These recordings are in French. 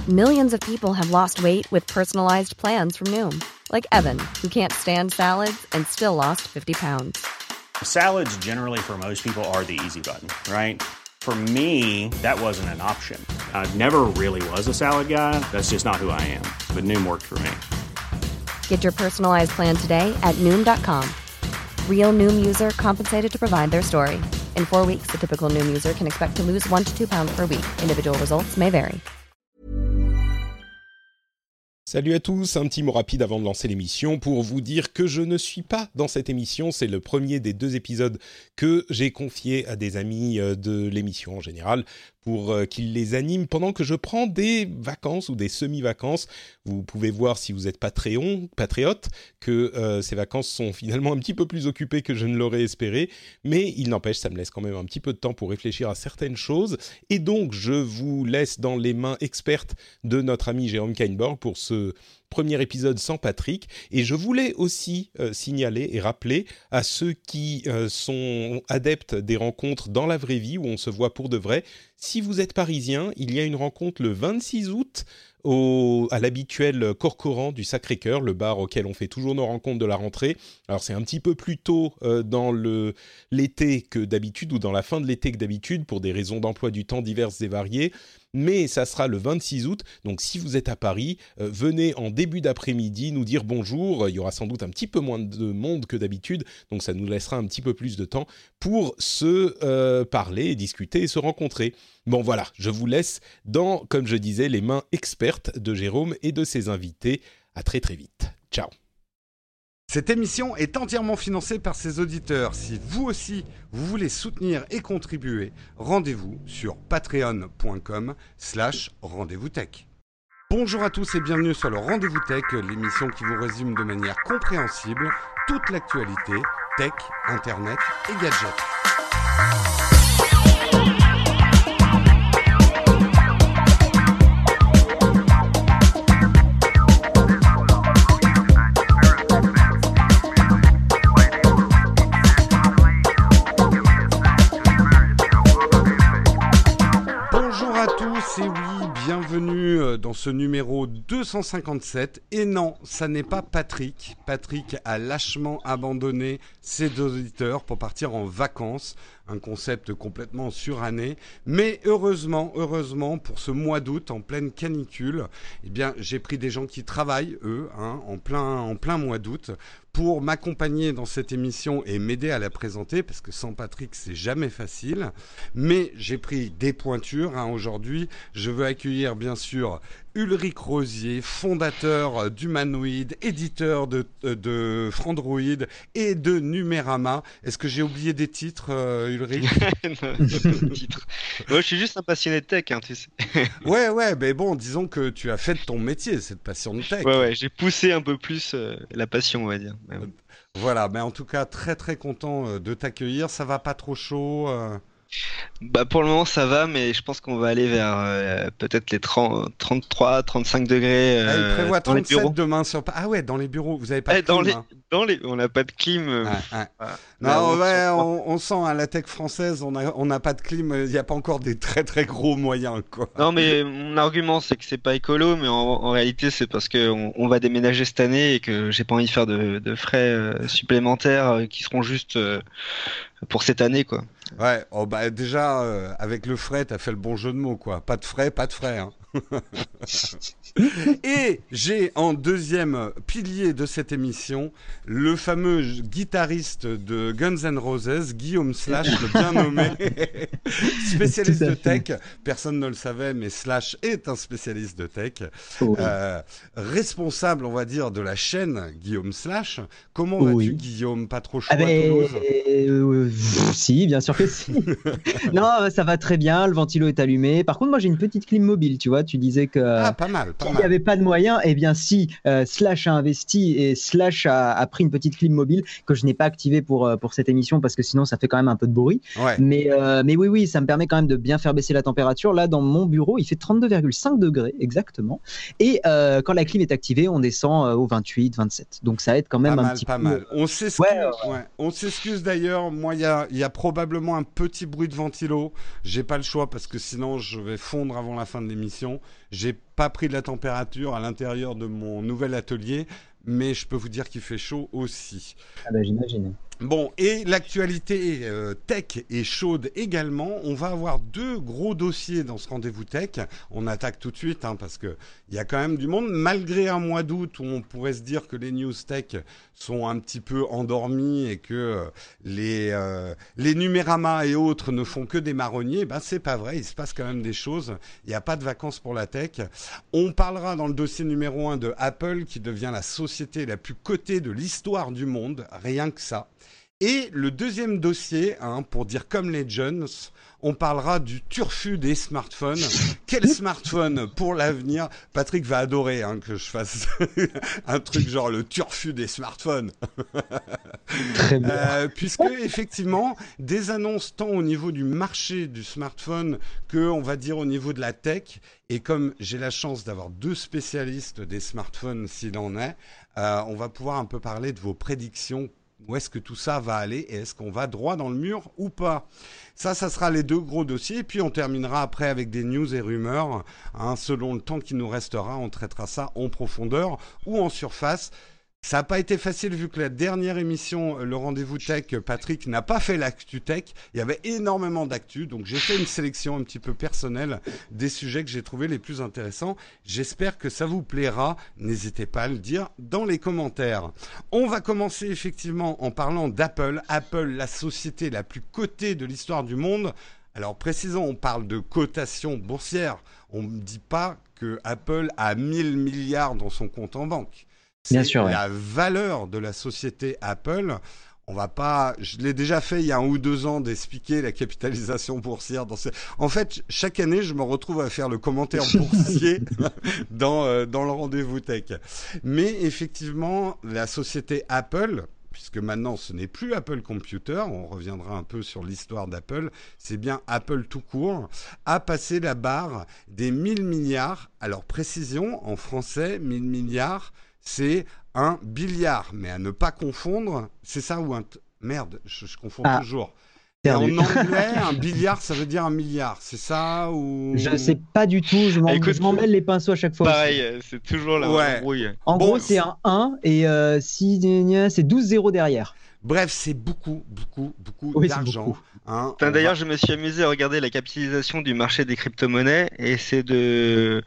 Millions of people have lost weight with personalized plans from Noom. Like Evan, who can't stand salads and still lost 50 pounds. Salads generally for most people are the easy button, right? For me, that wasn't an option. I never really was a salad guy. That's just not who I am. But Noom worked for me. Get your personalized plan today at Noom.com. Real Noom user compensated to provide their story. In 4 weeks, the typical Noom user can expect to lose 1 to 2 pounds per week. Individual results may vary. Salut à tous, un petit mot rapide avant de lancer l'émission pour vous dire que je ne suis pas dans cette émission. C'est le premier des 2 épisodes que j'ai confié à des amis de l'émission en général pour qu'ils les animent pendant que je prends des vacances ou des semi-vacances. Vous pouvez voir si vous êtes patriote que ces vacances sont finalement un petit peu plus occupées que je ne l'aurais espéré, mais il n'empêche, ça me laisse quand même un petit peu de temps pour réfléchir à certaines choses. Et donc, je vous laisse dans les mains expertes de notre ami Jérôme Kainborg pour ce premier épisode sans Patrick. Et je voulais aussi signaler et rappeler à ceux qui sont adeptes des rencontres dans la vraie vie où on se voit pour de vrai, si vous êtes parisien, il y a une rencontre le 26 août à l'habituel Corcoran du Sacré-Cœur, le bar auquel on fait toujours nos rencontres de la rentrée. Alors c'est un petit peu plus tôt dans l'été que d'habitude, ou dans la fin de l'été que d'habitude, pour des raisons d'emploi du temps diverses et variées, mais ça sera le 26 août, donc si vous êtes à Paris, venez en début d'après-midi nous dire bonjour. Il y aura sans doute un petit peu moins de monde que d'habitude, donc ça nous laissera un petit peu plus de temps pour se parler, discuter et se rencontrer. Bon voilà, je vous laisse dans, comme je disais, les mains expertes de Jérôme et de ses invités. À très très vite. Ciao. Cette émission est entièrement financée par ses auditeurs. Si vous aussi, vous voulez soutenir et contribuer, rendez-vous sur patreon.com/rendez-vous tech. Bonjour à tous et bienvenue sur le Rendez-vous Tech, l'émission qui vous résume de manière compréhensible toute l'actualité tech, internet et gadgets. Et oui, bienvenue dans ce numéro 257. Et non, ça n'est pas Patrick. Patrick a lâchement abandonné ses auditeurs pour partir en vacances. Un concept complètement suranné. Mais heureusement, pour ce mois d'août, en pleine canicule, eh bien, j'ai pris des gens qui travaillent, eux, en plein mois d'août, pour m'accompagner dans cette émission et m'aider à la présenter, parce que sans Patrick, c'est jamais facile. Mais j'ai pris des pointures aujourd'hui. Je veux accueillir, bien sûr, Ulrich Rosier, fondateur d'Humanoid, éditeur de Frandroid et de Numérama. Est-ce que j'ai oublié des titres, Ulrich? Non, des titres. Moi, je suis juste un passionné de tech, hein, tu sais. Ouais, mais bon, disons que tu as fait de ton métier cette passion de tech. Ouais, j'ai poussé un peu plus la passion, on va dire. Voilà, mais en tout cas, très très content de t'accueillir. Ça va pas trop chaud Bah pour le moment ça va, mais je pense qu'on va aller vers peut-être les 33, 35 degrés il prévoit dans les 37 bureaux. demain sur... Ah ouais, dans les bureaux, vous avez pas de clim, on n'a pas de clim. Non, on sent à la tech française, on n'a pas de clim, il n'y a pas encore des très très gros moyens, quoi. Non, mais mon argument c'est que c'est pas écolo, mais en réalité c'est parce qu'on va déménager cette année et que j'ai pas envie de faire de frais supplémentaires qui seront juste pour cette année, quoi. Ouais, déjà, avec le frais, t'as fait le bon jeu de mots, quoi. Pas de frais, hein. Et j'ai en deuxième pilier de cette émission le fameux guitariste de Guns N' Roses, Guillaume Slash, le bien nommé spécialiste de tech. Personne ne le savait, mais Slash est un spécialiste de tech. Oui. Responsable, on va dire, de la chaîne Guillaume Slash. Comment vas-tu, Guillaume? Pas trop chaud à Toulouse? Si, bien sûr que si. Non, ça va très bien, le ventilo est allumé. Par contre, moi j'ai une petite clim mobile, tu vois. Tu disais que pas mal. Il n'y avait pas de moyens. Eh bien, si Slash a investi et Slash a pris une petite clim mobile que je n'ai pas activée pour cette émission parce que sinon ça fait quand même un peu de bruit. Ouais. Mais oui, ça me permet quand même de bien faire baisser la température. Là, dans mon bureau, il fait 32,5 degrés exactement. Et quand la clim est activée, on descend au 28, 27. Donc ça aide quand même pas un mal, petit pas peu. Mal. On s'excuse d'ailleurs. Moi, il y a probablement un petit bruit de ventilo. J'ai pas le choix parce que sinon je vais fondre avant la fin de l'émission. J'ai pas pris de la température à l'intérieur de mon nouvel atelier, mais je peux vous dire qu'il fait chaud aussi. Ah bah j'imagine. Bon, et l'actualité tech est chaude également. On va avoir 2 gros dossiers dans ce rendez-vous tech. On attaque tout de suite parce qu'il y a quand même du monde. Malgré un mois d'août où on pourrait se dire que les news tech sont un petit peu endormis et que les Numérama et autres ne font que des marronniers, c'est pas vrai. Il se passe quand même des choses. Il n'y a pas de vacances pour la tech. On parlera dans le dossier numéro 1 de Apple qui devient la société la plus cotée de l'histoire du monde. Rien que ça. Et le deuxième dossier, pour dire comme les jeunes, on parlera du turfu des smartphones. Quel smartphone pour l'avenir? Patrick va adorer que je fasse un truc genre le turfu des smartphones. Très bien. Puisque effectivement, des annonces tant au niveau du marché du smartphone que, on va dire, au niveau de la tech. Et comme j'ai la chance d'avoir 2 spécialistes des smartphones s'il en est, on va pouvoir un peu parler de vos prédictions. Où est-ce que tout ça va aller et est-ce qu'on va droit dans le mur ou pas? Ça sera les 2 gros dossiers. Et puis, on terminera après avec des news et rumeurs. Selon le temps qui nous restera, on traitera ça en profondeur ou en surface. Ça n'a pas été facile vu que la dernière émission, le rendez-vous tech, Patrick n'a pas fait l'actu tech. Il y avait énormément d'actu, donc j'ai fait une sélection un petit peu personnelle des sujets que j'ai trouvés les plus intéressants. J'espère que ça vous plaira. N'hésitez pas à le dire dans les commentaires. On va commencer effectivement en parlant d'Apple. Apple, la société la plus cotée de l'histoire du monde. Alors précisons, on parle de cotation boursière. On ne dit pas que Apple a 1000 milliards dans son compte en banque. Bien sûr, la valeur de la société Apple. On va pas. Je l'ai déjà fait il y a 1 ou 2 ans d'expliquer la capitalisation boursière. En fait, chaque année, je me retrouve à faire le commentaire boursier dans le rendez-vous tech. Mais effectivement, la société Apple, puisque maintenant ce n'est plus Apple Computer, on reviendra un peu sur l'histoire d'Apple, c'est bien Apple tout court, a passé la barre des 1000 milliards. Alors précision, en français, 1000 milliards. C'est un billard, mais à ne pas confondre, c'est ça ou un... Merde, je confonds toujours. Et en anglais, un billard, ça veut dire 1 milliard, c'est ça ou... Je sais pas du tout, je m'en mêle les pinceaux à chaque fois. Pareil, c'est toujours la même brouille. En gros, c'est un 1 et c'est 12 zéros derrière. Bref, c'est beaucoup d'argent. D'ailleurs, je me suis amusé à regarder la capitalisation du marché des crypto-monnaies et c'est de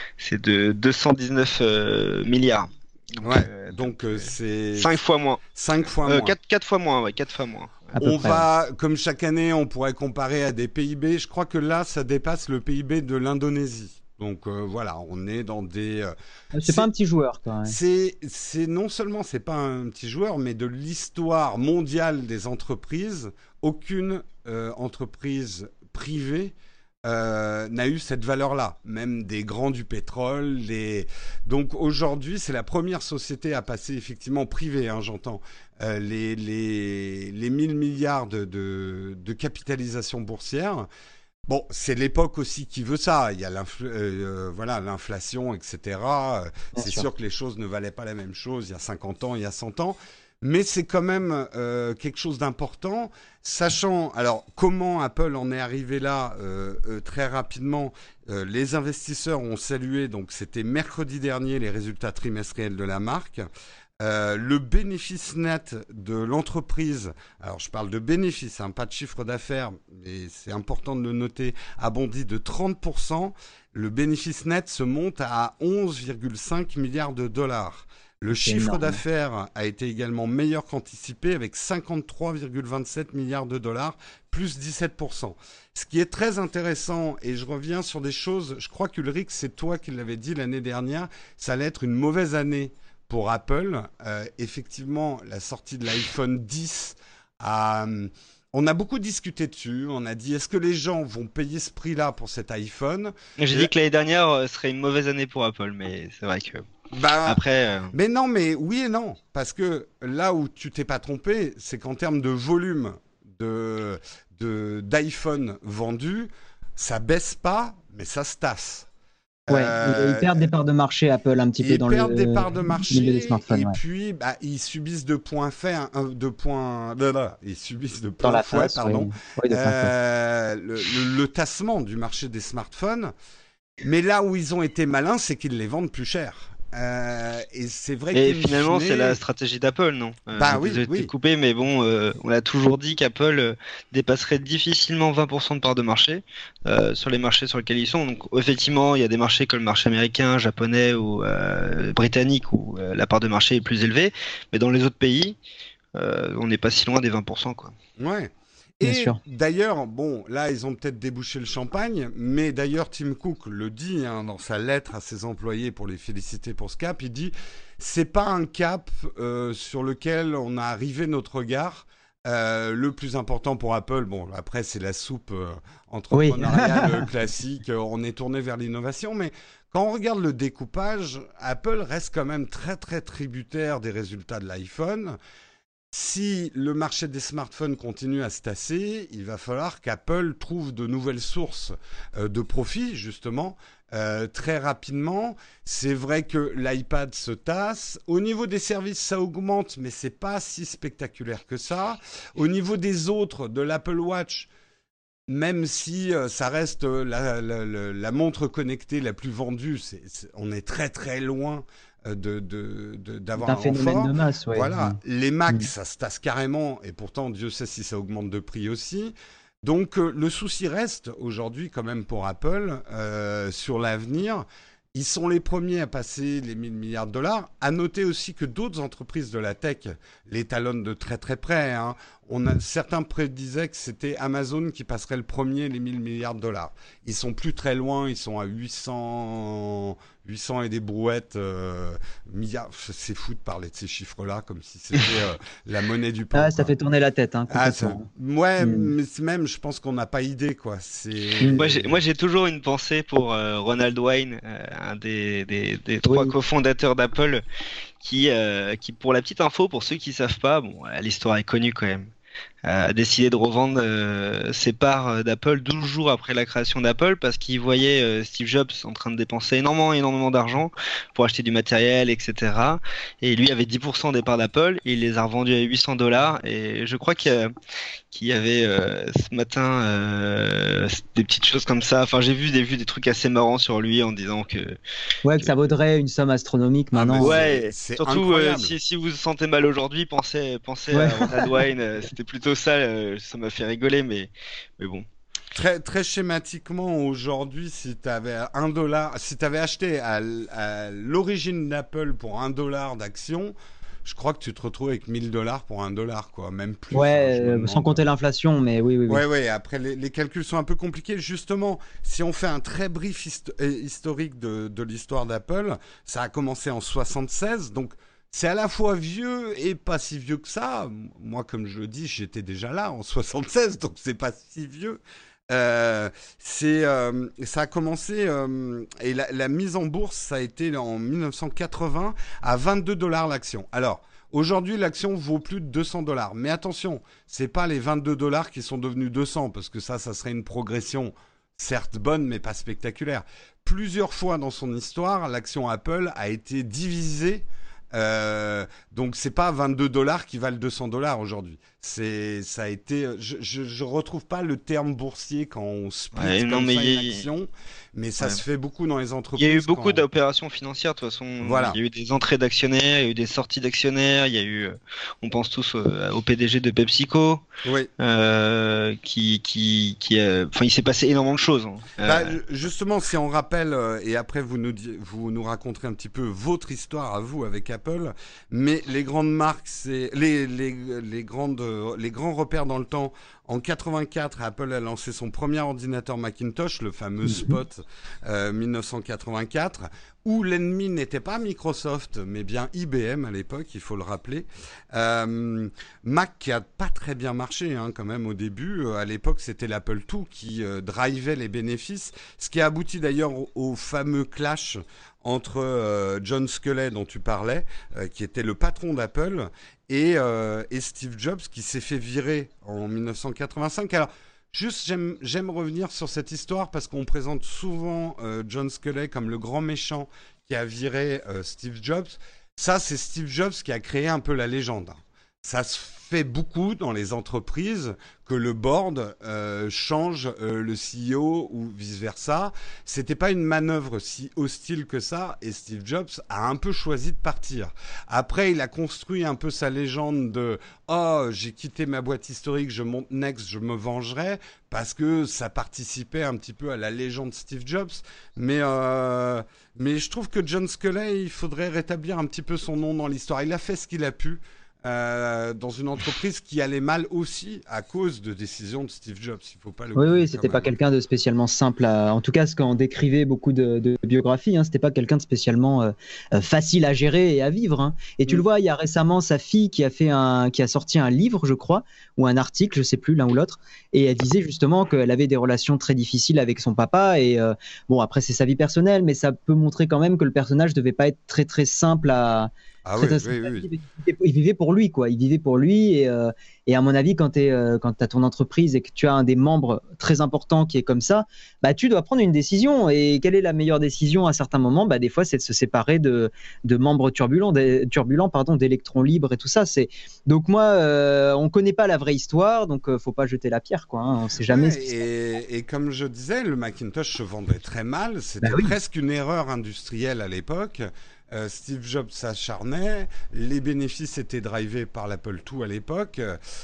219 milliards. Donc c'est 5 fois moins. 5 fois moins. 4 fois moins, 4 fois moins. On va, comme chaque année, on pourrait comparer à des PIB. Je crois que là, ça dépasse le PIB de l'Indonésie. Donc voilà, on est dans des... c'est pas un petit joueur quand même. C'est non seulement c'est pas un petit joueur, mais de l'histoire mondiale des entreprises, aucune entreprise privée n'a eu cette valeur-là, même des grands du pétrole. Donc aujourd'hui, c'est la première société à passer effectivement privée, j'entends, les 1000 milliards de capitalisation boursière. Bon, c'est l'époque aussi qui veut ça. Il y a l'inflation, etc. C'est sûr que les choses ne valaient pas la même chose il y a 50 ans, il y a 100 ans. Mais c'est quand même quelque chose d'important, sachant alors comment Apple en est arrivé là très rapidement. Les investisseurs ont salué, donc c'était mercredi dernier, les résultats trimestriels de la marque. Le bénéfice net de l'entreprise, alors je parle de bénéfice, pas de chiffre d'affaires, mais c'est important de le noter, a bondi de 30%. Le bénéfice net se monte à 11,5 milliards de dollars. Le chiffre d'affaires a été également meilleur qu'anticipé avec 53,27 milliards de dollars, plus 17%. Ce qui est très intéressant, et je reviens sur des choses, je crois qu'Ulrich, c'est toi qui l'avais dit l'année dernière, ça allait être une mauvaise année pour Apple. Effectivement, la sortie de l'iPhone 10 on a beaucoup discuté dessus. On a dit, est-ce que les gens vont payer ce prix-là pour cet iPhone? J'ai dit que l'année dernière serait une mauvaise année pour Apple, mais c'est vrai que... Après, Mais non, mais oui et non. Parce que là où tu t'es pas trompé, c'est qu'en termes de volume d'iPhone vendus, ça baisse pas, mais ça se tasse. Ouais, ils perdent des parts de marché, Apple, un petit peu dans le milieu des smartphones. Et puis, ils subissent de plein fouet, pardon, le tassement du marché des smartphones. Mais là où ils ont été malins, c'est qu'ils les vendent plus cher. Et c'est vrai et finalement, c'est la stratégie d'Apple, non? Oui. Coupé, mais bon, on a toujours dit qu'Apple dépasserait difficilement 20% de part de marché sur les marchés sur lesquels ils sont. Donc, effectivement, il y a des marchés comme le marché américain, japonais ou britannique où la part de marché est plus élevée, mais dans les autres pays, on n'est pas si loin des 20%, quoi. Ouais. Et d'ailleurs, bon, là, ils ont peut-être débouché le champagne, mais d'ailleurs, Tim Cook le dit dans sa lettre à ses employés pour les féliciter pour ce cap. Il dit, c'est pas un cap sur lequel on a rivé notre regard. Le plus important pour Apple, bon, après, c'est la soupe entrepreneuriale classique. On est tourné vers l'innovation, mais quand on regarde le découpage, Apple reste quand même très, très tributaire des résultats de l'iPhone. Si le marché des smartphones continue à se tasser, il va falloir qu'Apple trouve de nouvelles sources de profit, justement, très rapidement. C'est vrai que l'iPad se tasse. Au niveau des services, ça augmente, mais c'est pas si spectaculaire que ça. Au niveau des autres, de l'Apple Watch, même si ça reste la montre connectée la plus vendue, on est très très loin d'avoir un phénomène de masse. Ouais. Voilà, les Macs, ça se tasse carrément, et pourtant Dieu sait si ça augmente de prix aussi. Donc le souci reste aujourd'hui quand même pour Apple sur l'avenir. Ils sont les premiers à passer les 1 000 milliards de dollars. À noter aussi que d'autres entreprises de la tech les talonnent de très très près. Certains prédisaient que c'était Amazon qui passerait le premier les 1 000 milliards de dollars. Ils sont plus très loin, ils sont à 800 et des brouettes milliards. C'est fou de parler de ces chiffres-là comme si c'était la monnaie du pain. Ça fait tourner la tête. Mais même, je pense qu'on n'a pas idée, quoi. Moi, j'ai toujours une pensée pour Ronald Wayne, un des trois cofondateurs d'Apple, qui, pour la petite info, pour ceux qui savent pas, bon, l'histoire est connue quand même, a décidé de revendre ses parts d'Apple 12 jours après la création d'Apple parce qu'il voyait Steve Jobs en train de dépenser énormément d'argent pour acheter du matériel, etc. Et lui avait 10% des parts d'Apple et il les a revendus à $800. Et je crois qu'il y avait ce matin des petites choses comme ça. Enfin, j'ai vu des trucs assez marrants sur lui en disant que ça vaudrait une somme astronomique maintenant. Ouais, c'est surtout si vous vous sentez mal aujourd'hui, pensez à Ronald Wayne. C'était plutôt ça m'a fait rigoler, mais bon. Très, très schématiquement, aujourd'hui, si tu avais $1, si tu avais acheté à l'origine d'Apple pour $1 d'action, je crois que tu te retrouves avec $1 000 pour $1, quoi, même plus. Ouais, sans compter l'inflation, mais oui. Ouais, après, les calculs sont un peu compliqués. Justement, si on fait un très brief historique de l'histoire d'Apple, ça a commencé en 1976, donc c'est à la fois vieux et pas si vieux que ça. Moi, comme je le dis, j'étais déjà là en 1976, donc c'est pas si vieux. Ça a commencé et la mise en bourse, ça a été en 1980 à $22 l'action. Alors, aujourd'hui, l'action vaut plus de $200. Mais attention, c'est pas les $22 qui sont devenus 200, parce que ça serait une progression certes bonne, mais pas spectaculaire. Plusieurs fois dans son histoire, l'action Apple a été divisée. Donc c'est pas $22 qui valent $200 aujourd'hui. Ça a été, je retrouve pas le terme boursier quand on split une action, mais ça se fait beaucoup dans les entreprises. Il y a eu beaucoup d'opérations financières de toute façon. Voilà. Il y a eu des entrées d'actionnaires, il y a eu des sorties d'actionnaires, il y a eu, on pense tous au PDG de PepsiCo, oui. Il s'est passé énormément de choses. Justement, si on rappelle, et après vous nous raconterez un petit peu votre histoire à vous avec Apple, mais les grandes marques, c'est les grands repères dans le temps. En 84, Apple a lancé son premier ordinateur Macintosh, le fameux Spot 1984, où l'ennemi n'était pas Microsoft, mais bien IBM à l'époque, il faut le rappeler. Mac qui a pas très bien marché quand même au début. À l'époque, c'était l'Apple II qui drivait les bénéfices, ce qui a abouti d'ailleurs au fameux clash entre John Sculley dont tu parlais, qui était le patron d'Apple, et Steve Jobs qui s'est fait virer en 1985. Alors, Juste, j'aime revenir sur cette histoire parce qu'on présente souvent John Sculley comme le grand méchant qui a viré Steve Jobs. Ça, c'est Steve Jobs qui a créé un peu la légende. Ça se fait beaucoup dans les entreprises que le board change le CEO ou vice-versa. C'était pas une manœuvre si hostile que ça et Steve Jobs a un peu choisi de partir. Après, il a construit un peu sa légende de « Oh, j'ai quitté ma boîte historique, je monte Next, je me vengerai » parce que ça participait un petit peu à la légende Steve Jobs. Mais je trouve que John Sculley, il faudrait rétablir un petit peu son nom dans l'histoire. Il a fait ce qu'il a pu. Dans une entreprise qui allait mal aussi à cause de décisions de Steve Jobs. Il faut pas le. Oui, c'était pas quelqu'un de spécialement simple. En tout cas, ce qu'on décrivait beaucoup de biographies, c'était pas quelqu'un de spécialement facile à gérer et à vivre. Hein. Et tu le vois, il y a récemment sa fille qui a sorti un livre, je crois, ou un article, je sais plus l'un ou l'autre, et elle disait justement qu'elle avait des relations très difficiles avec son papa. Et bon, après c'est sa vie personnelle, mais ça peut montrer quand même que le personnage devait pas être très très simple à. Ah oui. Il vivait pour lui, quoi. Il vivait pour lui. Et à mon avis, quand tu as ton entreprise et que tu as un des membres très importants qui est comme ça, bah, tu dois prendre une décision. Et quelle est la meilleure décision à certains moments? Bah, des fois, c'est de se séparer de membres turbulents, d'électrons libres et tout ça. Donc moi, on connaît pas la vraie histoire, donc faut pas jeter la pierre, quoi. Hein. On sait jamais. Et comme je disais, le Macintosh se vendait très mal. C'était presque une erreur industrielle à l'époque. Steve Jobs s'acharnait, les bénéfices étaient drivés par l'Apple II à l'époque.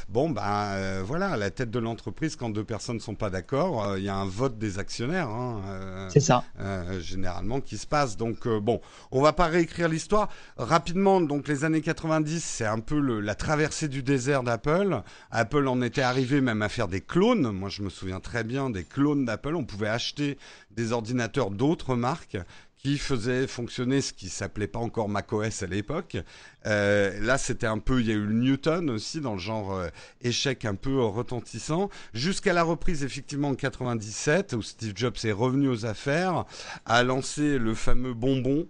Voilà, à la tête de l'entreprise, quand deux personnes ne sont pas d'accord, il y a un vote des actionnaires. C'est ça. Généralement, qui se passe. Donc, on va pas réécrire l'histoire. Rapidement, donc les années 90, c'est un peu la traversée du désert d'Apple. Apple en était arrivé même à faire des clones. Moi, je me souviens très bien des clones d'Apple. On pouvait acheter des ordinateurs d'autres marques qui faisait fonctionner ce qui s'appelait pas encore macOS à l'époque. Là, c'était un peu, il y a eu le Newton aussi dans le genre échec un peu retentissant, jusqu'à la reprise effectivement en 97 où Steve Jobs est revenu aux affaires, a lancé le fameux bonbon,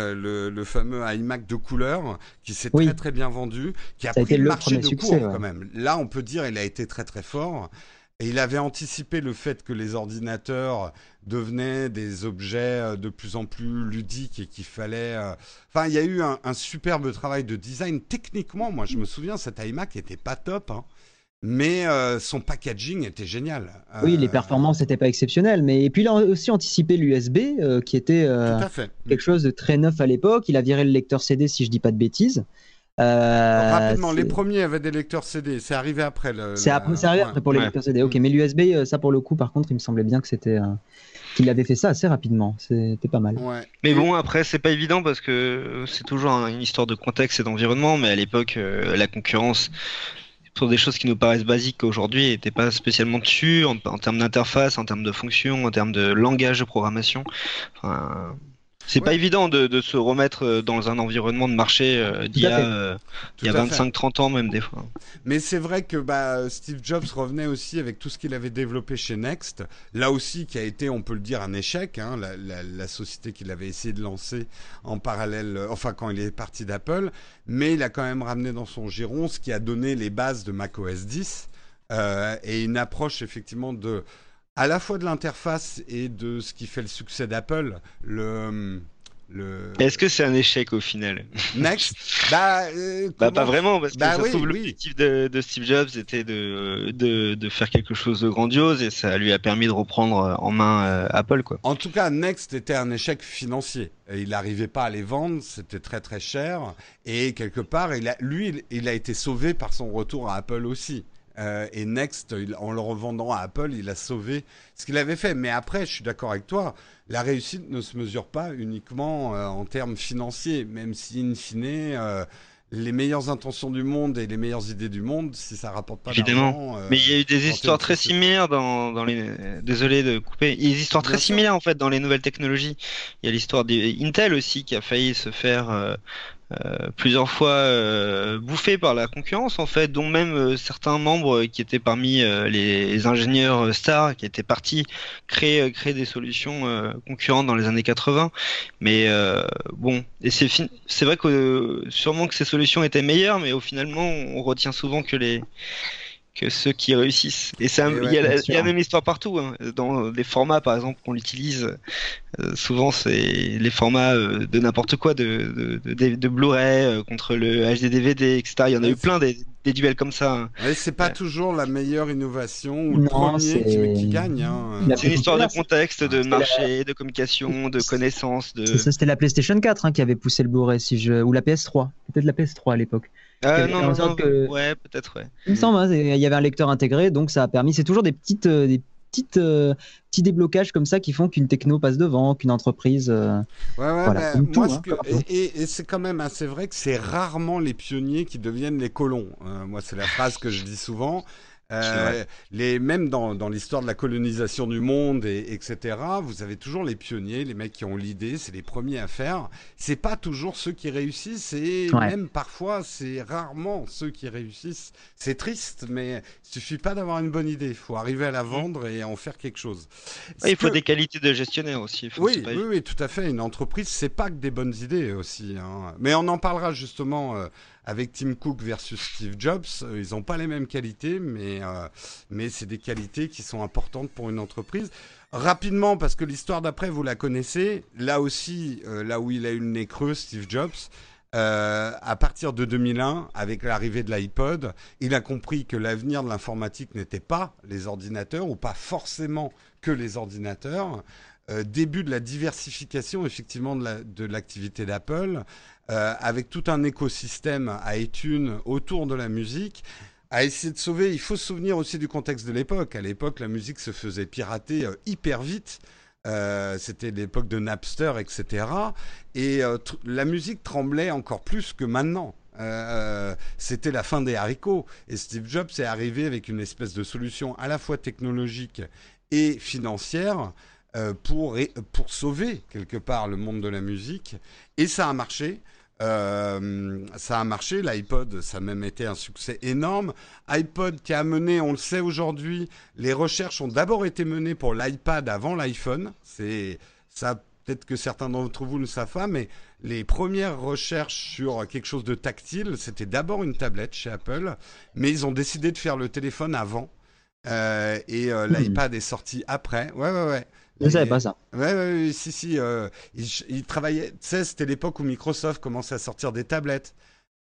le fameux iMac de couleur qui s'est très très bien vendu, qui a pris le marché de court quand même. Là, on peut dire il a été très très fort. Et il avait anticipé le fait que les ordinateurs devenaient des objets de plus en plus ludiques et qu'il fallait... Enfin, il y a eu un superbe travail de design. Techniquement, moi, je me souviens, cet iMac était pas top, hein, mais son packaging était génial. Oui, les performances n'étaient pas exceptionnelles. Et puis, il a aussi anticipé l'USB, qui était quelque chose de très neuf à l'époque. Il a viré le lecteur CD, si je dis pas de bêtises. Rapidement, les premiers avaient des lecteurs CD. C'est arrivé après. C'est arrivé après pour les lecteurs CD. Ok, mais l'USB, ça pour le coup, par contre, il me semblait bien que c'était qu'il avait fait ça assez rapidement. C'était pas mal. Ouais. Mais bon, après, c'est pas évident parce que c'est toujours une histoire de contexte et d'environnement. Mais à l'époque, la concurrence sur des choses qui nous paraissent basiques aujourd'hui n'était pas spécialement dessus en termes d'interface, en termes de fonction, en termes de langage de programmation. Enfin, c'est pas évident de se remettre dans un environnement de marché d'il y a 25-30 ans même des fois. Mais c'est vrai que Steve Jobs revenait aussi avec tout ce qu'il avait développé chez Next, là aussi qui a été, on peut le dire, un échec, hein, la société qu'il avait essayé de lancer en parallèle, enfin quand il est parti d'Apple, mais il a quand même ramené dans son giron ce qui a donné les bases de macOS 10 et une approche effectivement à la fois de l'interface et de ce qui fait le succès d'Apple, Est-ce que c'est un échec au final? Next pas vraiment, parce que l'objectif de Steve Jobs était de faire quelque chose de grandiose et ça lui a permis de reprendre en main Apple, quoi. En tout cas, Next était un échec financier. Il n'arrivait pas à les vendre, c'était très très cher et quelque part, il a été sauvé par son retour à Apple aussi. Et Next, en le revendant à Apple, il a sauvé ce qu'il avait fait. Mais après, je suis d'accord avec toi, la réussite ne se mesure pas uniquement en termes financiers, même si, in fine, les meilleures intentions du monde et les meilleures idées du monde, si ça rapporte pas d'argent... Mais il y a eu des histoires très similaires dans les... Désolé de couper. Il y a des histoires très similaires, en fait, dans les nouvelles technologies. Il y a l'histoire d'Intel aussi, qui a failli se faire... plusieurs fois bouffé par la concurrence en fait, dont même certains membres qui étaient parmi les ingénieurs stars qui étaient partis créer des solutions concurrentes dans les années 80. Mais et c'est vrai que sûrement que ces solutions étaient meilleures, mais finalement on retient souvent que que ceux qui réussissent. Et il y a la même histoire partout. Hein. Dans des formats, par exemple, qu'on utilise, souvent c'est les formats de n'importe quoi, de Blu-ray contre le HD DVD, etc. Il y en a eu plein des duels comme ça. Hein. Ouais, c'est pas toujours la meilleure innovation ou le premier qui gagne. Hein. C'est une histoire de contexte, de marché, de communication, de connaissances. Ça, c'était la PlayStation 4 qui avait poussé le Blu-ray, ou la PS3. Peut-être la PS3 à l'époque. Non, ouais, peut-être, ouais. Il me semble, hein, il y avait un lecteur intégré, donc ça a permis. C'est toujours des petits déblocages comme ça qui font qu'une techno passe devant, qu'une entreprise. Voilà, et c'est quand même assez vrai que c'est rarement les pionniers qui deviennent les colons. Moi, c'est la phrase que je dis souvent. Même dans l'histoire de la colonisation du monde, etc., vous avez toujours les pionniers, les mecs qui ont l'idée, c'est les premiers à faire. C'est pas toujours ceux qui réussissent, et même parfois, c'est rarement ceux qui réussissent. C'est triste, mais il suffit pas d'avoir une bonne idée. Il faut arriver à la vendre et en faire quelque chose. Il faut des qualités de gestionnaire aussi. Oui, tout à fait. Une entreprise, c'est pas que des bonnes idées aussi. Hein. Mais on en parlera justement. Avec Tim Cook versus Steve Jobs, ils n'ont pas les mêmes qualités, mais c'est des qualités qui sont importantes pour une entreprise. Rapidement, parce que l'histoire d'après, vous la connaissez, là aussi, là où il a eu le nez creux, Steve Jobs, à partir de 2001, avec l'arrivée de l'iPod, il a compris que l'avenir de l'informatique n'était pas les ordinateurs, ou pas forcément que les ordinateurs. Début de la diversification, effectivement, de l'activité d'Apple, avec tout un écosystème à iTunes autour de la musique, à essayer de sauver. Il faut se souvenir aussi du contexte de l'époque. À l'époque, la musique se faisait pirater hyper vite. C'était l'époque de Napster, etc. Et la musique tremblait encore plus que maintenant. C'était la fin des haricots. Et Steve Jobs est arrivé avec une espèce de solution à la fois technologique et financière pour sauver quelque part le monde de la musique. Et ça a marché. L'iPod, ça a même été un succès énorme. iPod qui a mené, on le sait aujourd'hui, les recherches ont d'abord été menées pour l'iPad avant l'iPhone. C'est ça, peut-être que certains d'entre vous ne le savent pas, mais les premières recherches sur quelque chose de tactile, c'était d'abord une tablette chez Apple, mais ils ont décidé de faire le téléphone avant. L'iPad est sorti après. Ouais. Je ne savais pas ça. Ouais, si. Il travaillait. Tu sais, c'était l'époque où Microsoft commençait à sortir des tablettes.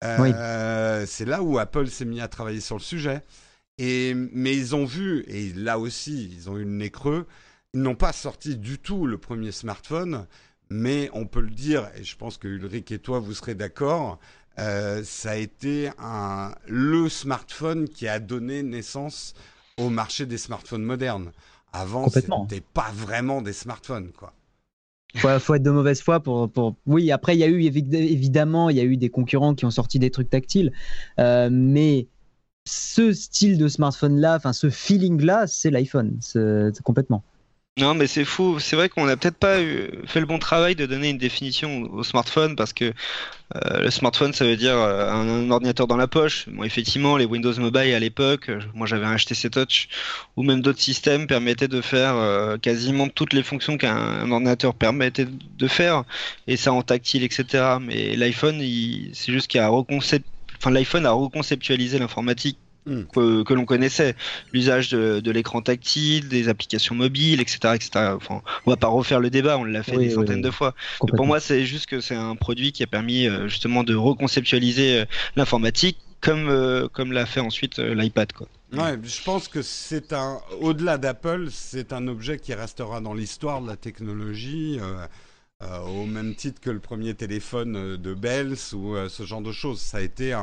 C'est là où Apple s'est mis à travailler sur le sujet. Mais ils ont vu, et là aussi, ils ont eu le nez creux. Ils n'ont pas sorti du tout le premier smartphone, mais on peut le dire, et je pense que Ulrich et toi, vous serez d'accord, ça a été le smartphone qui a donné naissance au marché des smartphones modernes. Avant, c'était pas vraiment des smartphones, quoi. Faut être de mauvaise foi pour. Oui, après, il y a eu évidemment, il y a eu des concurrents qui ont sorti des trucs tactiles, mais ce style de smartphone-là, enfin ce feeling-là, c'est l'iPhone, c'est complètement. Non, mais c'est fou. C'est vrai qu'on n'a peut-être pas fait le bon travail de donner une définition au smartphone, parce que le smartphone, ça veut dire un ordinateur dans la poche. Bon, effectivement, les Windows Mobile à l'époque, moi j'avais un HTC Touch, ou même d'autres systèmes permettaient de faire quasiment toutes les fonctions qu'un ordinateur permettait de faire, et ça en tactile, etc. Mais l'iPhone, c'est juste l'iPhone a reconceptualisé l'informatique que l'on connaissait, l'usage de l'écran tactile, des applications mobiles, etc., etc. Enfin, on va pas refaire le débat, on l'a fait des centaines de fois. Pour moi, c'est juste que c'est un produit qui a permis justement de reconceptualiser l'informatique, comme l'a fait ensuite l'iPad, quoi. Ouais, je pense que au-delà d'Apple, c'est un objet qui restera dans l'histoire de la technologie. Au même titre que le premier téléphone de Bells ou ce genre de choses. Ça a été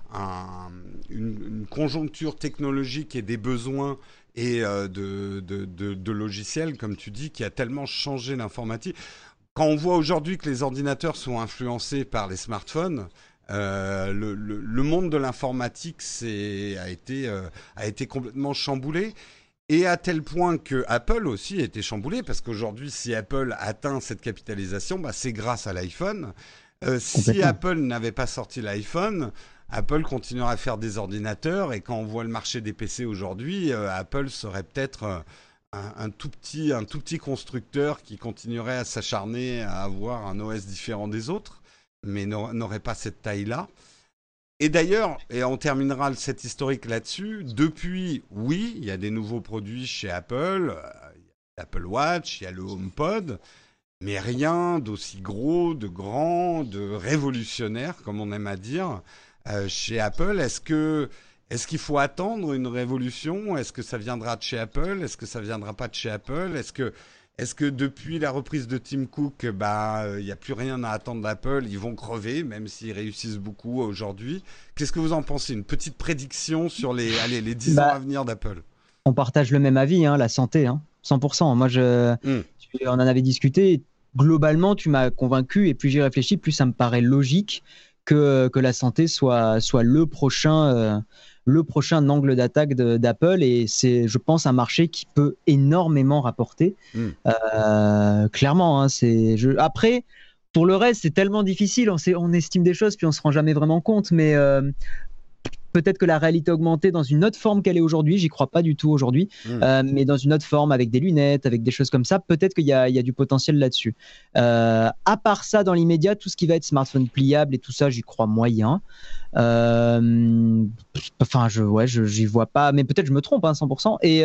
une conjoncture technologique et des besoins et de logiciels, comme tu dis, qui a tellement changé l'informatique. Quand on voit aujourd'hui que les ordinateurs sont influencés par les smartphones, le monde de l'informatique a été complètement chamboulé. Et à tel point que Apple aussi a été chamboulé, parce qu'aujourd'hui, si Apple atteint cette capitalisation, c'est grâce à l'iPhone. Si Apple n'avait pas sorti l'iPhone, Apple continuerait à faire des ordinateurs, et quand on voit le marché des PC aujourd'hui, Apple serait peut-être un tout petit constructeur qui continuerait à s'acharner à avoir un OS différent des autres, mais n'aurait pas cette taille-là. Et d'ailleurs, et on terminera cette historique là-dessus, depuis, oui, il y a des nouveaux produits chez Apple, l'Apple Watch, il y a le HomePod, mais rien d'aussi gros, de grand, de révolutionnaire, comme on aime à dire, chez Apple. Est-ce qu'il faut attendre une révolution? Est-ce que ça viendra de chez Apple? Est-ce que ça viendra pas de chez Apple? Est-ce que depuis la reprise de Tim Cook, il n'y a plus rien à attendre d'Apple, ils vont crever, même s'ils réussissent beaucoup aujourd'hui. Qu'est-ce que vous en pensez? Une petite prédiction sur les 10 ans à venir d'Apple? On partage le même avis, la santé, 100%. Moi, on en avait discuté. Globalement, tu m'as convaincu, et plus j'y réfléchis, plus ça me paraît logique que la santé soit le prochain angle d'attaque d'Apple, et c'est, je pense, un marché qui peut énormément rapporter. Clairement, après, pour le reste, c'est tellement difficile, on estime des choses puis on se rend jamais vraiment compte, mais peut-être que la réalité augmentée dans une autre forme qu'elle est aujourd'hui, j'y crois pas du tout aujourd'hui, mais dans une autre forme, avec des lunettes, avec des choses comme ça, peut-être qu'il y a du potentiel là-dessus. À part ça, dans l'immédiat, tout ce qui va être smartphone pliable et tout ça, j'y crois moyen. J'y vois pas, mais peut-être je me trompe, 100%. Et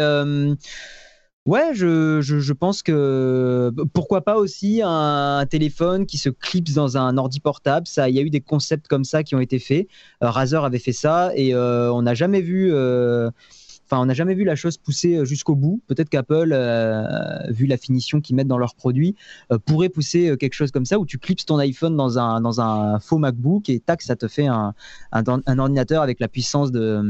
je pense que pourquoi pas aussi un téléphone qui se clipse dans un ordi portable. Ça, il y a eu des concepts comme ça qui ont été faits. Razer avait fait ça et on n'a jamais vu la chose pousser jusqu'au bout. Peut-être qu'Apple, vu la finition qu'ils mettent dans leurs produits, pourrait pousser quelque chose comme ça où tu clipses ton iPhone dans un faux MacBook et tac, ça te fait un ordinateur avec la puissance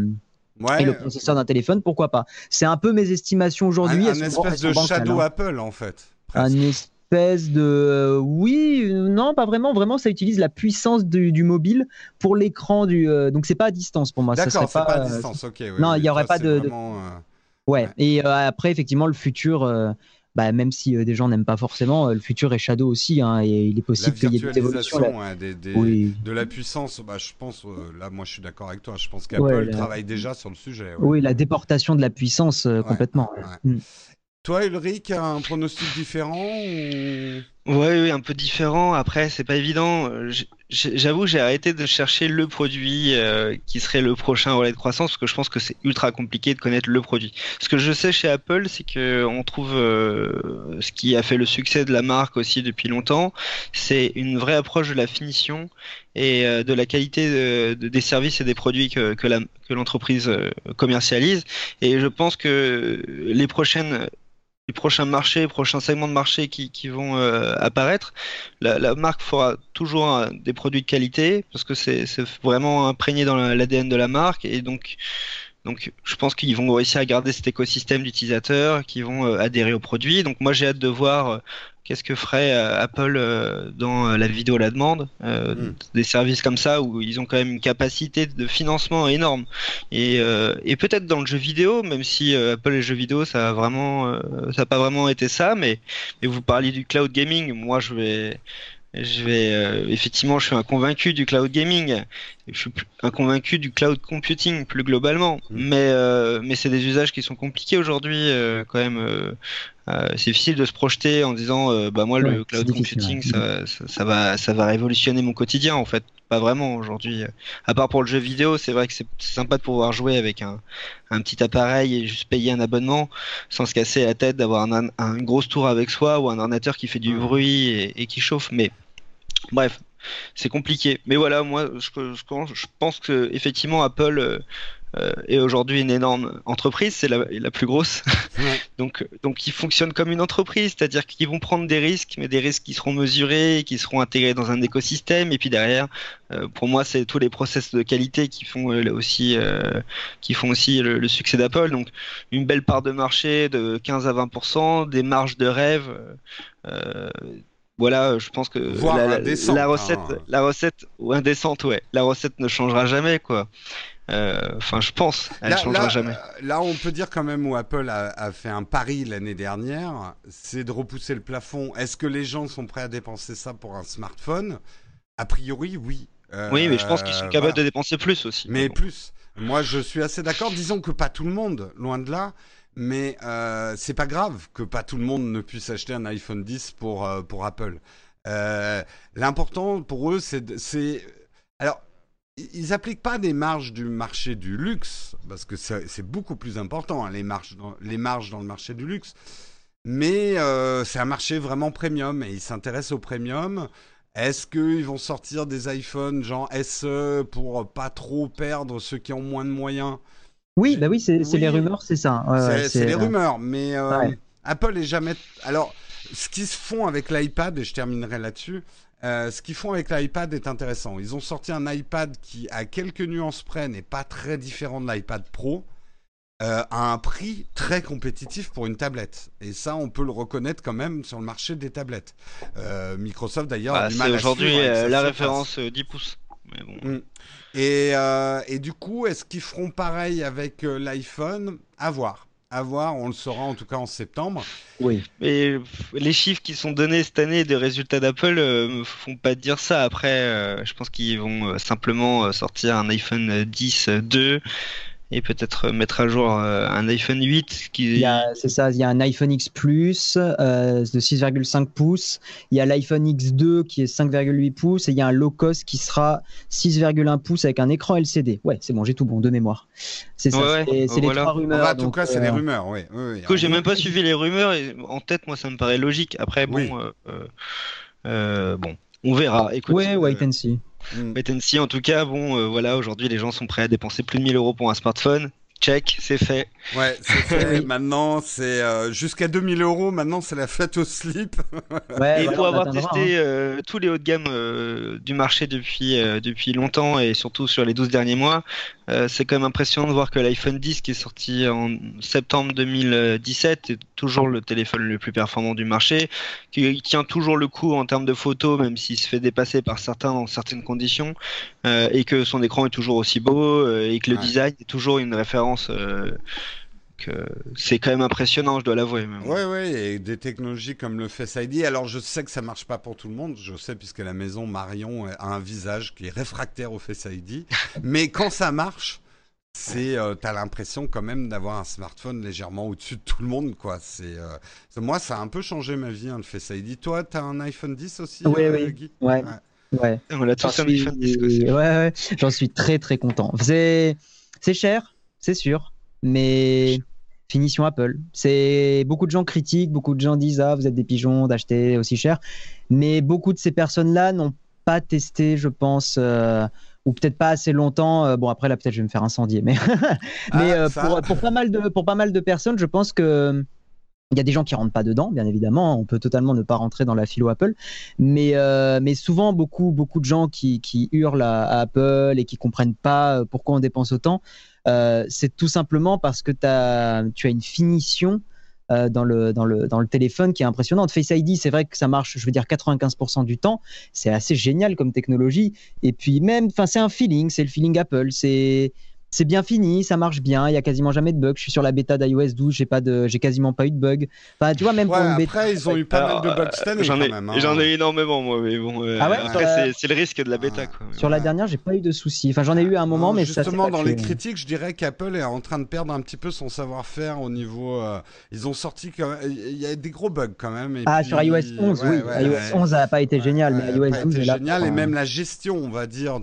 et le processeur d'un téléphone, pourquoi pas. C'est un peu mes estimations aujourd'hui. Un espèce de shadow Apple, en fait. Un espèce de... oui, non, pas vraiment. Vraiment, ça utilise la puissance du mobile pour l'écran du... donc, c'est pas à distance pour moi. D'accord, c'est pas à distance, ok. Non, il n'y aurait pas de... Vraiment, ouais, et après, effectivement, le futur... même si des gens n'aiment pas forcément, le futur est shadow aussi, et il est possible qu'il y ait des évolutions. De la puissance, je pense, là moi je suis d'accord avec toi, je pense qu'Apple travaille déjà sur le sujet. Oui, la déportation de la puissance, complètement. Toi, Ulrich, un pronostic différent Oui, un peu différent. Après, c'est pas évident. J'avoue, j'ai arrêté de chercher le produit qui serait le prochain relais de croissance parce que je pense que c'est ultra compliqué de connaître le produit. Ce que je sais chez Apple, c'est que on trouve ce qui a fait le succès de la marque aussi depuis longtemps, c'est une vraie approche de la finition et de la qualité des services et des produits que l'entreprise commercialise. Et je pense que les prochains marchés, prochains segments de marché qui vont apparaître, la marque fera toujours des produits de qualité parce que c'est vraiment imprégné dans l'ADN de la marque et donc je pense qu'ils vont réussir à garder cet écosystème d'utilisateurs qui vont adhérer aux produits. Donc moi j'ai hâte de voir qu'est-ce que ferait Apple dans la vidéo à la demande, des services comme ça où ils ont quand même une capacité de financement énorme. Et peut-être dans le jeu vidéo, même si Apple et le jeu vidéo ça a pas vraiment été ça, mais vous parliez du cloud gaming, moi je vais effectivement, je suis un convaincu du cloud gaming. Je suis un convaincu du cloud computing plus globalement. Mais c'est des usages qui sont compliqués aujourd'hui quand même. C'est difficile de se projeter en disant moi le cloud computing ça va révolutionner mon quotidien en fait. Pas vraiment aujourd'hui. À part pour le jeu vidéo, c'est vrai que c'est sympa de pouvoir jouer avec un petit appareil et juste payer un abonnement sans se casser la tête d'avoir une grosse tour avec soi ou un ordinateur qui fait du bruit et qui chauffe. Mais bref, c'est compliqué. Mais voilà, moi, je pense que effectivement Apple est aujourd'hui une énorme entreprise, c'est la plus grosse. Donc ils fonctionnent comme une entreprise, c'est-à-dire qu'ils vont prendre des risques, mais des risques qui seront mesurés, qui seront intégrés dans un écosystème. Et puis derrière, pour moi, c'est tous les process de qualité qui font aussi le succès d'Apple. Donc une belle part de marché de 15 à 20%, des marges de rêve. Voilà, je pense que la recette ou indécente, la recette ne changera jamais, quoi. Je pense, elle ne changera jamais. Là, on peut dire quand même où Apple a fait un pari l'année dernière, c'est de repousser le plafond. Est-ce que les gens sont prêts à dépenser ça pour un smartphone? A priori, oui. Oui, mais je pense qu'ils sont capables de dépenser plus aussi. Mais plus. Moi, je suis assez d'accord. Disons que pas tout le monde, loin de là. Mais c'est pas grave que pas tout le monde ne puisse acheter un iPhone X pour Apple. L'important pour eux, c'est alors ils appliquent pas des marges du marché du luxe, parce que c'est beaucoup plus important, hein, les marges dans le marché du luxe. Mais c'est un marché vraiment premium et ils s'intéressent au premium. Est-ce qu'ils vont sortir des iPhones genre SE pour pas trop perdre ceux qui ont moins de moyens? Oui, bah oui, c'est les rumeurs, c'est ça. C'est les rumeurs, mais Apple est jamais... Alors, ce qu'ils font avec l'iPad, et je terminerai là-dessus, ce qu'ils font avec l'iPad est intéressant. Ils ont sorti un iPad qui, à quelques nuances près, n'est pas très différent de l'iPad Pro, à un prix très compétitif pour une tablette. Et ça, on peut le reconnaître quand même sur le marché des tablettes. Microsoft, d'ailleurs, a du mal à suivre. C'est aujourd'hui la référence 10 pouces. Mais bon. Et du coup, est-ce qu'ils feront pareil avec l'iPhone ? À voir. On le saura en tout cas en septembre. Oui. Et les chiffres qui sont donnés cette année des résultats d'Apple me font pas dire ça. Après, je pense qu'ils vont simplement sortir un iPhone 10 2 et peut-être mettre à jour un iPhone 8. C'est ça, il y a un iPhone X Plus de 6,5 pouces, il y a l'iPhone X2 qui est 5,8 pouces et il y a un low cost qui sera 6,1 pouces avec un écran LCD. Ouais, c'est bon, j'ai tout bon de mémoire. C'est ça, c'est les trois rumeurs. En tout cas, c'est les rumeurs, oui. Du coup, j'ai même pas suivi les rumeurs et en tête, moi, ça me paraît logique. Après, bon, bon, on verra. Écoute, wait and see. Wait and see, en tout cas, bon, voilà, aujourd'hui les gens sont prêts à dépenser plus de 1 000 € pour un smartphone. Check, c'est fait. Ouais, c'est fait. Maintenant, c'est jusqu'à 2 000 €. Maintenant, c'est la fête au slip. Et pour avoir testé tous les hauts de gamme du marché depuis longtemps et surtout sur les 12 derniers mois, c'est quand même impressionnant de voir que l'iPhone 10 qui est sorti en septembre 2017 est toujours le téléphone le plus performant du marché, qui tient toujours le coup en termes de photos, même s'il se fait dépasser par certains dans certaines conditions, et que son écran est toujours aussi beau, et que le design est toujours une référence. Que c'est quand même impressionnant, je dois l'avouer. Ouais, et des technologies comme le Face ID. Alors, je sais que ça marche pas pour tout le monde. Je sais, puisque à la maison, Marion a un visage qui est réfractaire au Face ID. Mais quand ça marche, t'as l'impression quand même d'avoir un smartphone légèrement au-dessus de tout le monde, quoi. Moi, ça a un peu changé ma vie, hein, le Face ID. Toi, t'as un iPhone 10 aussi, Guy ? Ouais. On a tous un iPhone 10 aussi. Ouais, j'en suis très très content. C'est cher, c'est sûr, mais finition Apple. C'est beaucoup de gens critiquent, beaucoup de gens disent vous êtes des pigeons d'acheter aussi cher, mais beaucoup de ces personnes-là n'ont pas testé, je pense, ou peut-être pas assez longtemps. Bon, après là peut-être je vais me faire incendier, mais pour pas mal de personnes, je pense que il y a des gens qui rentrent pas dedans, bien évidemment. On peut totalement ne pas rentrer dans la philo Apple, mais souvent beaucoup de gens qui hurlent à Apple et qui comprennent pas pourquoi on dépense autant. C'est tout simplement parce que tu as une finition dans le téléphone qui est impressionnante. Face ID, c'est vrai que ça marche, je veux dire 95% du temps. C'est assez génial comme technologie. Et puis même, c'est un feeling, c'est le feeling Apple. C'est bien fini, ça marche bien, il y a quasiment jamais de bugs. Je suis sur la bêta d'iOS 12, j'ai quasiment pas eu de bugs. Enfin, tu vois, même pour une bêta. Après, ils ont eu pas mal de bugs cette année quand même. J'en ai eu énormément, moi, mais bon. Après, c'est le risque de la bêta, quoi. Sur la dernière, j'ai pas eu de soucis. Enfin, j'en ai eu à un moment, mais ça. Justement, dans les critiques, je dirais qu'Apple est en train de perdre un petit peu son savoir-faire au niveau. Ils ont sorti, il y a des gros bugs quand même. Sur iOS 11, oui. iOS 11 n'a pas été génial, mais iOS 12 est là. Génial, et même la gestion, on va dire,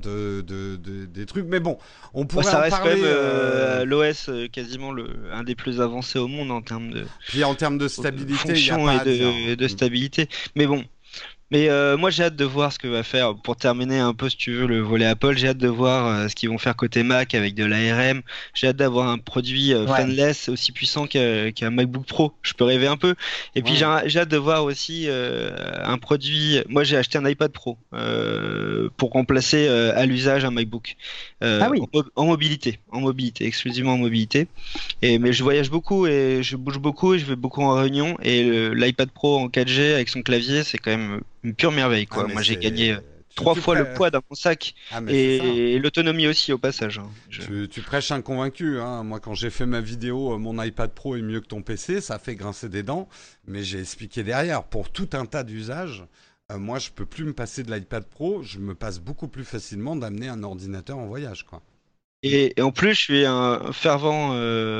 des trucs. Mais bon, on pourrait en parler. Quand même l'OS quasiment un des plus avancés au monde en termes de. Puis en termes de stabilité, de stabilité. Mais bon. Mais moi j'ai hâte de voir ce que va faire, pour terminer un peu si tu veux le volet Apple, j'ai hâte de voir ce qu'ils vont faire côté Mac avec de l'ARM, j'ai hâte d'avoir un produit fanless aussi puissant qu'un MacBook Pro, je peux rêver un peu, et puis j'ai hâte de voir aussi un produit, moi j'ai acheté un iPad Pro pour remplacer à l'usage un MacBook en mobilité, exclusivement en mobilité, mais je voyage beaucoup et je bouge beaucoup et je vais beaucoup en réunion, et l'iPad Pro en 4G avec son clavier c'est quand même une pure merveille, quoi. Moi j'ai gagné 3 fois le poids dans mon sac et l'autonomie aussi au passage. Tu prêches un convaincu, hein. Moi quand j'ai fait ma vidéo mon iPad Pro est mieux que ton PC, ça a fait grincer des dents, mais j'ai expliqué derrière pour tout un tas d'usages. Moi je peux plus me passer de l'iPad Pro, je me passe beaucoup plus facilement d'amener un ordinateur en voyage, quoi. Et en plus, je suis un fervent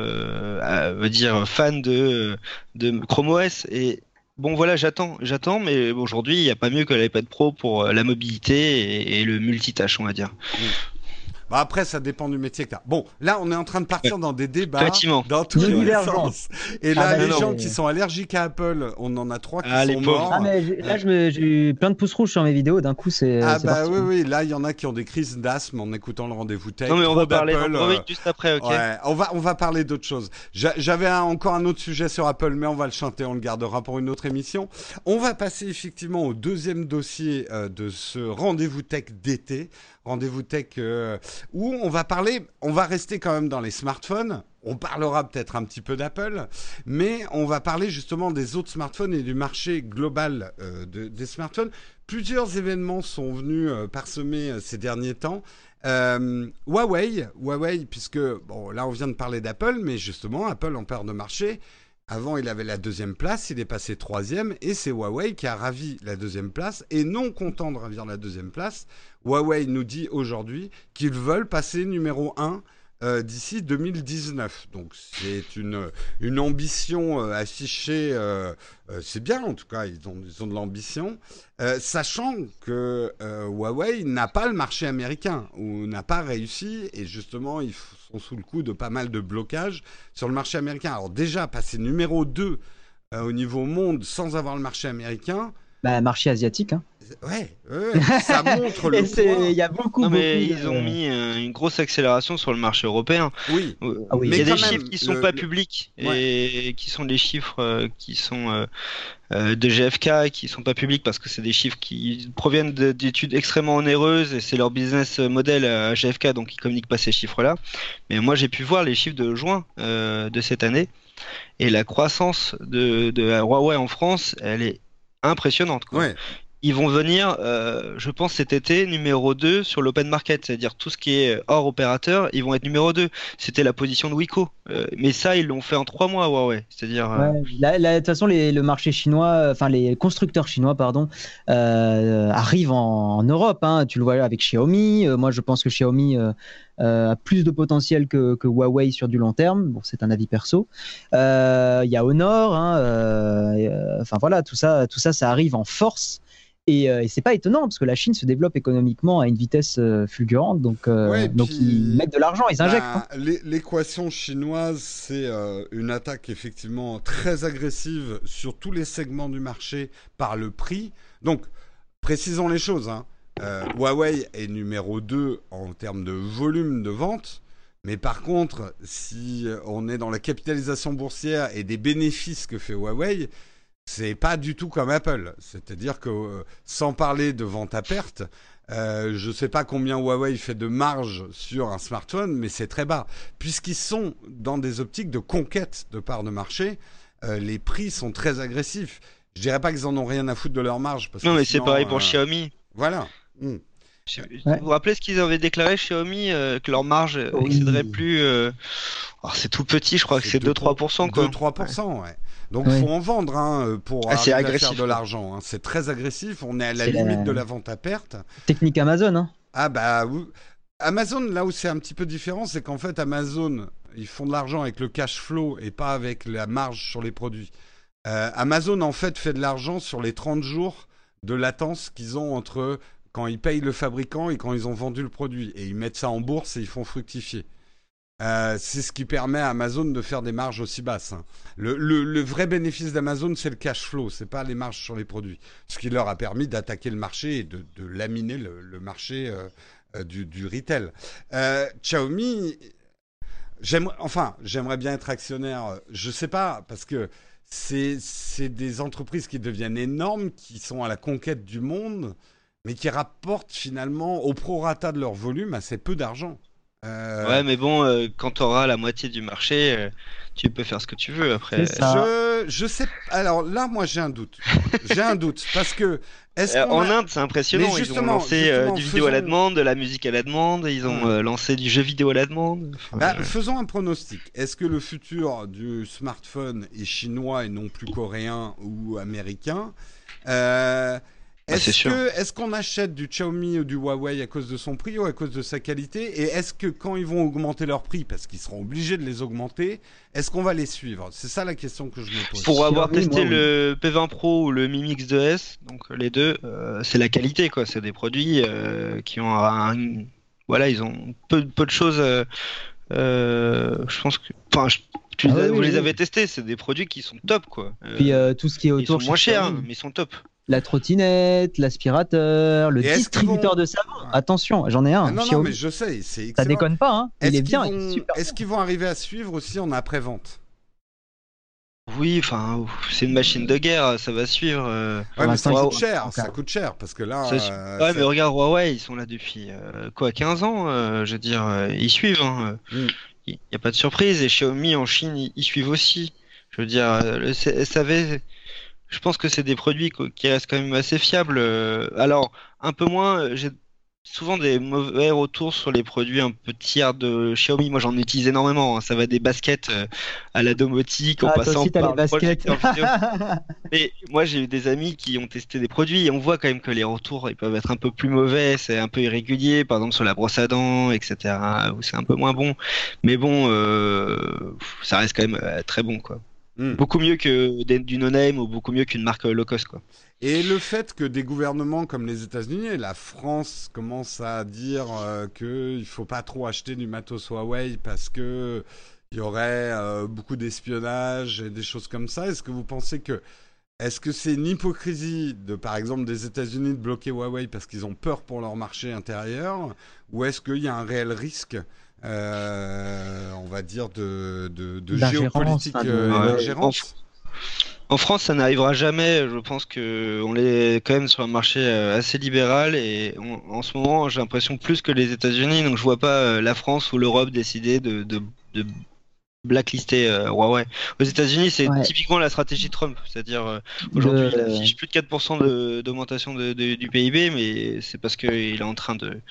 fan de Chrome OS, et bon voilà, j'attends, mais aujourd'hui, il n'y a pas mieux que l'iPad Pro pour la mobilité et le multitâche, on va dire. Bah après, ça dépend du métier que t'as. Bon, là, on est en train de partir dans des débats dans tous Une les divergence. sens. Et là, les gens qui sont allergiques à Apple, on en a 3 qui sont morts. Ah, mais là, j'ai eu plein de pouces rouges sur mes vidéos. D'un coup, c'est. Ah, c'est bah parti. oui, là, il y en a qui ont des crises d'asthme en écoutant le rendez-vous tech. Non, mais on va parler d'Apple, d'Android juste après, ok. Ouais, on va parler d'autres choses. J'avais encore un autre sujet sur Apple, mais on va le chanter, on le gardera pour une autre émission. On va passer effectivement au deuxième dossier de ce rendez-vous tech d'été. Rendez-vous tech où on va rester quand même dans les smartphones. On parlera peut-être un petit peu d'Apple, mais on va parler justement des autres smartphones et du marché global des smartphones. Plusieurs événements sont venus parsemer ces derniers temps. Huawei, puisque bon, là on vient de parler d'Apple, mais justement Apple en perd de marché. Avant, il avait la 2e place, il est passé 3e, et c'est Huawei qui a ravi la 2e place. Et non content de ravir la 2e place, Huawei nous dit aujourd'hui qu'ils veulent passer numéro 1 d'ici 2019. Donc c'est une ambition affichée, c'est bien en tout cas, ils ont de l'ambition, sachant que Huawei n'a pas le marché américain, ou n'a pas réussi, et justement ils sont sous le coup de pas mal de blocages sur le marché américain. Alors déjà, passer numéro 2 au niveau monde sans avoir le marché américain... Bah, marché asiatique, hein. Ouais, ça montre le poids. Il y a beaucoup. Mais ils ont mis une grosse accélération sur le marché européen. Oui. Ah oui. Il y a Mais des quand chiffres même, qui sont pas publics et qui sont des chiffres qui sont de GfK, qui sont pas publics parce que c'est des chiffres qui proviennent d'études extrêmement onéreuses et c'est leur business model à GfK, donc ils communiquent pas ces chiffres-là. Mais moi j'ai pu voir les chiffres de juin de cette année et la croissance de Huawei en France, elle est impressionnante, quoi. Ouais. Ils vont venir, je pense, cet été, numéro 2 sur l'open market, c'est-à-dire tout ce qui est hors opérateur, ils vont être numéro 2. C'était la position de Wiko. Mais ça, ils l'ont fait en 3 mois, Huawei. C'est-à-dire. Ouais, de toute façon, le marché chinois, enfin les constructeurs chinois, pardon, arrivent en Europe. Hein. Tu le vois avec Xiaomi. Moi, je pense que Xiaomi a plus de potentiel que Huawei sur du long terme. Bon, c'est un avis perso. Il y a Honor. Enfin voilà, tout ça, ça arrive en force. Et c'est pas étonnant parce que la Chine se développe économiquement à une vitesse fulgurante, donc ils mettent de l'argent, ils injectent. Hein. L'équation chinoise, c'est une attaque effectivement très agressive sur tous les segments du marché par le prix. Donc, précisons les choses. Hein. Huawei est numéro 2 en termes de volume de vente. Mais par contre, si on est dans la capitalisation boursière et des bénéfices que fait Huawei, c'est pas du tout comme Apple. C'est-à-dire que, sans parler de vente à perte, je sais pas combien Huawei fait de marge sur un smartphone, mais c'est très bas. Puisqu'ils sont dans des optiques de conquête de parts de marché, les prix sont très agressifs. Je dirais pas qu'ils en ont rien à foutre de leur marge. Parce non, que mais sinon, c'est pareil pour Xiaomi. Voilà. Vous vous rappelez ce qu'ils avaient déclaré Xiaomi, que leur marge excéderait plus... Alors c'est tout petit, je crois que c'est 2-3%. 2-3%, ouais. Donc il faut en vendre pour arriver à faire de l'argent. Hein. C'est très agressif, on est à la limite de la vente à perte. Technique Amazon. Hein. Ah bah oui. Amazon, là où c'est un petit peu différent, c'est qu'en fait Amazon, ils font de l'argent avec le cash flow et pas avec la marge sur les produits. Amazon en fait de l'argent sur les 30 jours de latence qu'ils ont entre quand ils payent le fabricant et quand ils ont vendu le produit. Et ils mettent ça en bourse et ils font fructifier. C'est ce qui permet à Amazon de faire des marges aussi basses. Hein. Le vrai bénéfice d'Amazon, c'est le cash flow, c'est pas les marges sur les produits. Ce qui leur a permis d'attaquer le marché et de laminer le marché du retail. Xiaomi, j'aimerais bien être actionnaire. Je sais pas, parce que c'est des entreprises qui deviennent énormes, qui sont à la conquête du monde, mais qui rapportent finalement au prorata de leur volume assez peu d'argent. Ouais, mais bon, quand tu auras la moitié du marché, tu peux faire ce que tu veux après. Je sais. Alors là, moi, j'ai un doute. Parce que en Inde, c'est impressionnant. Ils ont lancé du vidéo à la demande, de la musique à la demande. Ils ont lancé du jeu vidéo à la demande. Faisons un pronostic. Est-ce que le futur du smartphone est chinois et non plus coréen ou américain? Est-ce qu'on achète du Xiaomi ou du Huawei à cause de son prix ou à cause de sa qualité? Et est-ce que quand ils vont augmenter leur prix, parce qu'ils seront obligés de les augmenter, est-ce qu'on va les suivre? C'est ça la question que je me pose. Pour avoir testé le P20 Pro ou le Mi Mix 2S, donc les deux, c'est la qualité, quoi. C'est des produits qui ont voilà, ils ont peu de choses. Je pense que, enfin, vous les avez testés, c'est des produits qui sont top, quoi. Puis tout ce qui est autour, ils sont moins chers, mais ils sont top. La trottinette, l'aspirateur, le distributeur de savon. Attention, j'en ai un. Non, mais je sais, c'est excellent. Ça déconne pas, hein. Il est bien, il est super. Est-ce qu'ils vont arriver à suivre aussi en après-vente? Oui, enfin, c'est une machine de guerre, ça va suivre. Ouais, mais ça coûte cher, parce que là... ouais, mais regarde, Huawei, ils sont là depuis, 15 ans, je veux dire, ils suivent, hein. Il n'y a pas de surprise, et Xiaomi en Chine, ils suivent aussi. Je veux dire, je pense que c'est des produits qui restent quand même assez fiables. Alors, un peu moins, j'ai souvent des mauvais retours sur les produits un peu tiers de Xiaomi. Moi, j'en utilise énormément, hein. Ça va des baskets à la domotique, en passant par le projecteur vidéo. Mais moi, j'ai eu des amis qui ont testé des produits et on voit quand même que les retours, ils peuvent être un peu plus mauvais, c'est un peu irrégulier, par exemple sur la brosse à dents, etc., où c'est un peu moins bon. Mais bon, ça reste quand même très bon, quoi. Beaucoup mieux que du no-name ou beaucoup mieux qu'une marque low cost, quoi. Et le fait que des gouvernements comme les États-Unis et la France commencent à dire qu'il ne faut pas trop acheter du matos Huawei parce qu'il y aurait beaucoup d'espionnage et des choses comme ça, est-ce que c'est une hypocrisie par exemple, des États-Unis de bloquer Huawei parce qu'ils ont peur pour leur marché intérieur, ou est-ce qu'il y a un réel risque on va dire de géopolitique, d'ingérence? En France, ça n'arrivera jamais. Je pense qu'on est quand même sur un marché assez libéral et en ce moment, j'ai l'impression plus que les États-Unis. Donc, je vois pas la France ou l'Europe décider de blacklister Huawei. Aux États-Unis, c'est typiquement la stratégie Trump, c'est-à-dire aujourd'hui, il affiche plus de 4% d'augmentation du PIB, mais c'est parce qu'il est en train de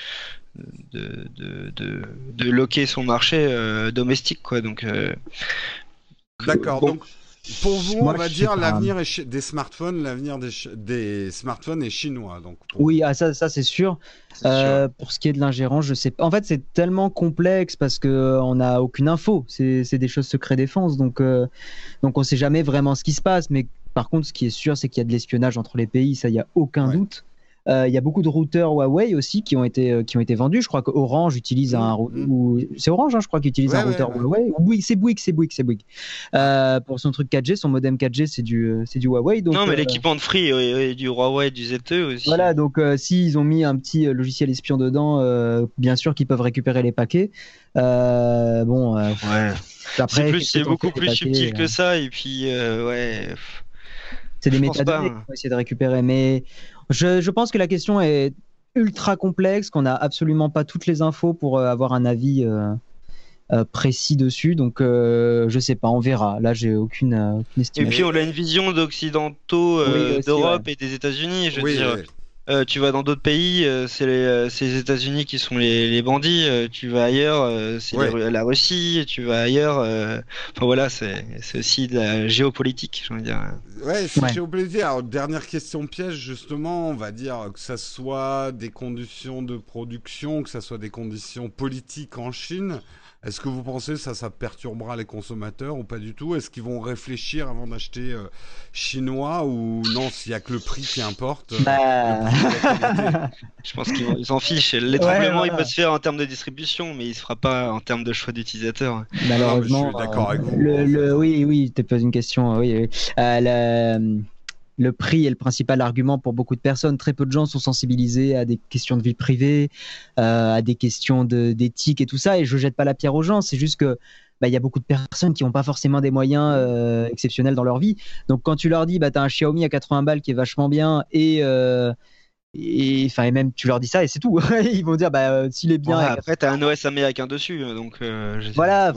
loquer son marché domestique, quoi. Donc, d'accord. Donc, pour vous, on va dire l'avenir des smartphones, l'avenir des smartphones est chinois. Donc oui, ça c'est sûr. Pour ce qui est de l'ingérence, je sais pas. En fait, c'est tellement complexe parce que on n'a aucune info. C'est des choses secret défense, donc on sait jamais vraiment ce qui se passe. Mais par contre, ce qui est sûr, c'est qu'il y a de l'espionnage entre les pays. Ça, il y a aucun doute. Il y a beaucoup de routeurs Huawei aussi qui ont été vendus. Je crois que Orange utilise c'est Orange, hein, je crois, qui utilise un routeur Huawei. Oui, c'est Bouygues. Pour son truc 4G, son modem 4G, c'est du Huawei. Donc, non, mais l'équipement de Free et du Huawei, du ZTE aussi. Voilà, donc s'ils ont mis un petit logiciel espion dedans, bien sûr qu'ils peuvent récupérer les paquets. Après, c'est beaucoup plus subtil que ça. Et puis, c'est des métadonnées qu'on va essayer de récupérer, mais je pense que la question est ultra complexe, qu'on n'a absolument pas toutes les infos pour avoir un avis précis dessus, donc je sais pas, on verra. Là, j'ai aucune estimation. Et puis on a une vision d'occidentaux, d'Europe et des États-Unis. Je veux dire, tu vas dans d'autres pays, c'est les États-Unis qui sont les bandits. Tu vas ailleurs, c'est la Russie. Tu vas ailleurs. Enfin voilà, c'est aussi de la géopolitique, j'ai envie de dire. Ouais, c'est géopolitique. Alors, dernière question piège, justement, on va dire que ça soit des conditions de production, que ça soit des conditions politiques en Chine. Est-ce que vous pensez que ça perturbera les consommateurs ou pas du tout? Est-ce qu'ils vont réfléchir avant d'acheter chinois, ou non, s'il n'y a que le prix qui importe Je pense qu'ils s'en fichent. L'étranglement, il peut se faire en termes de distribution, mais il ne se fera pas en termes de choix d'utilisateur. Malheureusement, je suis d'accord avec vous. Oui, tu poses une question. Oui. Le prix est le principal argument pour beaucoup de personnes. Très peu de gens sont sensibilisés à des questions de vie privée, à des questions d'éthique et tout ça. Et je jette pas la pierre aux gens. C'est juste que il y a beaucoup de personnes qui n'ont pas forcément des moyens exceptionnels dans leur vie. Donc quand tu leur dis, t'as un Xiaomi à 80 balles qui est vachement bien et même tu leur dis ça et c'est tout. Ils vont dire s'il est bien. Après t'as un OS américain dessus, donc voilà.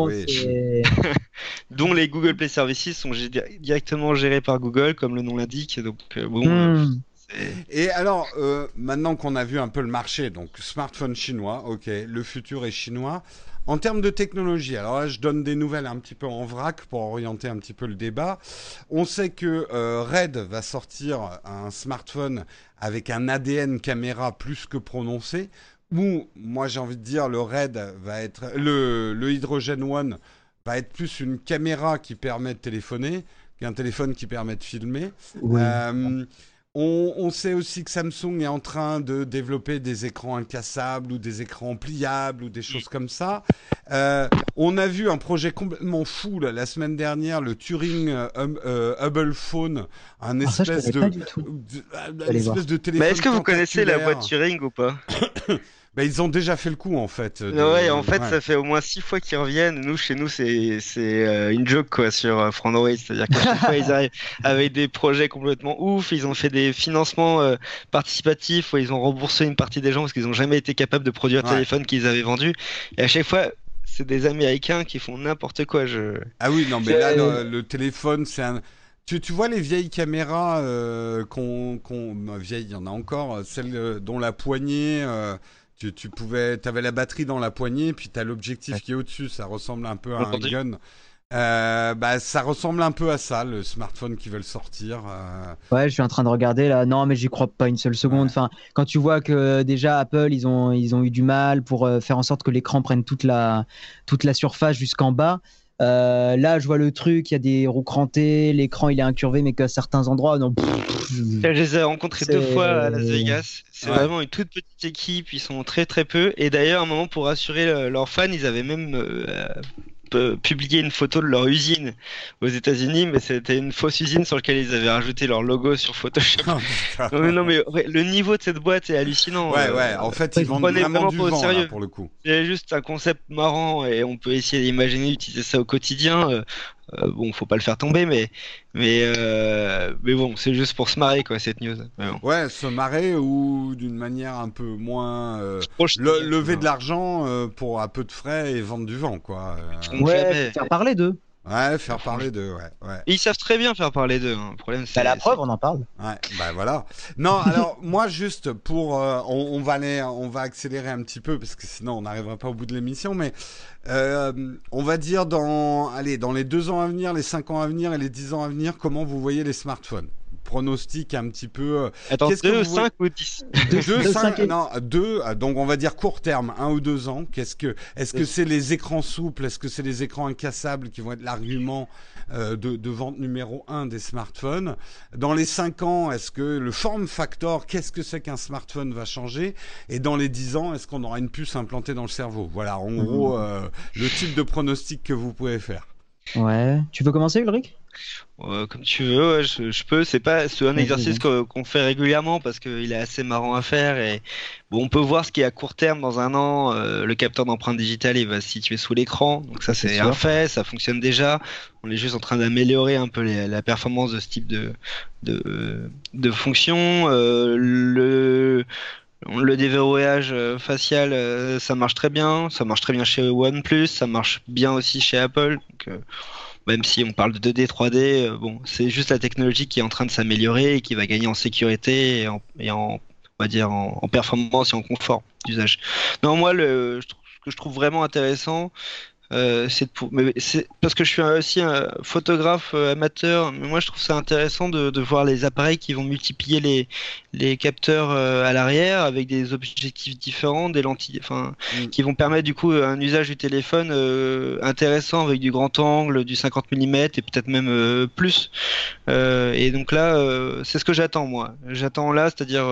dont les Google Play Services sont directement gérés par Google, comme le nom l'indique. Donc Et alors, maintenant qu'on a vu un peu le marché, donc smartphone chinois, ok, le futur est chinois. En termes de technologie, alors là, je donne des nouvelles un petit peu en vrac pour orienter un petit peu le débat. On sait que Red va sortir un smartphone avec un ADN caméra plus que prononcé, où, moi j'ai envie de dire, le Red va être... Le Hydrogen One va être plus une caméra qui permet de téléphoner qu'un téléphone qui permet de filmer. Oui. On sait aussi que Samsung est en train de développer des écrans incassables ou des écrans pliables ou des choses comme ça. On a vu un projet complètement fou là, la semaine dernière, le Turing Hubble Phone, un espèce de téléphone. Mais est-ce que vous connaissez la boîte Turing ou pas? Bah, ils ont déjà fait le coup en fait. Ouais, en fait, ça fait au moins 6 fois qu'ils reviennent. Nous, chez nous, c'est une joke quoi sur Frandroid. C'est-à-dire qu'à chaque fois, ils arrivent avec des projets complètement ouf. Ils ont fait des financements participatifs où ils ont remboursé une partie des gens parce qu'ils n'ont jamais été capables de produire le téléphone qu'ils avaient vendu. Et à chaque fois, c'est des Américains qui font n'importe quoi. Ah oui, non, mais là, le téléphone, c'est un. Tu vois les vieilles caméras vieilles, il y en a encore, celles dont la poignée. T'avais la batterie dans la poignée, puis t'as l'objectif qui est au-dessus. Ça ressemble un peu à un gun. Ça ressemble un peu à ça, le smartphone qu'ils veulent sortir. Ouais, je suis en train de regarder là. Non, mais j'y crois pas une seule seconde. Enfin, quand tu vois que déjà Apple, ils ont eu du mal pour faire en sorte que l'écran prenne toute la surface jusqu'en bas. Là, je vois le truc, il y a des roues crantées, l'écran il est incurvé, mais qu'à certains endroits, non. Je les ai rencontrés 2 fois à Las Vegas. C'est vraiment une toute petite équipe, ils sont très très peu. Et d'ailleurs, à un moment, pour rassurer leurs fans, ils avaient même publié une photo de leur usine aux États-Unis, mais c'était une fausse usine sur laquelle ils avaient rajouté leur logo sur Photoshop. non, mais le niveau de cette boîte est hallucinant. Ouais, en fait, ils vendent vraiment du vent là, pour le coup. C'est juste un concept marrant et on peut essayer d'imaginer utiliser ça au quotidien. Bon, faut pas le faire tomber, mais bon, c'est juste pour se marrer quoi cette news. Bon. Ouais, se marrer ou d'une manière un peu moins lever de l'argent pour un peu de frais et vendre du vent quoi. Faire parler d'eux. Ouais, faire parler d'eux, ouais. Ils savent très bien faire parler d'eux. Hein. Le problème, c'est la preuve, on en parle. Ouais, bah voilà. Non, alors moi juste pour, on va accélérer un petit peu parce que sinon on n'arrivera pas au bout de l'émission, mais on va dire dans les 2 ans à venir, les 5 ans à venir et les 10 ans à venir, comment vous voyez les smartphones? Pronostic un petit peu. Attends, 2, 5 ou 10 2, 5, non, 2, donc on va dire court terme, 1 ou 2 ans. Est-ce que c'est les écrans souples, est-ce que c'est les écrans incassables qui vont être l'argument de vente numéro 1 des smartphones? Dans les 5 ans, est-ce que le form factor, qu'est-ce que c'est qu'un smartphone va changer? Et dans les 10 ans, est-ce qu'on aura une puce implantée dans le cerveau? Voilà, en gros, le type de pronostic que vous pouvez faire. Ouais. Tu veux commencer, Ulrich? Comme tu veux, ouais, je peux. C'est un exercice qu'on fait régulièrement parce qu'il est assez marrant à faire et bon, on peut voir ce qui est à court terme dans 1 an. Le capteur d'empreinte digitale, il va se situer sous l'écran, donc ça c'est un fait, ça fonctionne déjà. On est juste en train d'améliorer un peu la performance de ce type de fonction. Le déverrouillage facial, ça marche très bien. Ça marche très bien chez OnePlus, ça marche bien aussi chez Apple. Donc, même si on parle de 2D, 3D, bon, c'est juste la technologie qui est en train de s'améliorer et qui va gagner en sécurité et en on va dire en performance et en confort d'usage. Non, moi, ce que je trouve vraiment intéressant, c'est parce que je suis aussi un photographe amateur, mais moi je trouve ça intéressant de voir les appareils qui vont multiplier les capteurs à l'arrière avec des objectifs différents, des lentilles, qui vont permettre du coup un usage du téléphone intéressant avec du grand angle, du 50 mm et peut-être même plus. Et donc là, c'est ce que j'attends moi. J'attends là, c'est-à-dire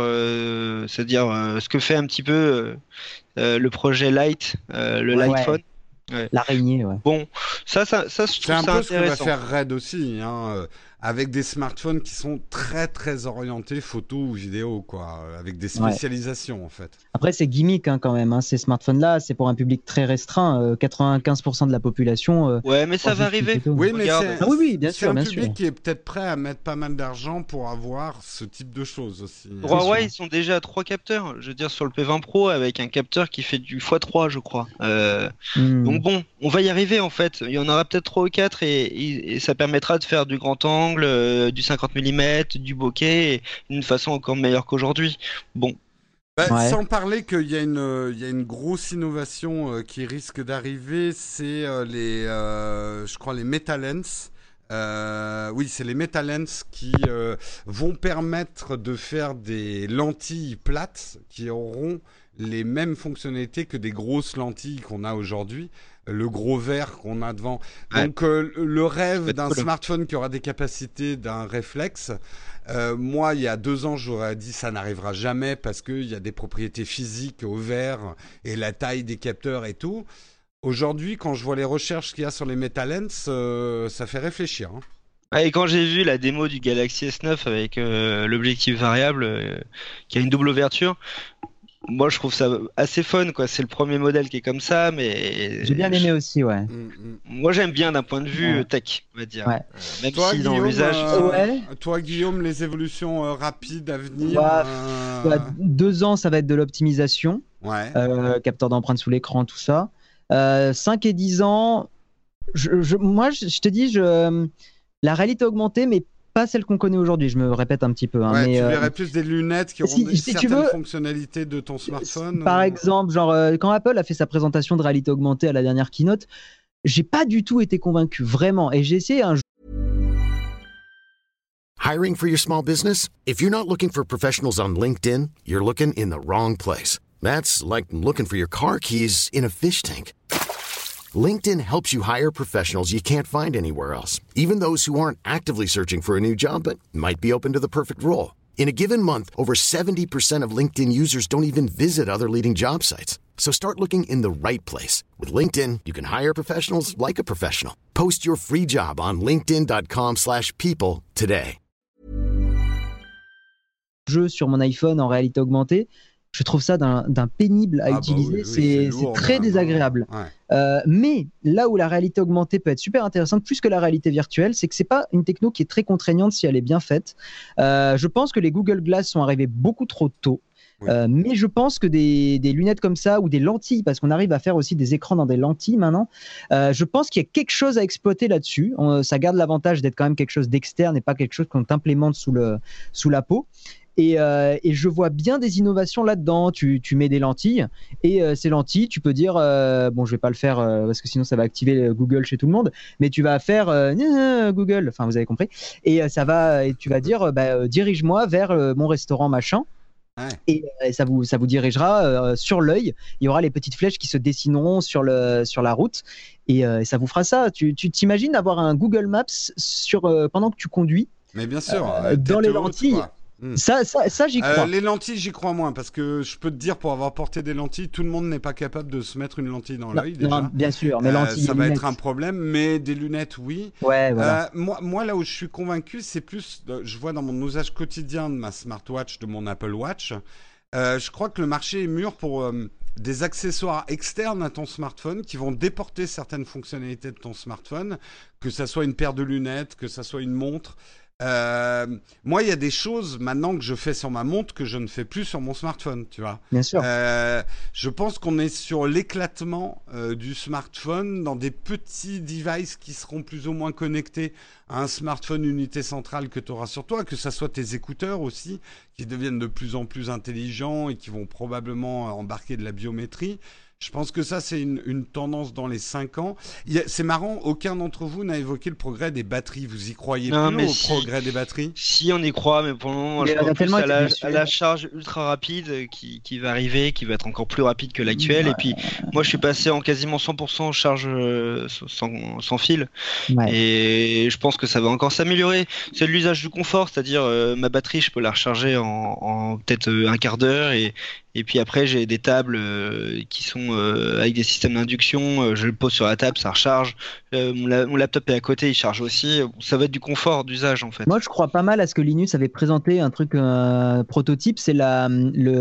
ce que fait un petit peu le projet Light, Light Phone. Ouais. L'araignée, ouais. Bon, ça, je trouve ça intéressant. C'est un peu ce que va faire Red aussi, avec des smartphones qui sont très très orientés photo ou vidéo, quoi, avec des spécialisations en fait. Après, c'est gimmick quand même, ces smartphones-là, c'est pour un public très restreint, 95% de la population. Ouais, mais ça va arriver. Oui, mais bien sûr, c'est un public qui est peut-être prêt à mettre pas mal d'argent pour avoir ce type de choses aussi. Huawei, ils sont déjà à 3 capteurs, je veux dire sur le P20 Pro avec un capteur qui fait du x3, je crois. Donc bon, on va y arriver en fait. Il y en aura peut-être 3 ou 4 et ça permettra de faire du grand angle, du 50 mm, du bokeh d'une façon encore meilleure qu'aujourd'hui. Bon. Sans parler qu'il y a une grosse innovation qui risque d'arriver, c'est je crois les MetaLens. Oui, c'est les MetaLens qui vont permettre de faire des lentilles plates qui auront les mêmes fonctionnalités que des grosses lentilles qu'on a aujourd'hui, le gros verre qu'on a devant. Donc le rêve d'un smartphone qui aura des capacités d'un réflexe, moi il y a 2 ans j'aurais dit ça n'arrivera jamais parce qu'il y a des propriétés physiques au verre et la taille des capteurs et tout. Aujourd'hui, quand je vois les recherches qu'il y a sur les MetaLens, ça fait réfléchir. Et quand j'ai vu la démo du Galaxy S9 avec l'objectif variable qui a une double ouverture, moi je trouve ça assez fun, quoi. C'est le premier modèle qui est comme ça, mais j'ai bien aimé aussi, ouais. Moi j'aime bien d'un point de vue tech, on va dire. Ouais. Même toi, si Guillaume, dans l'usage. Toi, Guillaume, les évolutions rapides à venir. 2 ans, ça va être de l'optimisation, capteur d'empreinte sous l'écran, tout ça. 5 et 10 ans, moi je te dis, la réalité augmentée, mais pas celle qu'on connaît aujourd'hui, je me répète un petit peu. Mais tu verrais plus des lunettes qui auront certaines fonctionnalités de ton smartphone. Par exemple, genre quand Apple a fait sa présentation de réalité augmentée à la dernière keynote, j'ai pas du tout été convaincu, vraiment. Et j'ai essayé un Hiring for your small business? If you're not looking for professionals on LinkedIn, you're looking in the wrong place. That's like looking for your car keys in a fish tank. LinkedIn helps you hire professionals you can't find anywhere else, even those who aren't actively searching for a new job but might be open to the perfect role. In a given month, over 70% of LinkedIn users don't even visit other leading job sites. So start looking in the right place. With LinkedIn, you can hire professionals like a professional. Post your free job on linkedin.com/people today. Jeu sur mon iPhone en réalité augmentée, je trouve ça d'un pénible à utiliser, c'est très désagréable. Mais là où la réalité augmentée peut être super intéressante, plus que la réalité virtuelle, c'est que c'est pas une techno qui est très contraignante si elle est bien faite. Je pense que les Google Glass sont arrivés beaucoup trop tôt. Mais je pense que des lunettes comme ça ou des lentilles, parce qu'on arrive à faire aussi des écrans dans des lentilles maintenant, je pense qu'il y a quelque chose à exploiter là-dessus. Ça garde l'avantage d'être quand même quelque chose d'externe et pas quelque chose qu'on implémente sous la peau. Et je vois bien des innovations là-dedans. Tu mets des lentilles et ces lentilles, tu peux dire, bon, je vais pas le faire parce que sinon ça va activer Google chez tout le monde, mais tu vas faire Google, enfin vous avez compris, et tu vas dire, dirige-moi vers mon restaurant machin. Et ça vous dirigera sur l'œil. Il y aura les petites flèches qui se dessineront sur la route et ça vous fera ça. Tu t'imagines avoir un Google Maps pendant que tu conduis. Mais bien sûr, dans les lentilles. Ça, j'y crois. Les lentilles, j'y crois moins parce que je peux te dire, pour avoir porté des lentilles, tout le monde n'est pas capable de se mettre une lentille dans l'œil déjà. Non, bien sûr, mais lentilles, ça va être un problème, mais des lunettes, oui. Ouais, voilà. Moi, là où je suis convaincu, c'est plus, je vois dans mon usage quotidien de ma smartwatch, de mon Apple Watch, je crois que le marché est mûr pour des accessoires externes à ton smartphone qui vont déporter certaines fonctionnalités de ton smartphone, que ça soit une paire de lunettes, que ça soit une montre. Moi, il y a des choses maintenant que je fais sur ma montre que je ne fais plus sur mon smartphone, tu vois. Bien sûr. Je pense qu'on est sur l'éclatement du smartphone dans des petits devices qui seront plus ou moins connectés à un smartphone unité centrale que tu auras sur toi, que ça soit tes écouteurs aussi, qui deviennent de plus en plus intelligents et qui vont probablement embarquer de la biométrie. Je pense que ça, c'est une tendance dans les 5 ans. C'est marrant, aucun d'entre vous n'a évoqué le progrès des batteries. Vous y croyez plus au progrès des batteries ? Si, on y croit, mais pour le moment, je crois plus à la charge ultra rapide qui va arriver, qui va être encore plus rapide que l'actuelle. Ouais. Et puis, moi, je suis passé en quasiment 100% charge sans fil. Ouais. Et je pense que ça va encore s'améliorer. C'est de l'usage du confort, c'est-à-dire ma batterie, je peux la recharger en peut-être un quart d'heure et puis après, j'ai des tables qui sont avec des systèmes d'induction. Je le pose sur la table, ça recharge. Mon laptop est à côté, il charge aussi. Ça va être du confort d'usage en fait. Moi, je crois pas mal à ce que Linus avait présenté un truc prototype. C'est pas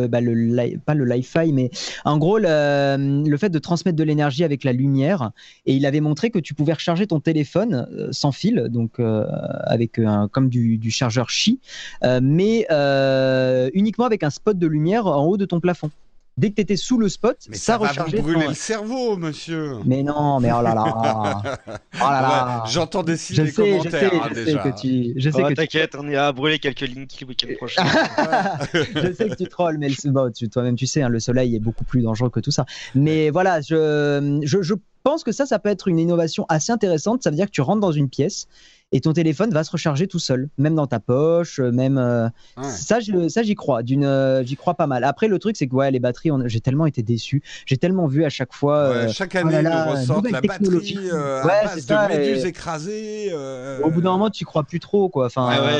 le Li-Fi, mais en gros le fait de transmettre de l'énergie avec la lumière. Et il avait montré que tu pouvais recharger ton téléphone sans fil, donc avec comme du chargeur Qi, mais uniquement avec un spot de lumière en haut de ton plafond. Dès que tu étais sous le spot, mais ça rechargeait. Mais ça va vous brûler le cerveau, monsieur. Mais non, mais oh là là. Oh là là. Ouais, j'entends des signes des commentaires déjà. Je sais que t'inquiète, on ira brûler quelques lignes le week-end prochain. Je sais que tu trolls, mais toi-même tu sais, le soleil est beaucoup plus dangereux que tout ça. Mais voilà, je pense que ça peut être une innovation assez intéressante. Ça veut dire que tu rentres dans une pièce et ton téléphone va se recharger tout seul, même dans ta poche, même ça j'y crois, j'y crois pas mal. Après le truc c'est que les batteries, j'ai tellement été déçu, j'ai tellement vu à chaque fois chaque année ils nous ressortent la batterie à base de méduses écrasées. Au bout d'un moment tu crois plus trop quoi.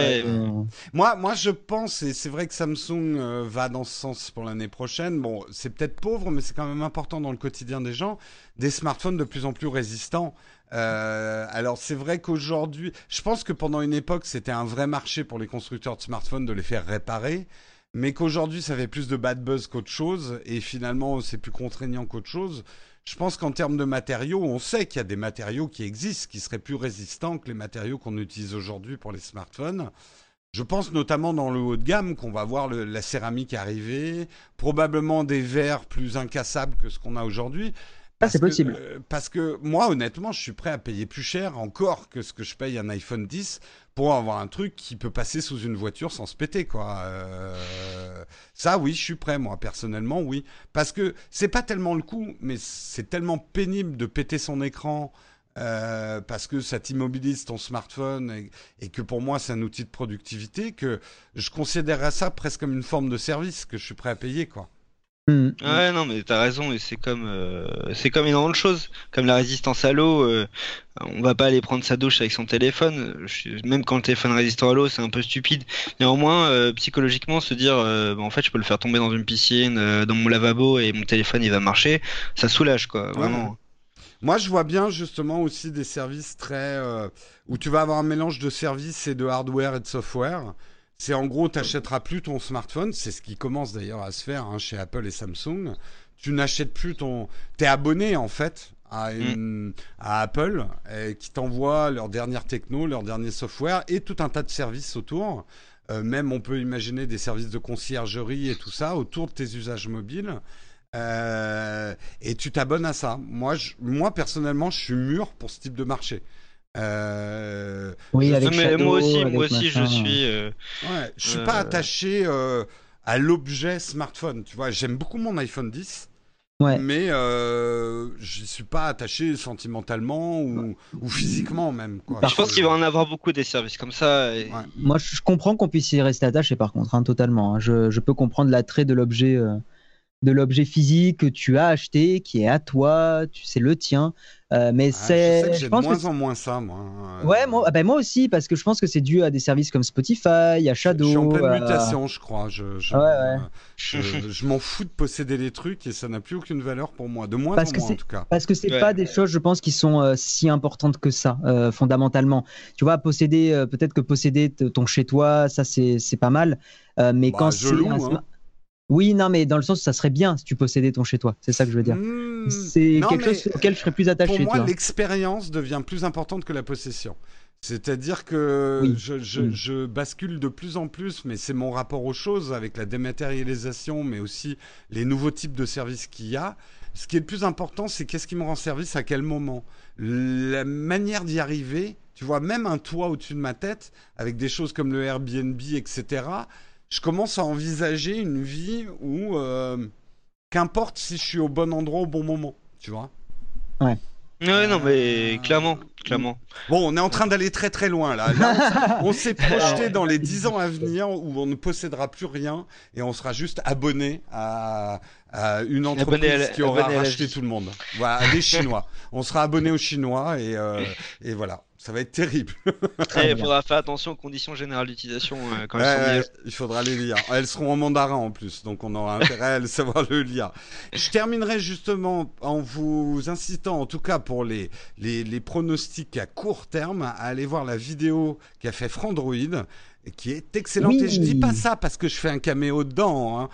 Moi je pense, et c'est vrai que Samsung va dans ce sens pour l'année prochaine. Bon, c'est peut-être pauvre, mais c'est quand même important dans le quotidien des gens, des smartphones de plus en plus résistants. Alors c'est vrai qu'aujourd'hui, je pense que pendant une époque c'était un vrai marché pour les constructeurs de smartphones de les faire réparer, mais qu'aujourd'hui ça fait plus de bad buzz qu'autre chose, et finalement c'est plus contraignant qu'autre chose. Je pense qu'en termes de matériaux, on sait qu'il y a des matériaux qui existent, qui seraient plus résistants que les matériaux qu'on utilise aujourd'hui pour les smartphones. Je pense notamment dans le haut de gamme qu'on va voir la céramique arriver, probablement des verres plus incassables que ce qu'on a aujourd'hui. C'est possible. Parce que moi, honnêtement, je suis prêt à payer plus cher encore que ce que je paye un iPhone 10 pour avoir un truc qui peut passer sous une voiture sans se péter, quoi. Ça, oui, je suis prêt, moi, personnellement, oui. Parce que c'est pas tellement le coup, mais c'est tellement pénible de péter son écran parce que ça t'immobilise ton smartphone et que pour moi, c'est un outil de productivité que je considérerais ça presque comme une forme de service que je suis prêt à payer, quoi. Ouais, non, mais t'as raison, et c'est comme énormément de choses, comme la résistance à l'eau. On va pas aller prendre sa douche avec son téléphone. Même quand le téléphone résistant à l'eau, c'est un peu stupide. Néanmoins, psychologiquement, se dire, en fait, je peux le faire tomber dans une piscine, dans mon lavabo, et mon téléphone il va marcher, ça soulage, quoi, vraiment. Ouais. Moi, je vois bien justement aussi des services très où tu vas avoir un mélange de services et de hardware et de software. C'est en gros, tu n'achèteras plus ton smartphone. C'est ce qui commence d'ailleurs à se faire chez Apple et Samsung. Tu n'achètes plus ton... Tu es abonné en fait à Apple qui t'envoie leur dernière techno, leur dernier software et tout un tas de services autour. Même on peut imaginer des services de conciergerie et tout ça autour de tes usages mobiles. Et tu t'abonnes à ça. Moi personnellement, je suis mûr pour ce type de marché. Oui, avec Shadow, moi aussi, machin. je suis pas attaché à l'objet smartphone. Tu vois, j'aime beaucoup mon iPhone 10, mais je suis pas attaché sentimentalement ou physiquement même. Quoi. Je pense qu'il va en avoir beaucoup des services comme ça. Et... Ouais. Moi, je comprends qu'on puisse y rester attaché, par contre, totalement. Je peux comprendre l'attrait de l'objet. De l'objet physique que tu as acheté, qui est à toi, c'est le tien. Mais je sais que j'ai de moins en moins ça, moi. Ouais, moi aussi, parce que je pense que c'est dû à des services comme Spotify, à Shadow. Je suis en pleine mutation, je crois. Je m'en fous de posséder les trucs et ça n'a plus aucune valeur pour moi. De moins en moins, en tout cas. Parce que c'est pas des choses, je pense, qui sont si importantes que ça, fondamentalement. Tu vois, peut-être que posséder ton chez-toi, ça, c'est pas mal. Mais quand c'est... Oui, non, mais dans le sens où ça serait bien si tu possédais ton chez toi. C'est ça que je veux dire. C'est quelque chose auquel je serais plus attaché. Pour moi, l'expérience devient plus importante que la possession. C'est-à-dire que je bascule de plus en plus, mais c'est mon rapport aux choses avec la dématérialisation, mais aussi les nouveaux types de services qu'il y a. Ce qui est le plus important, c'est qu'est-ce qui me rend service à quel moment. La manière d'y arriver, tu vois, même un toit au-dessus de ma tête, avec des choses comme le Airbnb, etc., je commence à envisager une vie où, qu'importe si je suis au bon endroit au bon moment, tu vois. Ouais. Ouais, non, mais clairement. Bon, on est en train d'aller très très loin là. On s'est projeté dans les 10 ans à venir où on ne possédera plus rien et on sera juste abonné à une entreprise qui aura racheté tout le monde. Voilà, des Chinois. On sera abonné aux Chinois et voilà. Ça va être terrible. Il faudra faire attention aux conditions générales d'utilisation quand elles sont il faudra les lire. Elles seront en mandarin en plus, donc on aura intérêt à savoir le lire. Je terminerai justement en vous incitant, en tout cas pour les pronostics à court terme, à aller voir la vidéo qu'a fait Frandroid, qui est excellente. Oui. Et je dis pas ça parce que je fais un caméo dedans,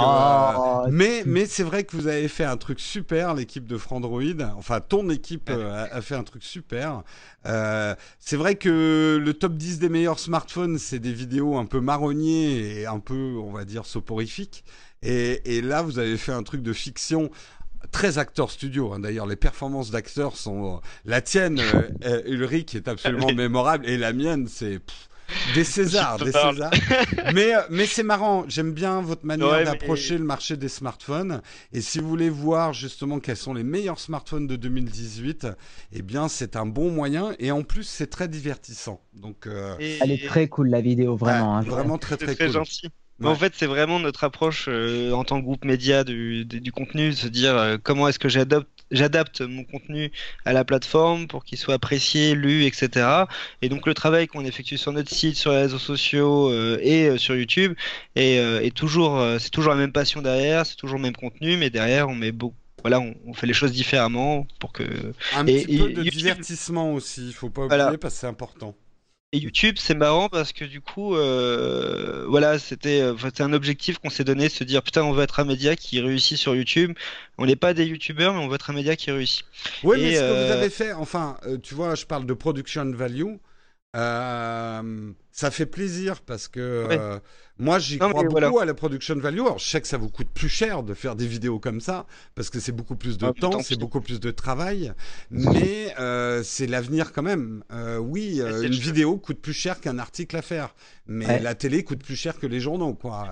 mais c'est vrai que vous avez fait un truc super, l'équipe de Frandroid. Enfin, ton équipe a fait un truc super. C'est vrai que le top 10 des meilleurs smartphones, c'est des vidéos un peu marronniers et un peu, on va dire, soporifiques. Et là, vous avez fait un truc de fiction très acteur studio. D'ailleurs, les performances d'acteurs sont... La tienne, Ulrich, est absolument mémorable. Et la mienne, c'est... Des Césars. Mais c'est marrant, j'aime bien votre manière d'approcher le marché des smartphones. Et si vous voulez voir justement quels sont les meilleurs smartphones de 2018, eh bien c'est un bon moyen. Et en plus, c'est très divertissant. Donc, elle est très cool la vidéo, vraiment. Vraiment très très cool. Gentil. Mais en fait, c'est vraiment notre approche en tant que groupe média du contenu, de se dire comment est-ce que j'adapte mon contenu à la plateforme pour qu'il soit apprécié, lu, etc. Et donc le travail qu'on effectue sur notre site, sur les réseaux sociaux et sur YouTube est toujours, c'est toujours la même passion derrière, c'est toujours le même contenu, mais derrière on met beaucoup. Voilà, on fait les choses différemment pour que. Un petit peu de divertissement aussi, il faut pas oublier parce que c'est important. Et YouTube, c'est marrant parce que du coup, voilà, c'était un objectif qu'on s'est donné, se dire putain, on veut être un média qui réussit sur YouTube. On n'est pas des YouTubeurs, mais on veut être un média qui réussit. Oui, mais ce que vous avez fait, enfin, tu vois, je parle de production value. Ça fait plaisir parce que moi j'y crois beaucoup à la production value. Alors, je sais que ça vous coûte plus cher de faire des vidéos comme ça parce que c'est beaucoup plus de temps, c'est beaucoup plus de travail, mais c'est l'avenir quand même. Une vidéo coûte plus cher qu'un article à faire, mais la télé coûte plus cher que les journaux, quoi.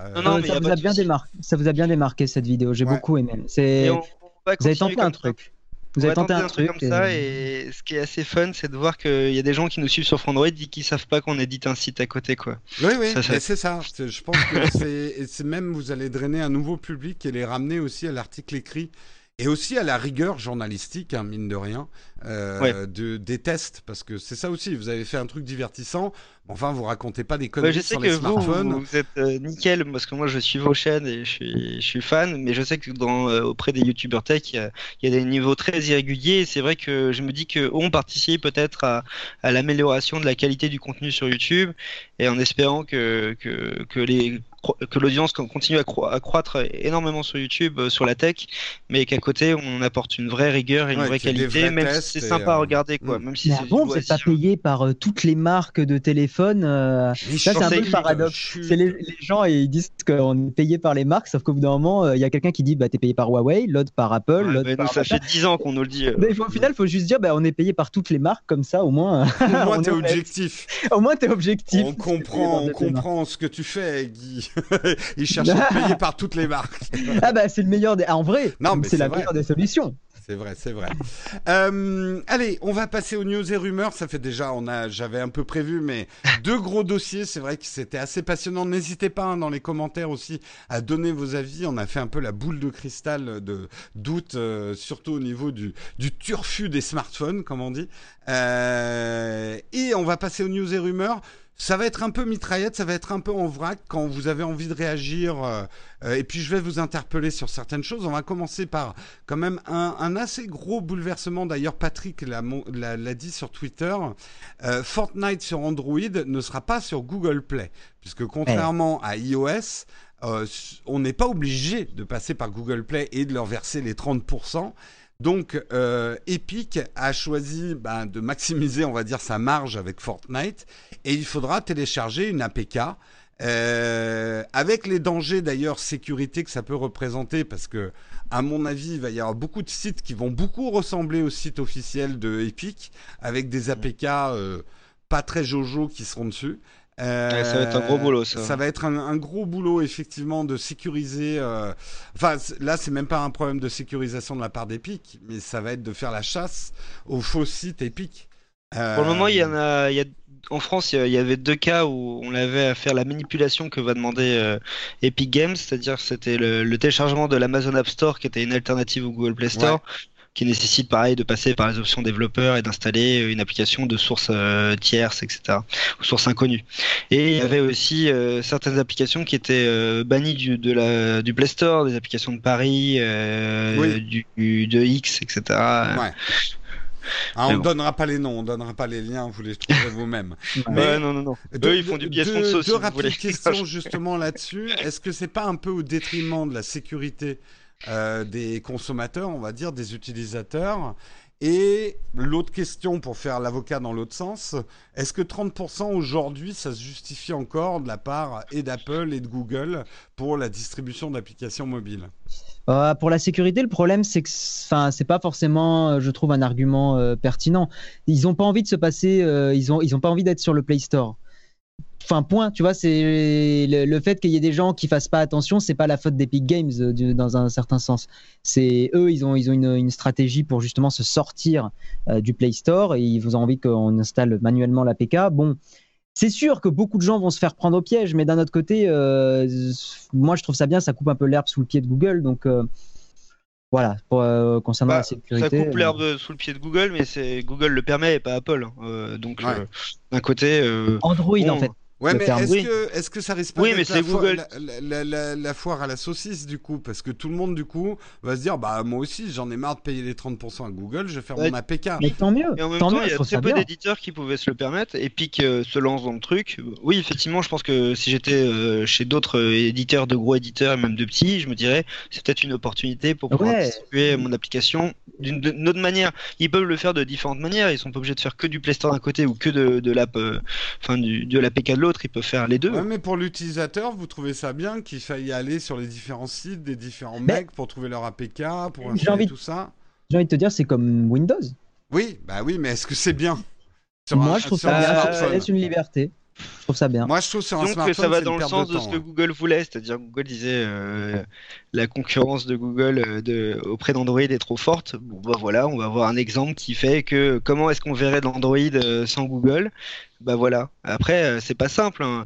Ça vous a bien démarqué cette vidéo, j'ai beaucoup aimé. Vous avez tenté un truc. Vous avez tenté un truc comme ça, et ce qui est assez fun, c'est de voir qu'il y a des gens qui nous suivent sur Frandroid et qui savent pas qu'on édite un site à côté, quoi. Oui, c'est ça. Je pense que c'est même, vous allez drainer un nouveau public et les ramener aussi à l'article écrit. Et aussi à la rigueur journalistique, hein, mine de rien, des tests, parce que c'est ça aussi, vous avez fait un truc divertissant, enfin vous racontez pas des conneries sur les smartphones. Vous êtes nickel, parce que moi je suis vos chaînes et je suis fan, mais je sais que auprès des youtubeurs tech, il y a des niveaux très irréguliers, et c'est vrai que je me dis qu'on participe peut-être à l'amélioration de la qualité du contenu sur YouTube, et en espérant que l'audience continue à croître énormément sur YouTube, sur la tech, mais qu'à côté on apporte une vraie rigueur et une vraie qualité, même si c'est sympa à regarder, quoi. Même si vous n'êtes pas payé par toutes les marques de téléphone. Ça c'est un peu le paradoxe. C'est les gens, ils disent qu'on est payé par les marques, sauf qu'au bout d'un moment il y a quelqu'un qui dit bah t'es payé par Huawei, l'autre par Apple, l'autre par ça fait 10 ans qu'on nous le dit. Mais au final il faut juste dire bah on est payé par toutes les marques, comme ça au moins. Au moins t'es objectif. Au moins t'es objectif. On comprend ce que tu fais, Guy. Il cherche à être payé par toutes les marques. Ah bah c'est le meilleur en vrai. Non, mais c'est la meilleure des solutions. C'est vrai. Allez, on va passer aux news et rumeurs. Ça fait déjà, j'avais un peu prévu, mais 2 gros dossiers. C'est vrai que c'était assez passionnant. N'hésitez pas dans les commentaires aussi à donner vos avis. On a fait un peu la boule de cristal d'août, surtout au niveau du turfu des smartphones, comme on dit. Et on va passer aux news et rumeurs. Ça va être un peu mitraillette, ça va être un peu en vrac quand vous avez envie de réagir. Et puis je vais vous interpeller sur certaines choses. On va commencer par quand même un assez gros bouleversement. D'ailleurs, Patrick l'a dit sur Twitter. Fortnite sur Android ne sera pas sur Google Play, puisque contrairement à iOS, on n'est pas obligé de passer par Google Play et de leur verser les 30%. Donc, Epic a choisi de maximiser, on va dire, sa marge avec Fortnite, et il faudra télécharger une APK avec les dangers d'ailleurs sécurité que ça peut représenter, parce que à mon avis, il va y avoir beaucoup de sites qui vont beaucoup ressembler au site officiel de Epic, avec des APK pas très jojo qui seront dessus. Ça va être un gros boulot, ça. Ça va être un gros boulot, effectivement, de sécuriser. Enfin, là, c'est même pas un problème de sécurisation de la part d'Epic, mais ça va être de faire la chasse aux faux sites Epic. Pour le moment, en France, il y avait 2 cas où on avait à faire la manipulation que va demander Epic Games, c'est-à-dire que c'était le téléchargement de l'Amazon App Store, qui était une alternative au Google Play Store. Ouais. Qui nécessite pareil de passer par les options développeurs et d'installer une application de source tierce, etc., ou source inconnue. Et il y avait aussi certaines applications qui étaient bannies du Play Store, des applications de Paris, de X, etc. Ouais. On ne donnera pas les noms, on ne donnera pas les liens, vous les trouverez vous-même. Mais non. Eux, ils font du billet sponsor. Deux rapides questions justement là-dessus. Est-ce que c'est pas un peu au détriment de la sécurité des consommateurs, on va dire, des utilisateurs? Et l'autre question, pour faire l'avocat dans l'autre sens, est-ce que 30% aujourd'hui, ça se justifie encore de la part et d'Apple et de Google pour la distribution d'applications mobiles? Pour la sécurité, le problème, c'est que c'est pas forcément, je trouve, un argument pertinent. Ils n'ont pas envie de se passer, ils ont pas envie d'être sur le Play Store. Enfin, point, tu vois, c'est le fait qu'il y ait des gens qui fassent pas attention, c'est pas la faute d'Epic Games dans un certain sens. C'est eux, ils ont une stratégie pour justement se sortir du Play Store et ils ont envie qu'on installe manuellement l'APK. Bon, c'est sûr que beaucoup de gens vont se faire prendre au piège, mais d'un autre côté, moi je trouve ça bien, ça coupe un peu l'herbe sous le pied de Google, donc. Voilà, concernant la sécurité. Ça coupe l'herbe sous le pied de Google, mais Google le permet et pas Apple. Donc, d'un côté. Android, en fait. Ouais, mais est-ce que ça risque pas d'être la foire à la saucisse, du coup? Parce que tout le monde, du coup, va se dire, bah, moi aussi, j'en ai marre de payer les 30% à Google, je vais faire mon APK. Mais tant mieux. Et en même temps, il y a très peu d'éditeurs qui pouvaient se le permettre. Epic se lance dans le truc. Oui, effectivement, je pense que si j'étais chez d'autres éditeurs, de gros éditeurs et même de petits, je me dirais, c'est peut-être une opportunité pour pouvoir distribuer mon application d'une autre manière. Ils peuvent le faire de différentes manières. Ils sont pas obligés de faire que du Play Store d'un côté ou que de l'app, de l'APK de l'autre. Ils peuvent faire les deux. Ouais, mais pour l'utilisateur, vous trouvez ça bien qu'il faille aller sur les différents sites des différents mecs pour trouver leur APK, pour installer tout ça? J'ai envie de te dire, c'est comme Windows. Oui, bah oui, mais est-ce que c'est bien? Moi, je trouve ça bien. Ça laisse une liberté. Je trouve ça bien. Moi, je trouve sur un smartphone, ça va dans le sens de ce que Google voulait, c'est-à-dire Google disait la concurrence de Google auprès d'Android est trop forte. Bon, bah voilà, on va avoir un exemple qui fait que comment est-ce qu'on verrait de l'Android sans Google? Bah voilà. Après, c'est pas simple. Hein.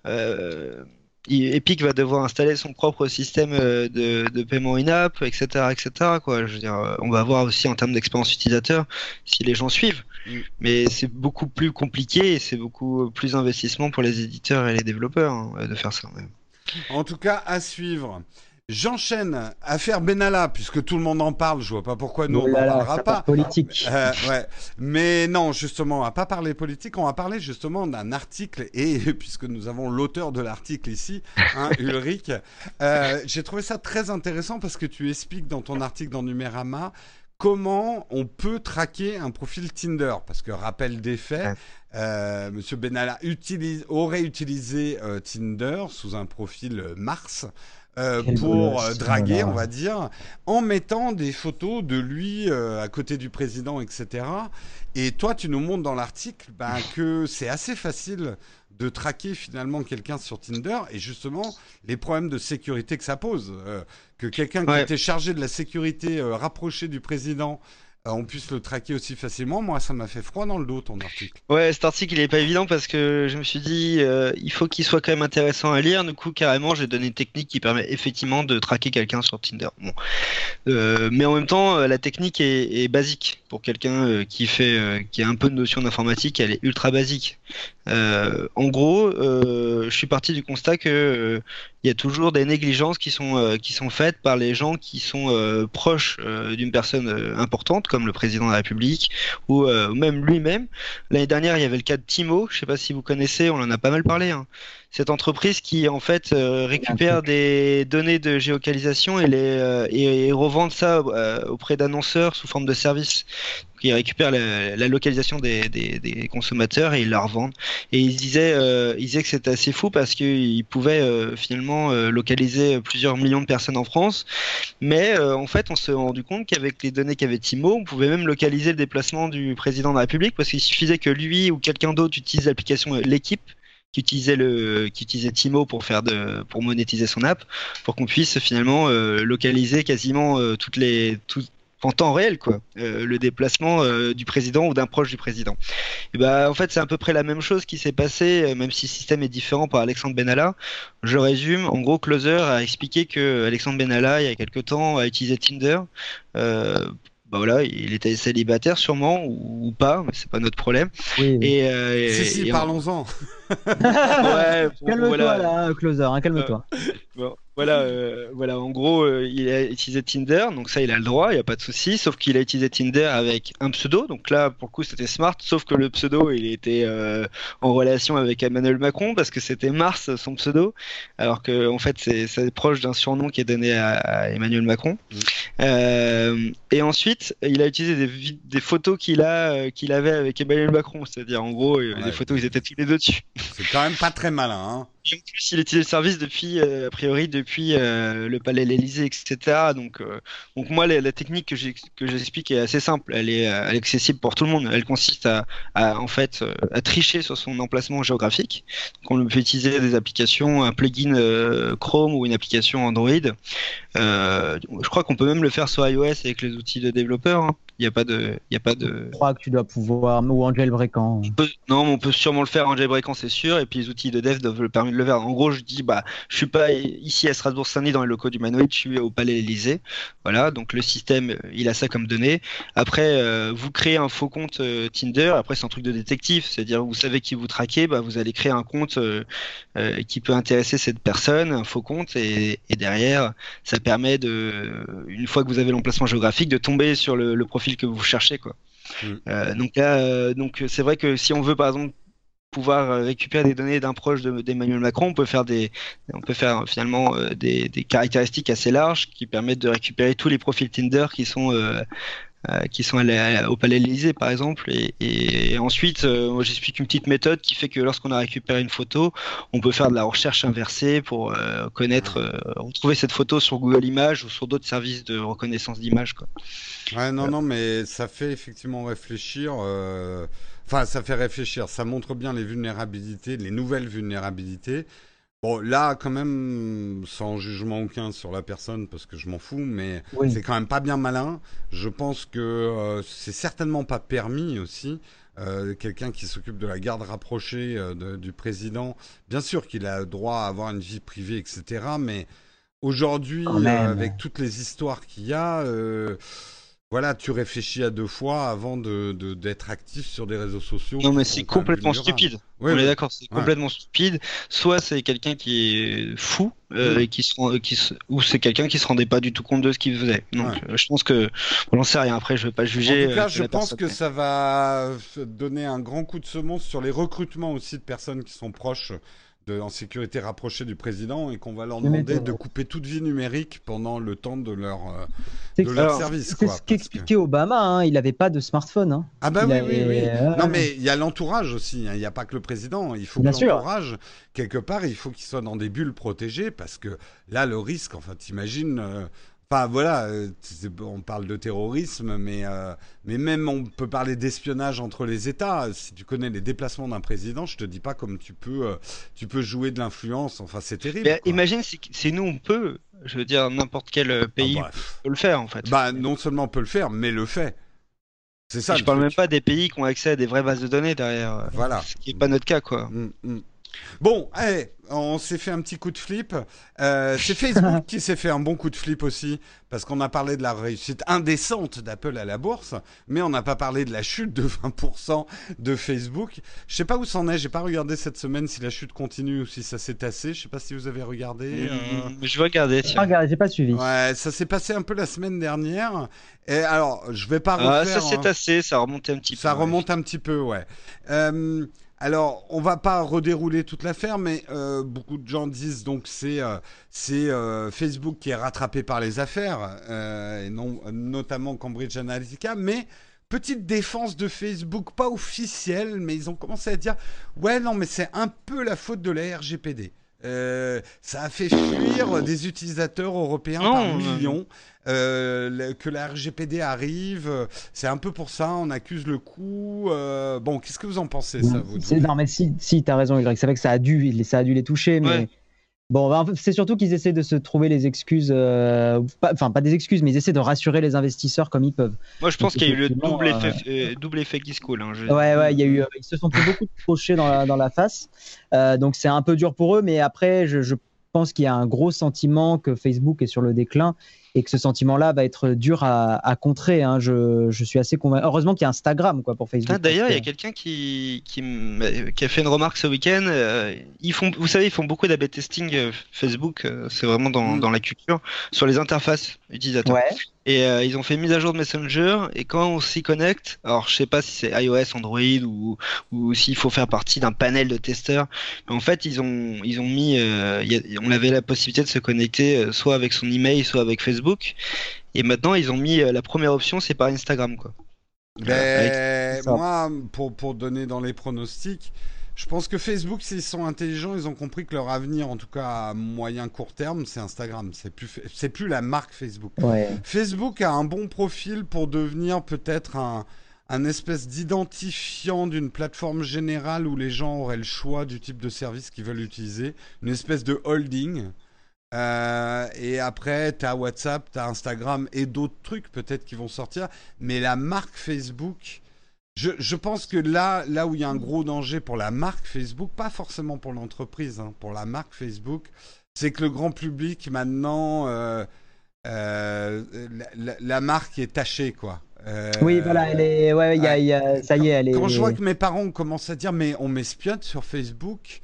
Epic va devoir installer son propre système de paiement in-app, etc., etc. Quoi. Je veux dire, on va voir aussi en termes d'expérience utilisateur si les gens suivent. Mais c'est beaucoup plus compliqué et c'est beaucoup plus d'investissement pour les éditeurs et les développeurs de faire ça. Ouais. En tout cas, à suivre. J'enchaîne. Affaire Benalla, puisque tout le monde en parle. Je vois pas pourquoi nous on n'en parlera pas. Politique. Ouais. Mais non, justement, on va pas parler politique. On va parler justement d'un article. Et puisque nous avons l'auteur de l'article ici, Ulrich, j'ai trouvé ça très intéressant parce que tu expliques dans ton article dans Numérama comment on peut traquer un profil Tinder. Parce que, rappel des faits, Monsieur Benalla aurait utilisé Tinder sous un profil Mars. Pour draguer, on va dire, en mettant des photos de lui à côté du président, etc. Et toi, tu nous montres dans l'article que c'est assez facile de traquer finalement quelqu'un sur Tinder et justement les problèmes de sécurité que ça pose. Que quelqu'un qui était chargé de la sécurité rapprochée du président, on puisse le traquer aussi facilement. Moi, ça m'a fait froid dans le dos, ton article. Ouais, cet article, il est pas évident parce que je me suis dit, il faut qu'il soit quand même intéressant à lire. Du coup, carrément, j'ai donné une technique qui permet effectivement de traquer quelqu'un sur Tinder. Bon. Mais en même temps, la technique est basique. Pour quelqu'un qui a un peu de notion d'informatique, elle est ultra basique. En gros, je suis parti du constat que il y a toujours des négligences qui sont faites par les gens qui sont proches d'une personne importante, comme le président de la République ou même lui-même. L'année dernière, il y avait le cas de Timo. Je sais pas si vous connaissez, on en a pas mal parlé. Hein. Cette entreprise qui en fait récupère des données de géolocalisation et revend ça auprès d'annonceurs sous forme de service. Ils récupèrent la localisation des consommateurs et ils la revendent. Et ils disaient que c'était assez fou parce qu'ils pouvaient finalement localiser plusieurs millions de personnes en France. Mais en fait, on s'est rendu compte qu'avec les données qu'avait Timo, on pouvait même localiser le déplacement du président de la République parce qu'il suffisait que lui ou quelqu'un d'autre utilise l'application L'équipe qui utilisait Timo pour monétiser son app, pour qu'on puisse finalement localiser quasiment en temps réel, quoi, le déplacement du président ou d'un proche du président. Et en fait, c'est à peu près la même chose qui s'est passé, même si le système est différent par Alexandre Benalla. Je résume. En gros, Closer a expliqué que Alexandre Benalla, il y a quelque temps, a utilisé Tinder. Voilà, il était célibataire sûrement ou pas, mais c'est pas notre problème. Oui. Si, parlons-en. Ouais, calme-toi là, Closer, calme-toi. Voilà. En gros, il a utilisé Tinder, donc ça, il a le droit, il y a pas de souci. Sauf qu'il a utilisé Tinder avec un pseudo, donc là, pour le coup, c'était smart. Sauf que le pseudo, il était en relation avec Emmanuel Macron parce que c'était Mars, son pseudo, alors que en fait, c'est proche d'un surnom qui est donné à Emmanuel Macron. Et ensuite, il a utilisé des photos qu'il avait avec Emmanuel Macron, c'est-à-dire en gros, des photos, ils étaient tous les deux dessus. C'est quand même pas très malin, hein. Et en plus, il utilise le service depuis depuis le palais de l'Élysée, etc. Donc moi, la technique que j'explique est assez simple. Elle est accessible pour tout le monde. Elle consiste en fait à tricher sur son emplacement géographique. Donc on peut utiliser des applications, un plugin Chrome ou une application Android. Je crois qu'on peut même le faire sur iOS avec les outils de développeurs. Hein. Il n'y a pas de. Je crois que tu dois pouvoir, ou en jailbreakant. Non, mais on peut sûrement le faire en jailbreakant, c'est sûr. Et puis les outils de dev doivent le permettre de le faire. En gros, je dis, je suis pas ici à Strasbourg-Saint-Denis dans les locaux du Manoïd, je suis au Palais Élysée. Voilà, donc le système, il a ça comme données. Après, vous créez un faux compte Tinder. Après, c'est un truc de détective, c'est-à-dire vous savez qui vous traquez, vous allez créer un compte qui peut intéresser cette personne, un faux compte, et derrière, ça permet une fois que vous avez l'emplacement géographique, de tomber sur le profil que vous cherchez, quoi. Donc c'est vrai que si on veut par exemple pouvoir récupérer des données d'un proche d'Emmanuel Macron, on peut faire finalement des caractéristiques assez larges qui permettent de récupérer tous les profils Tinder qui sont au Palais de l'Élysée par exemple, et ensuite j'explique une petite méthode qui fait que lorsqu'on a récupéré une photo, on peut faire de la recherche inversée pour retrouver cette photo sur Google Images ou sur d'autres services de reconnaissance d'images, quoi. Ouais, non, mais ça fait effectivement réfléchir. Enfin, ça fait réfléchir. Ça montre bien les vulnérabilités, les nouvelles vulnérabilités. Bon, là, quand même, sans jugement aucun sur la personne, parce que je m'en fous, mais c'est quand même pas bien malin. Je pense que c'est certainement pas permis aussi. Quelqu'un qui s'occupe de la garde rapprochée du président, bien sûr qu'il a droit à avoir une vie privée, etc. Mais aujourd'hui, avec toutes les histoires qu'il y a, voilà, tu réfléchis à deux fois avant d'être actif sur des réseaux sociaux. Non, mais c'est complètement stupide. Oui, on est d'accord, c'est complètement stupide. Soit c'est quelqu'un qui est fou, et ou c'est quelqu'un qui se rendait pas du tout compte de ce qu'il faisait. Donc, je pense que, on n'en sait rien. Après, je vais pas juger. En tout cas, je pense que ça va donner un grand coup de semonce sur les recrutements aussi de personnes qui sont proches en sécurité rapprochée du président, et qu'on va leur demander de couper toute vie numérique pendant le temps de leur service. C'est ce qu'expliquait Obama, hein, il n'avait pas de smartphone. Hein. Ah bah oui. Non, mais il y a l'entourage aussi, hein. Il n'y a pas que le président, il faut que l'entourage, quelque part, il faut qu'il soit dans des bulles protégées, parce que là, le risque, enfin, t'imagines... Enfin voilà, on parle de terrorisme, mais même on peut parler d'espionnage entre les États. Si tu connais les déplacements d'un président, je te dis pas comme tu peux jouer de l'influence. Enfin, c'est terrible. Mais imagine si nous on peut, je veux dire, n'importe quel pays peut le faire en fait. Non seulement on peut le faire, mais le fait. C'est ça. Je parle même pas des pays qui ont accès à des vraies bases de données derrière. Voilà. Ce qui est pas notre cas, quoi. Bon, on s'est fait un petit coup de flip. C'est Facebook qui s'est fait un bon coup de flip aussi, parce qu'on a parlé de la réussite indécente d'Apple à la bourse, mais on n'a pas parlé de la chute de 20% de Facebook. Je sais pas où c'en est, j'ai pas regardé cette semaine si la chute continue ou si ça s'est tassé. Je sais pas si vous avez regardé. Je vais regarder. J'ai pas suivi. Ouais, ça s'est passé un peu la semaine dernière. Et alors, je vais pas refaire. Ça s'est tassé, ça remonte un petit peu. Ça remonte un petit peu, ouais. Alors, on va pas redérouler toute l'affaire, mais beaucoup de gens disent donc c'est Facebook qui est rattrapé par les affaires, et non, notamment Cambridge Analytica, mais petite défense de Facebook, pas officielle, mais ils ont commencé à dire « Ouais, non, mais c'est un peu la faute de la RGPD ». Ça a fait fuir des utilisateurs européens par millions. Que la RGPD arrive, c'est un peu pour ça, on accuse le coup. Bon, qu'est-ce que vous en pensez, ça, vous? Non, mais si t'as raison, Ulrich, c'est vrai que ça a dû les toucher, mais bon, c'est surtout qu'ils essaient de se trouver les excuses, pas des excuses, mais ils essaient de rassurer les investisseurs comme ils peuvent. Moi, je pense qu'il y a eu le double effet Giscol. Hein, il y a eu, ils se sont pris beaucoup de crochets dans la face, donc c'est un peu dur pour eux, mais après, je pense qu'il y a un gros sentiment que Facebook est sur le déclin, et que ce sentiment-là va être dur à contrer. Hein. Je suis assez convaincu. Heureusement qu'il y a Instagram pour Facebook. D'ailleurs, il y a quelqu'un qui a fait une remarque ce week-end. Vous savez, ils font beaucoup d'A/B testing Facebook. C'est vraiment dans la culture sur les interfaces utilisateurs. Ouais. Et ils ont fait une mise à jour de Messenger, et quand on s'y connecte, alors je sais pas si c'est iOS, Android ou s'il faut faire partie d'un panel de testeurs, mais en fait ils ont mis, on avait la possibilité de se connecter soit avec son email, soit avec Facebook, et maintenant ils ont mis la première option, c'est par Instagram, quoi. Moi, pour donner dans les pronostics, Je pense que Facebook, s'ils sont intelligents, ils ont compris que leur avenir, en tout cas à moyen court terme, c'est Instagram. C'est plus la marque Facebook. Ouais. Facebook a un bon profil pour devenir peut-être un espèce d'identifiant d'une plateforme générale où les gens auraient le choix du type de service qu'ils veulent utiliser. Une espèce de holding. Et après, tu as WhatsApp, tu as Instagram et d'autres trucs peut-être qui vont sortir. Mais la marque Facebook... Je pense que là où il y a un gros danger pour la marque Facebook, pas forcément pour l'entreprise, hein, pour la marque Facebook, c'est que le grand public maintenant, la marque est tachée, quoi. Oui, voilà, elle est, ouais, ça y est, elle est. Quand je vois que mes parents commencent à dire, mais on m'espionne sur Facebook,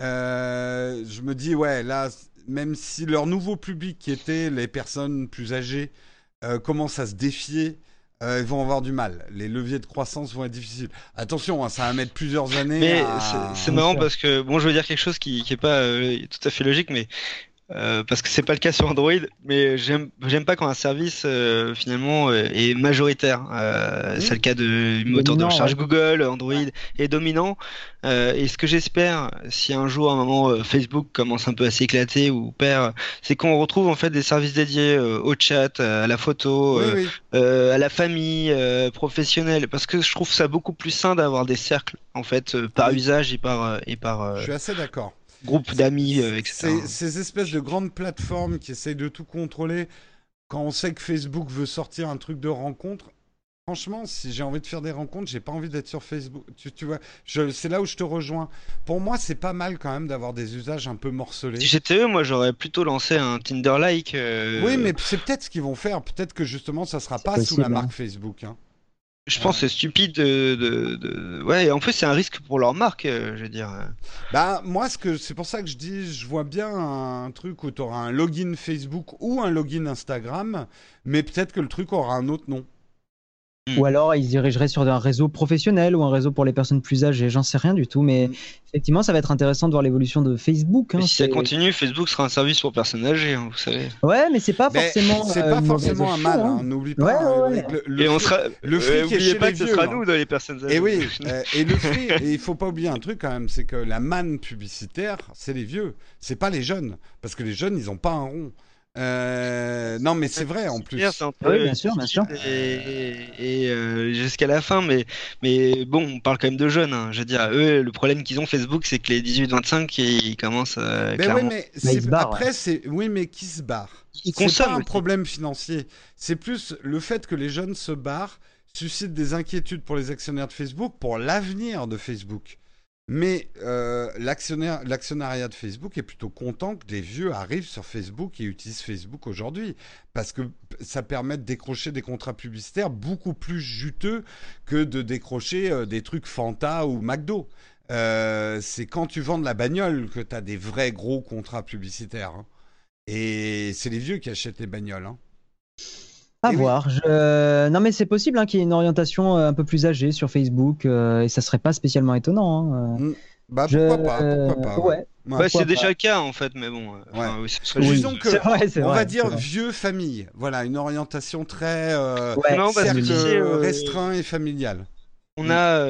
je me dis, ouais, là, même si leur nouveau public, qui était les personnes plus âgées, commence à se défier. Ils vont avoir du mal. Les leviers de croissance vont être difficiles. Attention, hein, ça va mettre plusieurs années. Mais c'est marrant parce que, bon, je veux dire quelque chose qui est pas tout à fait logique, mais parce que c'est pas le cas sur Android, mais j'aime pas quand un service finalement est majoritaire. C'est le cas du moteur de recherche Google, Android est dominant. Et ce que j'espère, si un jour, à un moment, Facebook commence un peu à s'éclater ou perd, c'est qu'on retrouve en fait des services dédiés au chat, à la photo, à la famille professionnelle, parce que je trouve ça beaucoup plus sain d'avoir des cercles en fait par usage et par. Je suis assez d'accord. Groupe d'amis, etc. Ces espèces de grandes plateformes qui essayent de tout contrôler, quand on sait que Facebook veut sortir un truc de rencontre, franchement, si j'ai envie de faire des rencontres, j'ai pas envie d'être sur Facebook. Tu vois, c'est là où je te rejoins. Pour moi, c'est pas mal quand même d'avoir des usages un peu morcelés. Si j'étais eux, moi j'aurais plutôt lancé un Tinder-like. Oui, mais c'est peut-être ce qu'ils vont faire. Peut-être que justement, ça sera pas sous la marque Facebook. Hein. Je pense que c'est stupide Ouais, en plus c'est un risque pour leur marque, je veux dire. Bah, moi, c'est pour ça que je dis, je vois bien un truc où tu auras un login Facebook ou un login Instagram, mais peut-être que le truc aura un autre nom. Ou alors ils se dirigeraient sur un réseau professionnel ou un réseau pour les personnes plus âgées, j'en sais rien du tout, mais effectivement ça va être intéressant de voir l'évolution de Facebook. Hein, si ça continue, Facebook sera un service pour personnes âgées, hein, vous savez. Ouais, mais c'est pas forcément. C'est pas forcément un mal, hein, n'oublie pas. Le fric est chez les vieux. Ce sera nous, les personnes âgées. Et oui, et le fric, et il faut pas oublier un truc quand même, c'est que la manne publicitaire, c'est les vieux, c'est pas les jeunes, parce que les jeunes ils ont pas un rond. Non, mais c'est vrai en plus. Oui, bien sûr. Et jusqu'à la fin, mais bon, on parle quand même de jeunes. Hein. Je veux dire, eux, le problème qu'ils ont Facebook, c'est que les 18-25, ils commencent clairement. Oui, mais qui se barre? Ils consomment. C'est pas un problème financier. C'est plus le fait que les jeunes se barrent suscite des inquiétudes pour les actionnaires de Facebook, pour l'avenir de Facebook. Mais l'actionnariat de Facebook est plutôt content que des vieux arrivent sur Facebook et utilisent Facebook aujourd'hui. Parce que ça permet de décrocher des contrats publicitaires beaucoup plus juteux que de décrocher des trucs Fanta ou McDo. C'est quand tu vends de la bagnole que tu as des vrais gros contrats publicitaires. Hein. Et c'est les vieux qui achètent les bagnoles. Hein. À voir. Non, mais c'est possible qu'il y ait une orientation un peu plus âgée sur Facebook et ça serait pas spécialement étonnant. Hein. Bah pourquoi pas. Ouais. C'est déjà le cas en fait, mais bon. Disons que on va dire vieux famille. Voilà, une orientation très cercle restreint et familial. On a,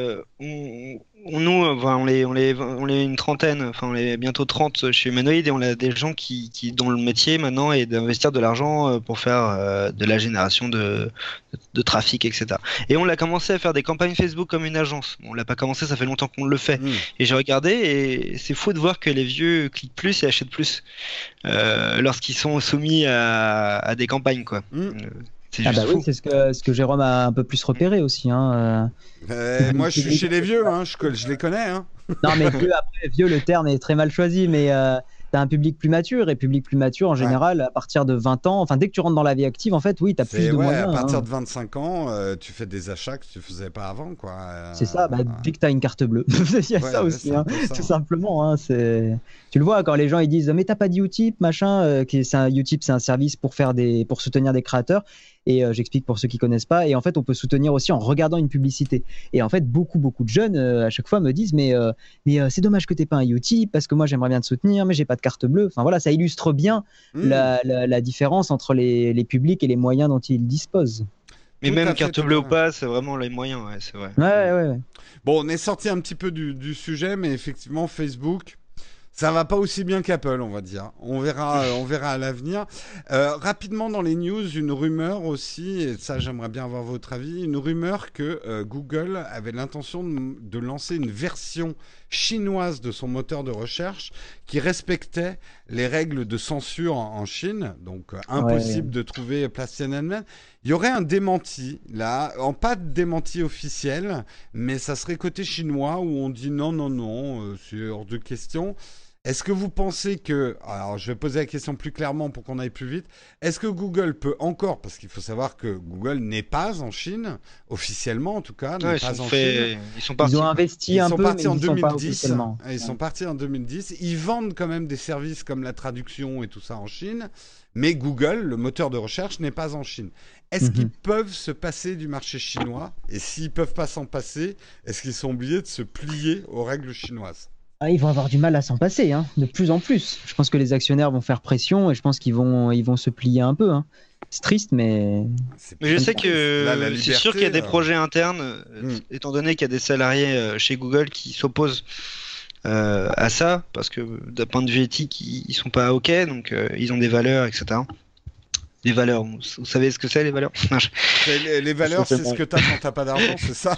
on est une trentaine, enfin on est bientôt 30 chez Humanoid et on a des gens qui dont le métier maintenant est d'investir de l'argent pour faire de la génération de trafic, etc. Et on a commencé à faire des campagnes Facebook comme une agence. On l'a pas commencé, ça fait longtemps qu'on le fait. Et j'ai regardé et c'est fou de voir que les vieux cliquent plus et achètent plus lorsqu'ils sont soumis à des campagnes, quoi. Oui, c'est ce que Jérôme a un peu plus repéré aussi. Hein. Moi, je suis chez les vieux, hein, je les connais. Hein. Non, mais vieux, le terme est très mal choisi, mais tu as un public plus mature, et public plus mature, en général, à partir de 20 ans, enfin, dès que tu rentres dans la vie active, en fait, oui, tu as plus de moyens. À partir de 25 ans, tu fais des achats que tu faisais pas avant, quoi. C'est ça, dès que tu as une carte bleue. Il y a ça aussi, tout simplement. Hein, tu le vois, quand les gens ils disent « Mais t'as pas de Utip, machin », Utip, c'est un service pour soutenir des créateurs. Et j'explique pour ceux qui connaissent pas. Et en fait, on peut soutenir aussi en regardant une publicité. Et en fait, beaucoup de jeunes à chaque fois me disent mais c'est dommage que t'aies pas un Utip parce que moi j'aimerais bien te soutenir, mais j'ai pas de carte bleue. Enfin voilà, ça illustre bien la différence entre les publics et les moyens dont ils disposent. Mais même carte bleue ou pas, c'est vraiment les moyens, ouais, c'est vrai. Ouais. Bon, on est sorti un petit peu du sujet, mais effectivement, Facebook, ça va pas aussi bien qu'Apple, on va dire. On verra à l'avenir. Rapidement dans les news, une rumeur aussi, et ça j'aimerais bien avoir votre avis, une rumeur que Google avait l'intention de lancer une version chinoise de son moteur de recherche qui respectait les règles de censure en Chine, donc impossible de trouver place Tiananmen. Il y aurait un démenti, là, pas de démenti officiel, mais ça serait côté chinois où on dit non, c'est hors de question. Est-ce que vous pensez que, alors je vais poser la question plus clairement pour qu'on aille plus vite, est-ce que Google peut encore, parce qu'il faut savoir que Google n'est pas en Chine, officiellement en tout cas, Chine. Ils sont partis. Ils ont investi un peu, mais ils en sont pas 2010. officiellement. Ils sont partis en 2010. Ils vendent quand même des services comme la traduction et tout ça en Chine, mais Google, le moteur de recherche, n'est pas en Chine. Est-ce qu'ils peuvent se passer du marché chinois? Et s'ils peuvent pas s'en passer, est-ce qu'ils sont obligés de se plier aux règles chinoises? Ils vont avoir du mal à s'en passer, de plus en plus. Je pense que les actionnaires vont faire pression et je pense qu'ils vont se plier un peu. C'est triste, mais... Mais je sais que c'est sûr qu'il y a des projets internes, étant donné qu'il y a des salariés chez Google qui s'opposent à ça, parce que d'un point de vue éthique, ils sont pas OK, donc ils ont des valeurs, etc. Les valeurs, vous savez ce que c'est, les valeurs? Les valeurs, c'est ce que t'as quand t'as pas d'argent, c'est ça?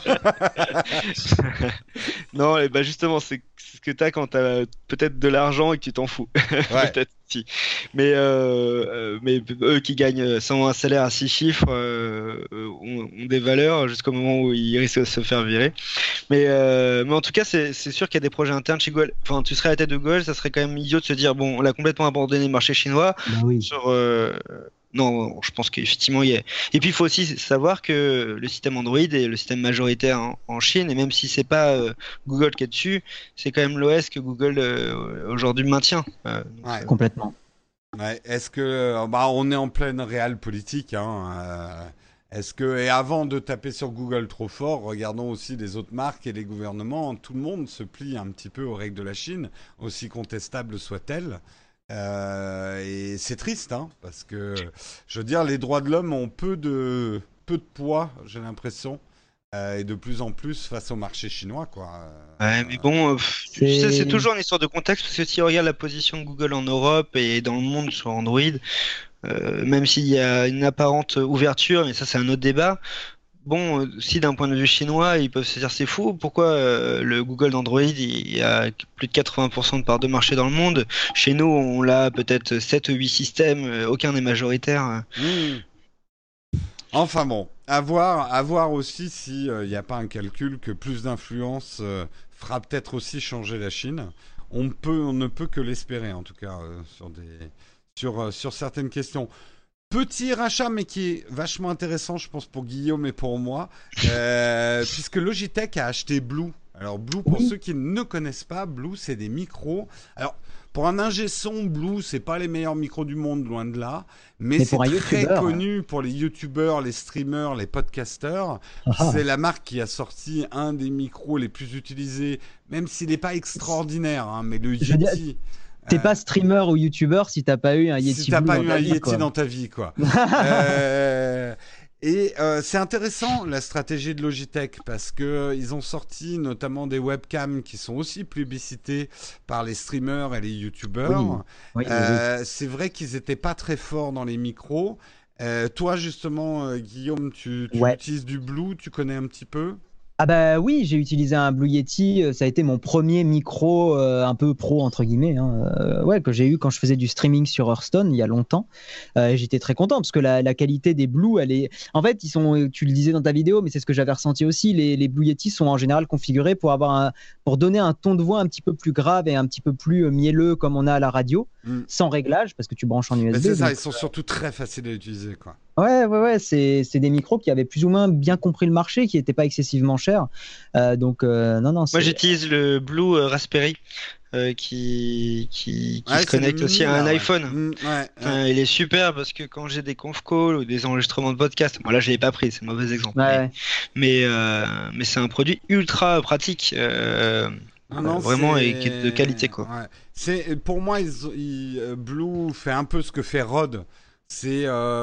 Non, et justement, c'est ce que t'as quand t'as peut-être de l'argent et que tu t'en fous. Ouais. Peut-être si. Mais eux qui gagnent sans un salaire à 6 chiffres ont des valeurs jusqu'au moment où ils risquent de se faire virer. Mais en tout cas, c'est sûr qu'il y a des projets internes chez Google. Enfin, tu serais à la tête de Google, ça serait quand même idiot de se dire bon, on a complètement abandonné le marché chinois. Sur non, je pense qu'effectivement, il y a... Et puis, il faut aussi savoir que le système Android est le système majoritaire en Chine, et même si c'est pas Google qui est dessus, c'est quand même l'OS que Google aujourd'hui maintient. Complètement. Ouais. Est-ce que... on est en pleine réelle politique, est-ce que... Et avant de taper sur Google trop fort, regardons aussi les autres marques et les gouvernements. Tout le monde se plie un petit peu aux règles de la Chine, aussi contestables soient-elles. Et c'est triste, parce que, je veux dire, les droits de l'homme ont peu de poids, j'ai l'impression, et de plus en plus face au marché chinois, quoi. Ouais, mais bon, c'est toujours une histoire de contexte, parce que si on regarde la position de Google en Europe et dans le monde sur Android, même s'il y a une apparente ouverture, mais ça c'est un autre débat. Bon, si d'un point de vue chinois, ils peuvent se dire c'est fou, pourquoi le Google d'Android, il y a plus de 80% de part de marché dans le monde. Chez nous, on a peut-être 7 ou 8 systèmes, aucun n'est majoritaire. Enfin bon, à voir aussi s'il n'y a pas un calcul que plus d'influence fera peut-être aussi changer la Chine. On ne peut que l'espérer, en tout cas, sur certaines questions. Petit rachat, mais qui est vachement intéressant, je pense, pour Guillaume et pour moi, puisque Logitech a acheté Blue. Alors, Blue, pour ceux qui ne connaissent pas, Blue, c'est des micros. Alors, pour un ingé son, Blue, c'est pas les meilleurs micros du monde, loin de là, mais c'est très connu pour les youtubeurs, les streamers, les podcasters. C'est la marque qui a sorti un des micros les plus utilisés, même s'il n'est pas extraordinaire, mais le Yeti... T'es pas streamer ou youtubeur si t'as pas eu un Yeti. Si t'as pas eu un Yeti dans ta vie, quoi. Et c'est intéressant la stratégie de Logitech parce que ils ont sorti notamment des webcams qui sont aussi plébiscitées par les streamers et les youtubeurs. Oui. C'est vrai qu'ils étaient pas très forts dans les micros. Toi justement, Guillaume, tu utilises du Blue, tu connais un petit peu? Ah oui, j'ai utilisé un Blue Yeti, ça a été mon premier micro un peu pro entre guillemets, que j'ai eu quand je faisais du streaming sur Hearthstone il y a longtemps. J'étais très content parce que la qualité des Blue, elle est, en fait, ils sont, tu le disais dans ta vidéo, mais c'est ce que j'avais ressenti aussi. Les Blue Yeti sont en général configurés pour donner un ton de voix un petit peu plus grave et un petit peu plus mielleux comme on a à la radio, sans réglage parce que tu branches en USB. Mais c'est ça, ils sont surtout très faciles à utiliser, quoi. Ouais, c'est des micros qui avaient plus ou moins bien compris le marché, qui n'étaient pas excessivement chers. Non. Moi, j'utilise le Blue Raspberry qui se connecte aussi à un iPhone. Il est super parce que quand j'ai des conf calls ou des enregistrements de podcast, là je l'ai pas pris, c'est un mauvais exemple. Mais c'est un produit ultra pratique. Vraiment et qui est de qualité, quoi. Pour moi, Blue fait un peu ce que fait Rode. C'est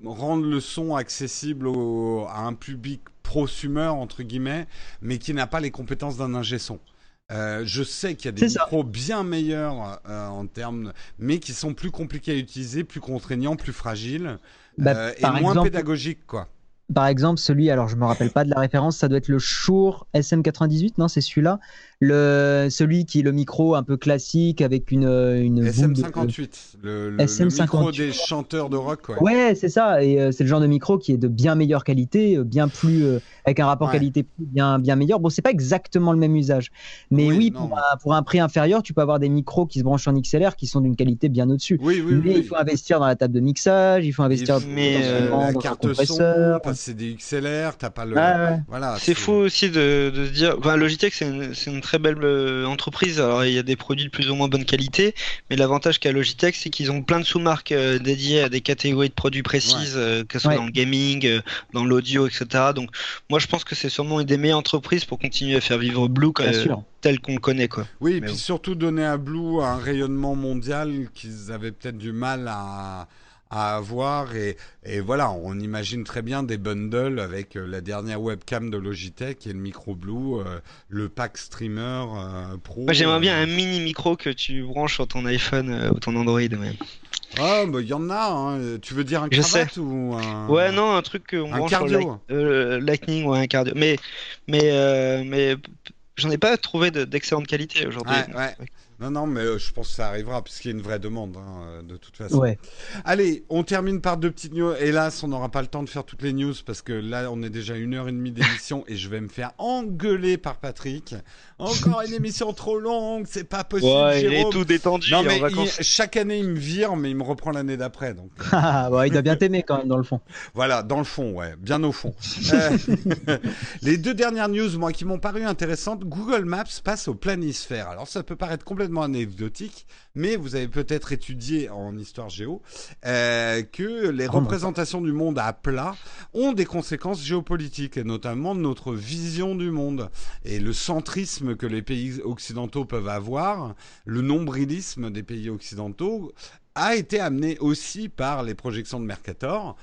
rendre le son accessible à un public prosumer, entre guillemets, mais qui n'a pas les compétences d'un ingé son. Je sais qu'il y a des micros bien meilleurs en termes, mais qui sont plus compliqués à utiliser, plus contraignants, plus fragiles et moins pédagogiques, quoi. Par exemple, celui, alors je me rappelle pas de la référence, ça doit être le Shure SM98, non, c'est celui-là. Celui qui est le micro un peu classique avec une SM58, le micro des chanteurs de rock. Ouais, c'est ça. Et c'est le genre de micro qui est de bien meilleure qualité, bien plus avec un rapport qualité-prix bien meilleur. Bon, c'est pas exactement le même usage, mais pour un prix inférieur, tu peux avoir des micros qui se branchent en XLR qui sont d'une qualité bien au-dessus. Mais il faut investir dans la table de mixage, il faut investir dans la carte son, c'est des XLR, t'as pas le. Voilà. C'est faux aussi de se dire. Enfin, Logitech, c'est une très belle entreprise. Alors, il y a des produits de plus ou moins bonne qualité, mais l'avantage qu'a Logitech, c'est qu'ils ont plein de sous-marques dédiées à des catégories de produits précises, que ce soit dans le gaming, dans l'audio, etc. Donc, moi, je pense que c'est sûrement une des meilleures entreprises pour continuer à faire vivre Blue tel qu'on le connaît, quoi. Oui, et puis surtout donner à Blue un rayonnement mondial qu'ils avaient peut-être du mal à avoir et voilà, on imagine très bien des bundles avec la dernière webcam de Logitech et le micro Blue, le pack streamer pro. Moi, j'aimerais bien un mini micro que tu branches sur ton iPhone ou ton Android même. Ah, bah il y en a, hein. Tu veux dire un cravate ou un... Ouais, non, un truc qu'on branche sur Lightning ou un cardio. Mais j'en ai pas trouvé d'excellente qualité aujourd'hui. Ouais. Non, mais je pense que ça arrivera puisqu'il y a une vraie demande, de toute façon. Ouais. Allez, on termine par 2 petites news. Hélas, on n'aura pas le temps de faire toutes les news parce que là, on est déjà 1h30 d'émission et je vais me faire engueuler par Patrick. Encore une émission trop longue, c'est pas possible, Jérôme. Il est tout détendu. Non, mais chaque année, il me vire, mais il me reprend l'année d'après. Donc, il doit bien t'aimer quand même, dans le fond. Voilà, dans le fond, bien au fond. Les 2 dernières news, moi, qui m'ont paru intéressantes, Google Maps passe au planisphère. Alors, ça peut paraître complètement anecdotique, mais vous avez peut-être étudié en histoire géo que les représentations du monde à plat ont des conséquences géopolitiques, et notamment notre vision du monde et le centrisme que les pays occidentaux peuvent avoir, le nombrilisme des pays occidentaux a été amené aussi par les projections de Mercator,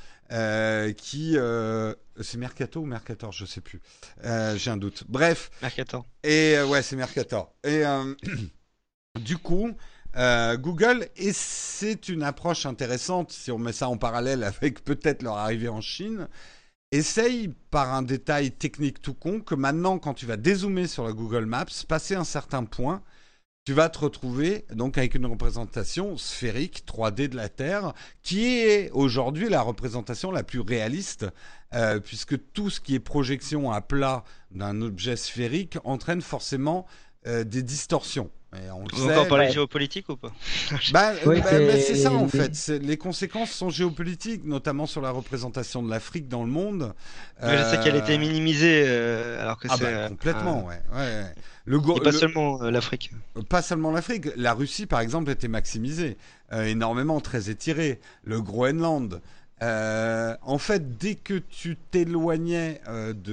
c'est Mercato ou Mercator, je sais plus, j'ai un doute. Bref. Mercator. Et c'est Mercator. Et du coup, Google, et c'est une approche intéressante si on met ça en parallèle avec peut-être leur arrivée en Chine, essaye par un détail technique tout con que maintenant, quand tu vas dézoomer sur la Google Maps, passer un certain point, tu vas te retrouver donc avec une représentation sphérique 3D de la Terre, qui est aujourd'hui la représentation la plus réaliste, puisque tout ce qui est projection à plat d'un objet sphérique entraîne forcément des distorsions. On va encore parler géopolitique ou pas? C'est ça en fait. Les conséquences sont géopolitiques, notamment sur la représentation de l'Afrique dans le monde. Je sais qu'elle était minimisée, alors que c'est complètement, ouais. Et pas seulement l'Afrique. Pas seulement l'Afrique. La Russie, par exemple, était maximisée, énormément, très étirée. Le Groenland. En fait, dès que tu t'éloignais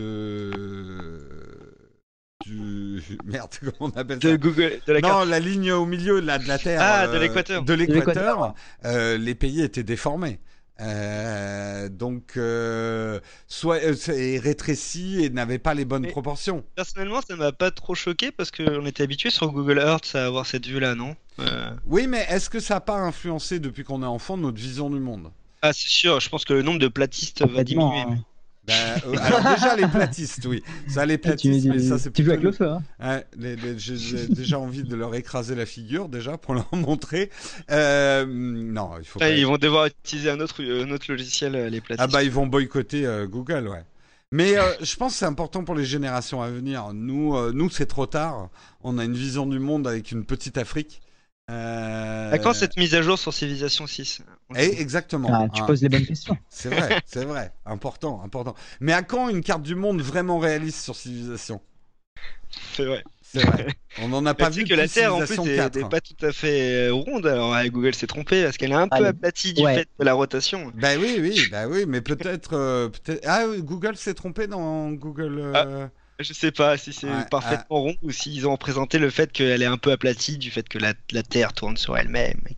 Merde, comment on appelle ça? De Google, de la carte. Non, la ligne au milieu là, de la Terre. De l'équateur. De l'équateur, les pays étaient déformés. Donc, soit rétrécis et n'avaient pas les bonnes proportions. Personnellement, ça m'a pas trop choqué parce qu'on était habitué sur Google Earth à avoir cette vue-là, non? Oui, mais est-ce que ça n'a pas influencé depuis qu'on est enfant notre vision du monde? Ah, c'est sûr. Je pense que le nombre de platistes va diminuer. Alors déjà les platistes, oui. Ça les platistes, mais ça c'est tu joues avec le feu, hein. J'ai déjà envie de leur écraser la figure déjà pour leur montrer. Non, il faut pas. Ils vont devoir utiliser un autre logiciel, les platistes. Ah bah ils vont boycotter Google, ouais. Mais je pense que c'est important pour les générations à venir. Nous c'est trop tard. On a une vision du monde avec une petite Afrique. À quand cette mise à jour sur Civilization 6? Exactement. Tu poses les bonnes questions. C'est vrai. Important. Mais à quand une carte du monde vraiment réaliste sur Civilization? C'est vrai. On n'en a pas vu que la Terre en plus n'est pas tout à fait ronde. Alors Google s'est trompé parce qu'elle est un peu aplatie du fait de la rotation. Bah oui, mais peut-être. Google s'est trompé dans Google. Je sais pas si c'est parfaitement rond ou s'ils ont présenté le fait qu'elle est un peu aplatie du fait que la Terre tourne sur elle-même.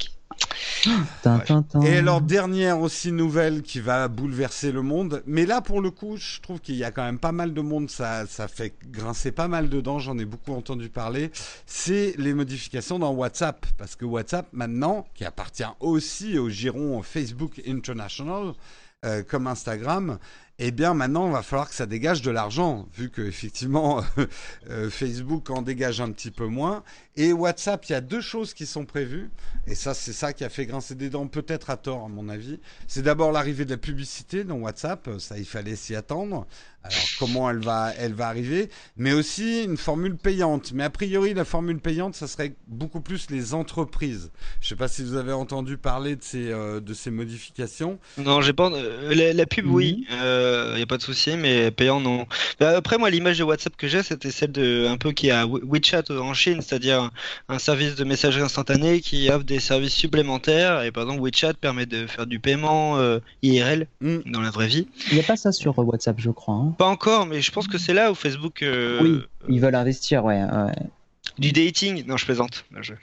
Et alors, dernière aussi nouvelle qui va bouleverser le monde. Mais là, pour le coup, je trouve qu'il y a quand même pas mal de monde. Ça fait grincer pas mal de dents. J'en ai beaucoup entendu parler. C'est les modifications dans WhatsApp. Parce que WhatsApp, maintenant, qui appartient aussi au giron Facebook International, comme Instagram, eh bien maintenant il va falloir que ça dégage de l'argent, vu que effectivement Facebook en dégage un petit peu moins. Et WhatsApp, il y a deux choses qui sont prévues, et ça c'est ça qui a fait grincer des dents, peut-être à tort à mon avis. C'est d'abord l'arrivée de la publicité dans WhatsApp, ça il fallait s'y attendre. Alors comment elle va arriver, mais aussi une formule payante. Mais a priori la formule payante, ça serait beaucoup plus les entreprises. Je ne sais pas si vous avez entendu parler de ces modifications. Non, j'ai pas. La pub, oui, y a pas de souci, mais payant non. Après moi, l'image de WhatsApp que j'ai, c'était celle de un peu qui a WeChat en Chine, c'est-à-dire un service de messagerie instantanée qui offre des services supplémentaires. Et par exemple, WeChat permet de faire du paiement IRL dans la vraie vie. Il n'y a pas ça sur WhatsApp, je crois. Pas encore, mais je pense que c'est là où Facebook. Oui, ils veulent investir, ouais. Du dating. Non, je plaisante.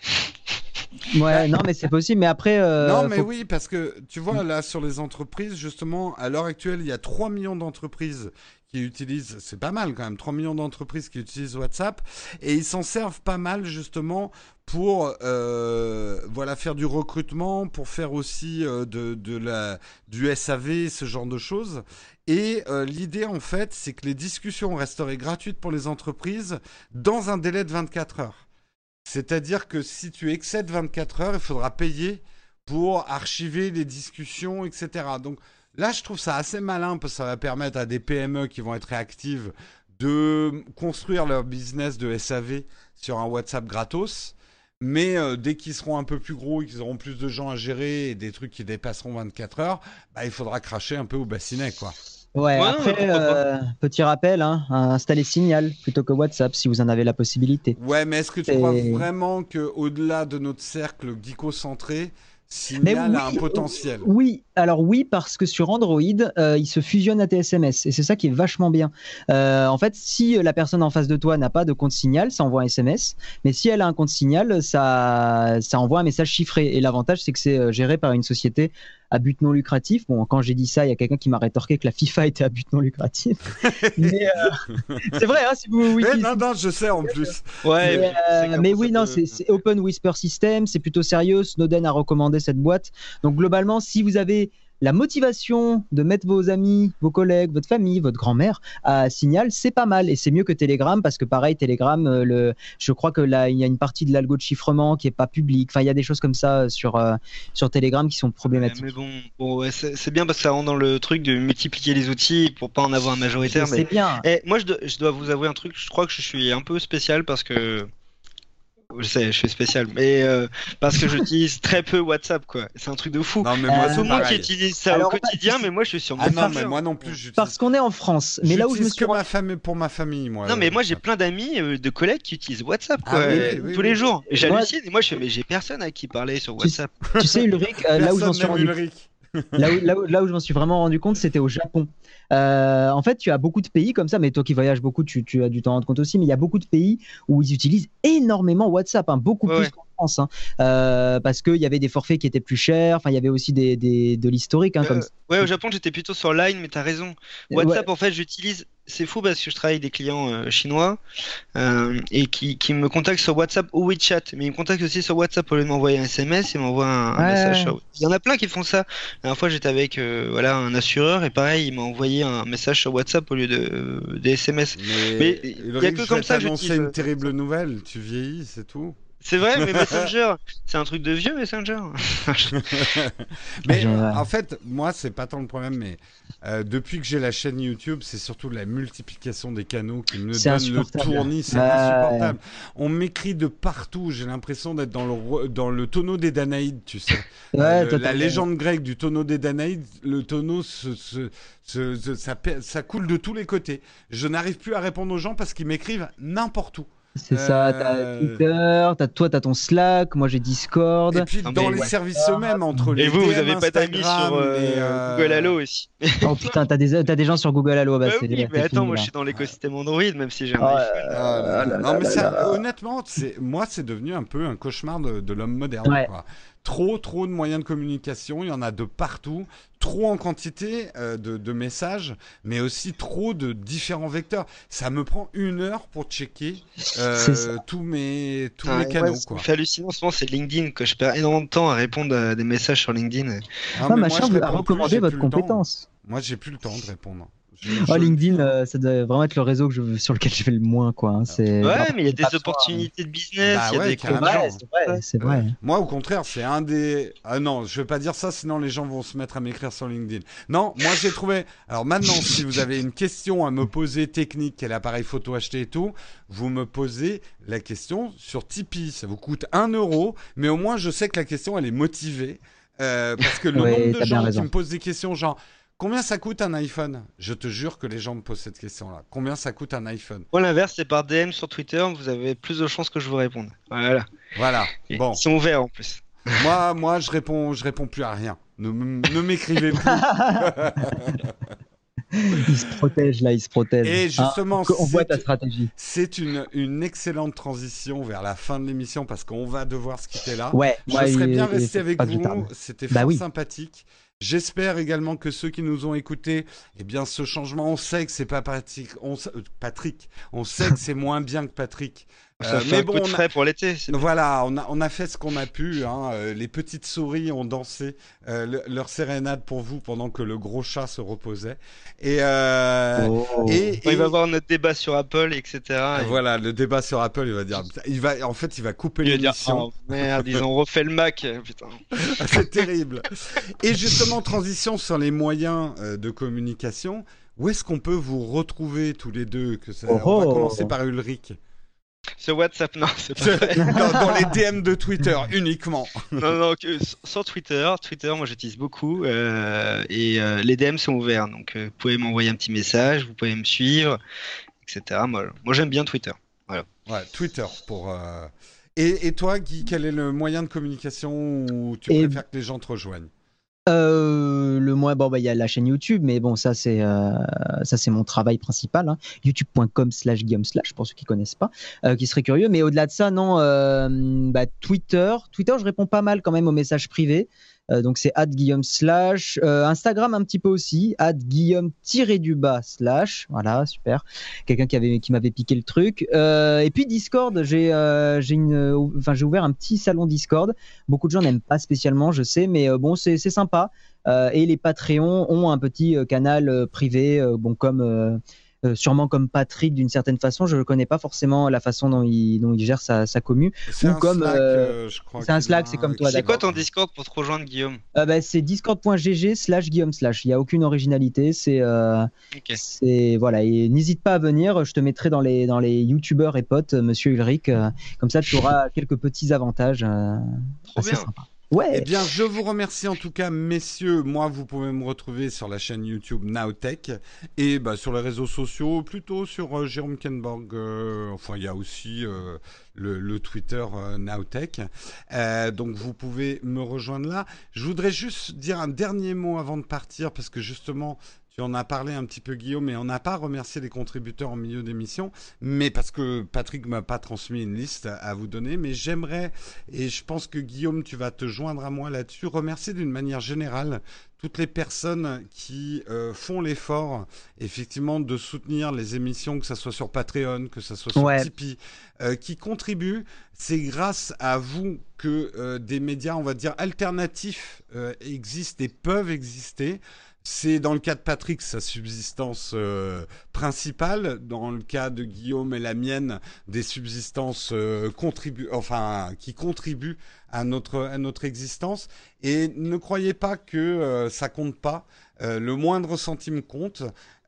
Ouais, non, mais c'est possible. Mais après. Non, mais oui, parce que tu vois, là, sur les entreprises, justement, à l'heure actuelle, il y a 3 millions d'entreprises qui utilisent, c'est pas mal quand même, 3 millions d'entreprises qui utilisent WhatsApp, et ils s'en servent pas mal, justement, pour faire du recrutement, pour faire aussi du SAV, ce genre de choses. Et l'idée, en fait, c'est que les discussions resteraient gratuites pour les entreprises dans un délai de 24 heures. C'est-à-dire que si tu excèdes 24 heures, il faudra payer pour archiver les discussions, etc. Donc là, je trouve ça assez malin parce que ça va permettre à des PME qui vont être réactives de construire leur business de SAV sur un WhatsApp gratos. Mais dès qu'ils seront un peu plus gros et qu'ils auront plus de gens à gérer et des trucs qui dépasseront 24 heures, il faudra cracher un peu au bassinet, quoi. Ouais, après, petit rappel, installez Signal plutôt que WhatsApp si vous en avez la possibilité. Ouais, mais est-ce que tu crois vraiment qu'au-delà de notre cercle geeko-centré, Signal a un potentiel? Oui, alors oui, parce que sur Android, il se fusionne à tes SMS et c'est ça qui est vachement bien. En fait, si la personne en face de toi n'a pas de compte Signal, ça envoie un SMS, mais si elle a un compte Signal, ça envoie un message chiffré. Et l'avantage, c'est que c'est géré par une société à but non lucratif. Bon, quand j'ai dit ça, il y a quelqu'un qui m'a rétorqué que la FIFA était à but non lucratif. Mais c'est vrai, si vous... Non, je sais en plus. Ouais, mais oui, non, c'est Open Whisper System, c'est plutôt sérieux. Snowden a recommandé cette boîte. Donc globalement, si vous avez la motivation de mettre vos amis, vos collègues, votre famille, votre grand-mère à Signal, c'est pas mal. Et c'est mieux que Telegram parce que pareil, Telegram, je crois que là, il y a une partie de l'algo de chiffrement qui est pas publique. Enfin, il y a des choses comme ça sur Telegram qui sont problématiques. Mais bon c'est bien parce que ça rentre dans le truc de multiplier les outils pour pas en avoir un majoritaire. C'est bien. Moi, je dois vous avouer un truc. Je crois que je suis un peu spécial parce que... Je sais, je suis spécial, mais parce que j'utilise très peu WhatsApp, quoi. C'est un truc de fou. Non, mais moi, tout le monde qui utilise ça au quotidien, mais moi, je suis sur mon non, mais moi non plus. Parce qu'on est en France. Mais là où je me suis pour ma famille, moi. Non, mais moi, j'ai plein d'amis, de collègues qui utilisent WhatsApp, quoi, tous les jours. Et j'hallucine. Et moi, mais j'ai personne à qui parler sur WhatsApp. Tu sais, Ulrich, là où je m'en suis rendu. Là où je m'en suis vraiment rendu compte, c'était au Japon. En fait, tu as beaucoup de pays comme ça, mais toi qui voyages beaucoup, tu as dû t'en rendre compte aussi, mais il y a beaucoup de pays où ils utilisent énormément WhatsApp, beaucoup plus qu'en France, parce qu'il y avait des forfaits qui étaient plus chers, il y avait aussi de l'historique. Comme ça. Ouais, au Japon, j'étais plutôt sur Line, mais t'as raison. WhatsApp, en fait, j'utilise... C'est fou parce que je travaille avec des clients chinois et qui me contactent sur WhatsApp ou WeChat, mais ils me contactent aussi sur WhatsApp au lieu de m'envoyer un SMS, ils m'envoient un message sur... Il y en a plein qui font ça. La dernière fois, j'étais avec un assureur et pareil, il m'a envoyé un message sur WhatsApp au lieu des SMS. Mais il y a que comme ça que j'utilise. C'est une terrible nouvelle, tu vieillis, c'est tout. C'est vrai, mais Messenger, c'est un truc de vieux, Messenger. Mais en fait, moi, c'est pas tant le problème, mais depuis que j'ai la chaîne YouTube, c'est surtout la multiplication des canaux qui me donne le tournis, c'est insupportable. On m'écrit de partout, j'ai l'impression d'être dans le tonneau des Danaïdes, tu sais. La légende grecque du tonneau des Danaïdes, le tonneau ça coule de tous les côtés. Je n'arrive plus à répondre aux gens parce qu'ils m'écrivent n'importout. C'est ça, t'as Twitter, t'as ton Slack, moi j'ai Discord. Et puis dans les services eux-mêmes, entre les Et vous DM, avez pas d'amis sur Google Allo aussi. Oh putain, t'as des gens sur Google Allo. Oui, mais attends, moi je suis dans l'écosystème Android, même si j'ai un iPhone. Non, mais ça, honnêtement, moi c'est devenu un peu un cauchemar de l'homme moderne. Quoi. trop de moyens de communication, il y en a de partout, trop en quantité de messages, mais aussi trop de différents vecteurs. Ça me prend 1 heure pour checker tous mes canaux. Ce qui fait hallucinant en ce moment, c'est LinkedIn, que je perds énormément de temps à répondre à des messages sur LinkedIn. Machin a recommandé votre compétence. Moi, j'ai plus le temps de répondre. LinkedIn, ça doit vraiment être le réseau sur lequel je vais le moins, quoi. Hein. Ouais, mais il y a des opportunités de business, il y a des c'est vrai. Moi, au contraire, c'est un des... Ah non, je vais pas dire ça, sinon les gens vont se mettre à m'écrire sur LinkedIn. Non, moi, j'ai trouvé... Alors maintenant, si vous avez une question à me poser technique, quel appareil photo acheter et tout, vous me posez la question sur Tipeee. Ça vous coûte 1 €, mais au moins, je sais que la question, elle est motivée. Parce que le nombre de gens qui me posent des questions genre... Combien ça coûte un iPhone ? Je te jure que les gens me posent cette question-là. Combien ça coûte un iPhone ? Ou l'inverse, c'est par DM sur Twitter, vous avez plus de chances que je vous réponde. Voilà. Et bon. Ils sont ouverts en plus. Moi, je réponds plus à rien. Ne m'écrivez plus. Il se protège. Et justement, on voit ta stratégie. C'est une excellente transition vers la fin de l'émission parce qu'on va devoir se quitter là. Ouais, je serais bien resté avec vous. C'était fort sympathique. J'espère également que ceux qui nous ont écoutés, eh bien, ce changement, on sait que c'est pas Patrick. On sait que c'est moins bien que Patrick. Ça fait un coup de frais pour l'été. Voilà, on a fait ce qu'on a pu. Hein. Les petites souris ont dansé leur sérénade pour vous pendant que le gros chat se reposait. Et il va y avoir notre débat sur Apple, etc. Voilà, le débat sur Apple, il va dire, il va couper l'émission. Oh, merde, ils ont refait le Mac, putain. C'est terrible. Et justement, transition sur les moyens de communication. Où est-ce qu'on peut vous retrouver tous les deux On va commencer par Ulrich. Sur WhatsApp, non, c'est pas vrai. dans les DM de Twitter uniquement. Non, sur Twitter, moi j'utilise beaucoup et les DM sont ouverts, donc vous pouvez m'envoyer un petit message, vous pouvez me suivre, etc. Moi j'aime bien Twitter. Voilà. Ouais, Twitter pour. Et toi, Guy, quel est le moyen de communication où tu préfères que les gens te rejoignent ? Le moins, il y a la chaîne YouTube, mais bon, ça c'est mon travail principal, hein. youtube.com/Guillaume/ pour ceux qui connaissent pas, qui seraient curieux. Mais au-delà de ça, non, Twitter, je réponds pas mal quand même aux messages privés. Donc c'est @Guillaume/, Instagram un petit peu aussi, @Guillaume_/ voilà, super, quelqu'un qui m'avait piqué le truc, et puis Discord, j'ai ouvert un petit salon Discord. Beaucoup de gens n'aiment pas spécialement, je sais, mais bon, c'est sympa. Et les Patreons ont un petit canal privé, sûrement comme Patrick d'une certaine façon. Je ne connais pas forcément la façon dont il gère sa commu. C'est un Slack, je crois. C'est un Slack, c'est comme toi. C'est quoi ton Discord pour te rejoindre, Guillaume ? C'est discord.gg/Guillaume/. Il n'y a aucune originalité. C'est voilà. Et n'hésite pas à venir. Je te mettrai dans les youtubeurs et potes, monsieur Ulrich. Comme ça, tu auras quelques petits avantages. Trop bien. Sympa. Ouais. Eh bien, je vous remercie en tout cas, messieurs. Moi, vous pouvez me retrouver sur la chaîne YouTube Nowtech et sur les réseaux sociaux, plutôt sur Jérôme Kenborg. Il y a aussi le Twitter Nowtech. Donc, vous pouvez me rejoindre là. Je voudrais juste dire un dernier mot avant de partir, parce que justement, tu en as parlé un petit peu, Guillaume, mais on n'a pas remercié les contributeurs en milieu d'émission, mais parce que Patrick m'a pas transmis une liste à vous donner, mais j'aimerais, et je pense que Guillaume, tu vas te joindre à moi là-dessus, remercier d'une manière générale toutes les personnes qui font l'effort, effectivement, de soutenir les émissions, que ce soit sur Patreon, que ce soit sur Tipeee, qui contribuent. C'est grâce à vous que des médias, on va dire, alternatifs existent et peuvent exister. C'est dans le cas de Patrick sa subsistance principale. Dans le cas de Guillaume et la mienne, des subsistances qui contribuent à notre existence. Et ne croyez pas que ça compte pas. Le moindre centime compte.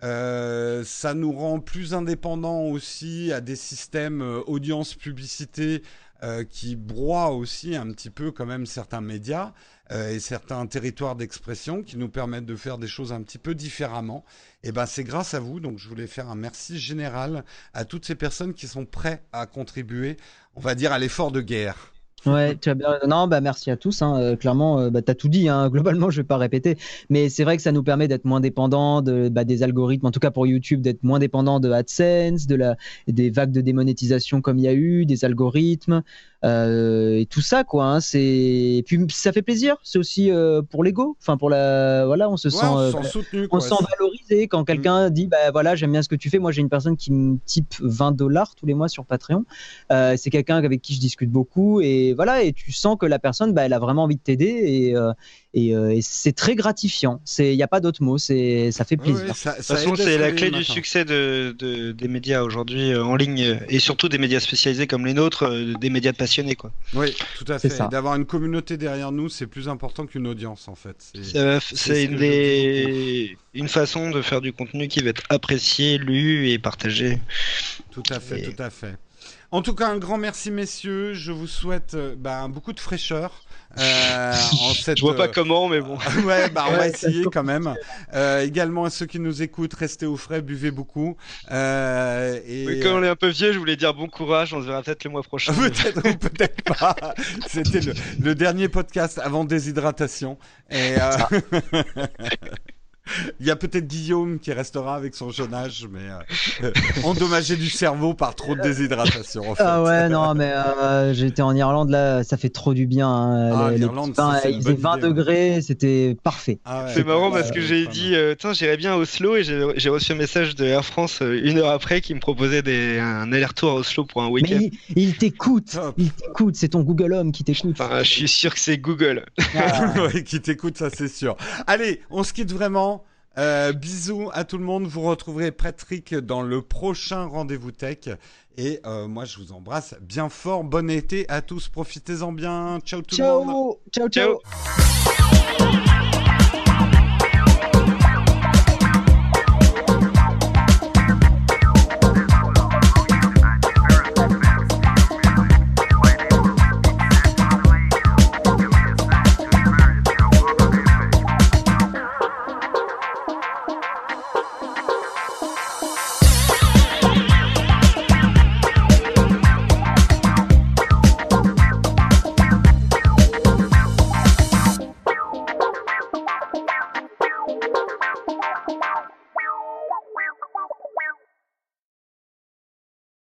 Ça nous rend plus indépendants aussi à des systèmes audience publicité qui broient aussi un petit peu quand même certains médias et certains territoires d'expression qui nous permettent de faire des choses un petit peu différemment. Et c'est grâce à vous. Donc je voulais faire un merci général à toutes ces personnes qui sont prêtes à contribuer, on va dire, à l'effort de guerre. Ouais, tu as bien. Non, merci à tous. Hein. Clairement, t'as tout dit. Hein. Globalement, je vais pas répéter, mais c'est vrai que ça nous permet d'être moins dépendants des algorithmes. En tout cas pour YouTube, d'être moins dépendants de AdSense, des vagues de démonétisation comme il y a eu, des algorithmes. et tout ça quoi. Hein, et puis ça fait plaisir. C'est aussi pour l'ego. Enfin pour on se sent soutenu. On se sent valorisé quand quelqu'un dit voilà, j'aime bien ce que tu fais. Moi j'ai une personne qui me type $20 tous les mois sur Patreon. C'est quelqu'un avec qui je discute beaucoup et voilà, et tu sens que la personne elle a vraiment envie de t'aider et c'est très gratifiant. Il n'y a pas d'autre mot. Ça fait plaisir. De toute façon, c'est la clé du succès des médias aujourd'hui en ligne et surtout des médias spécialisés comme les nôtres, des médias de passionnés quoi. Oui, tout à fait. Et d'avoir une communauté derrière nous, c'est plus important qu'une audience en fait. C'est une façon de faire du contenu qui va être apprécié, lu et partagé. Tout à fait, tout à fait. En tout cas, un grand merci messieurs. Je vous souhaite beaucoup de fraîcheur. Je vois pas comment, mais bon. Ouais, on va essayer quand même. Également à ceux qui nous écoutent, restez au frais, buvez beaucoup. Oui, comme on est un peu vieux, je voulais dire bon courage. On se verra peut-être le mois prochain. Peut-être ou peut-être pas. C'était le dernier podcast avant déshydratation. Et il y a peut-être Guillaume qui restera avec son jeune âge, mais endommagé du cerveau par trop de déshydratation. En fait. Ah ouais, non, mais j'étais en Irlande, là, ça fait trop du bien. Hein. L'Irlande, il faisait 20 degrés, c'était parfait. Ah ouais, c'est marrant parce que j'ai dit, j'irais bien à Oslo et j'ai reçu un message de Air France 1 heure après qui me proposait un aller-retour à Oslo pour un week-end. Mais il t'écoute, c'est ton Google Home qui t'écoute. Enfin, je suis sûr que c'est Google. Ouais, qui t'écoute, ça c'est sûr. Allez, on se quitte vraiment. Bisous à tout le monde. Vous retrouverez Patrick dans le prochain Rendez-vous Tech. Et moi, je vous embrasse bien fort. Bon été à tous. Profitez-en bien. Ciao tout le monde. Ciao.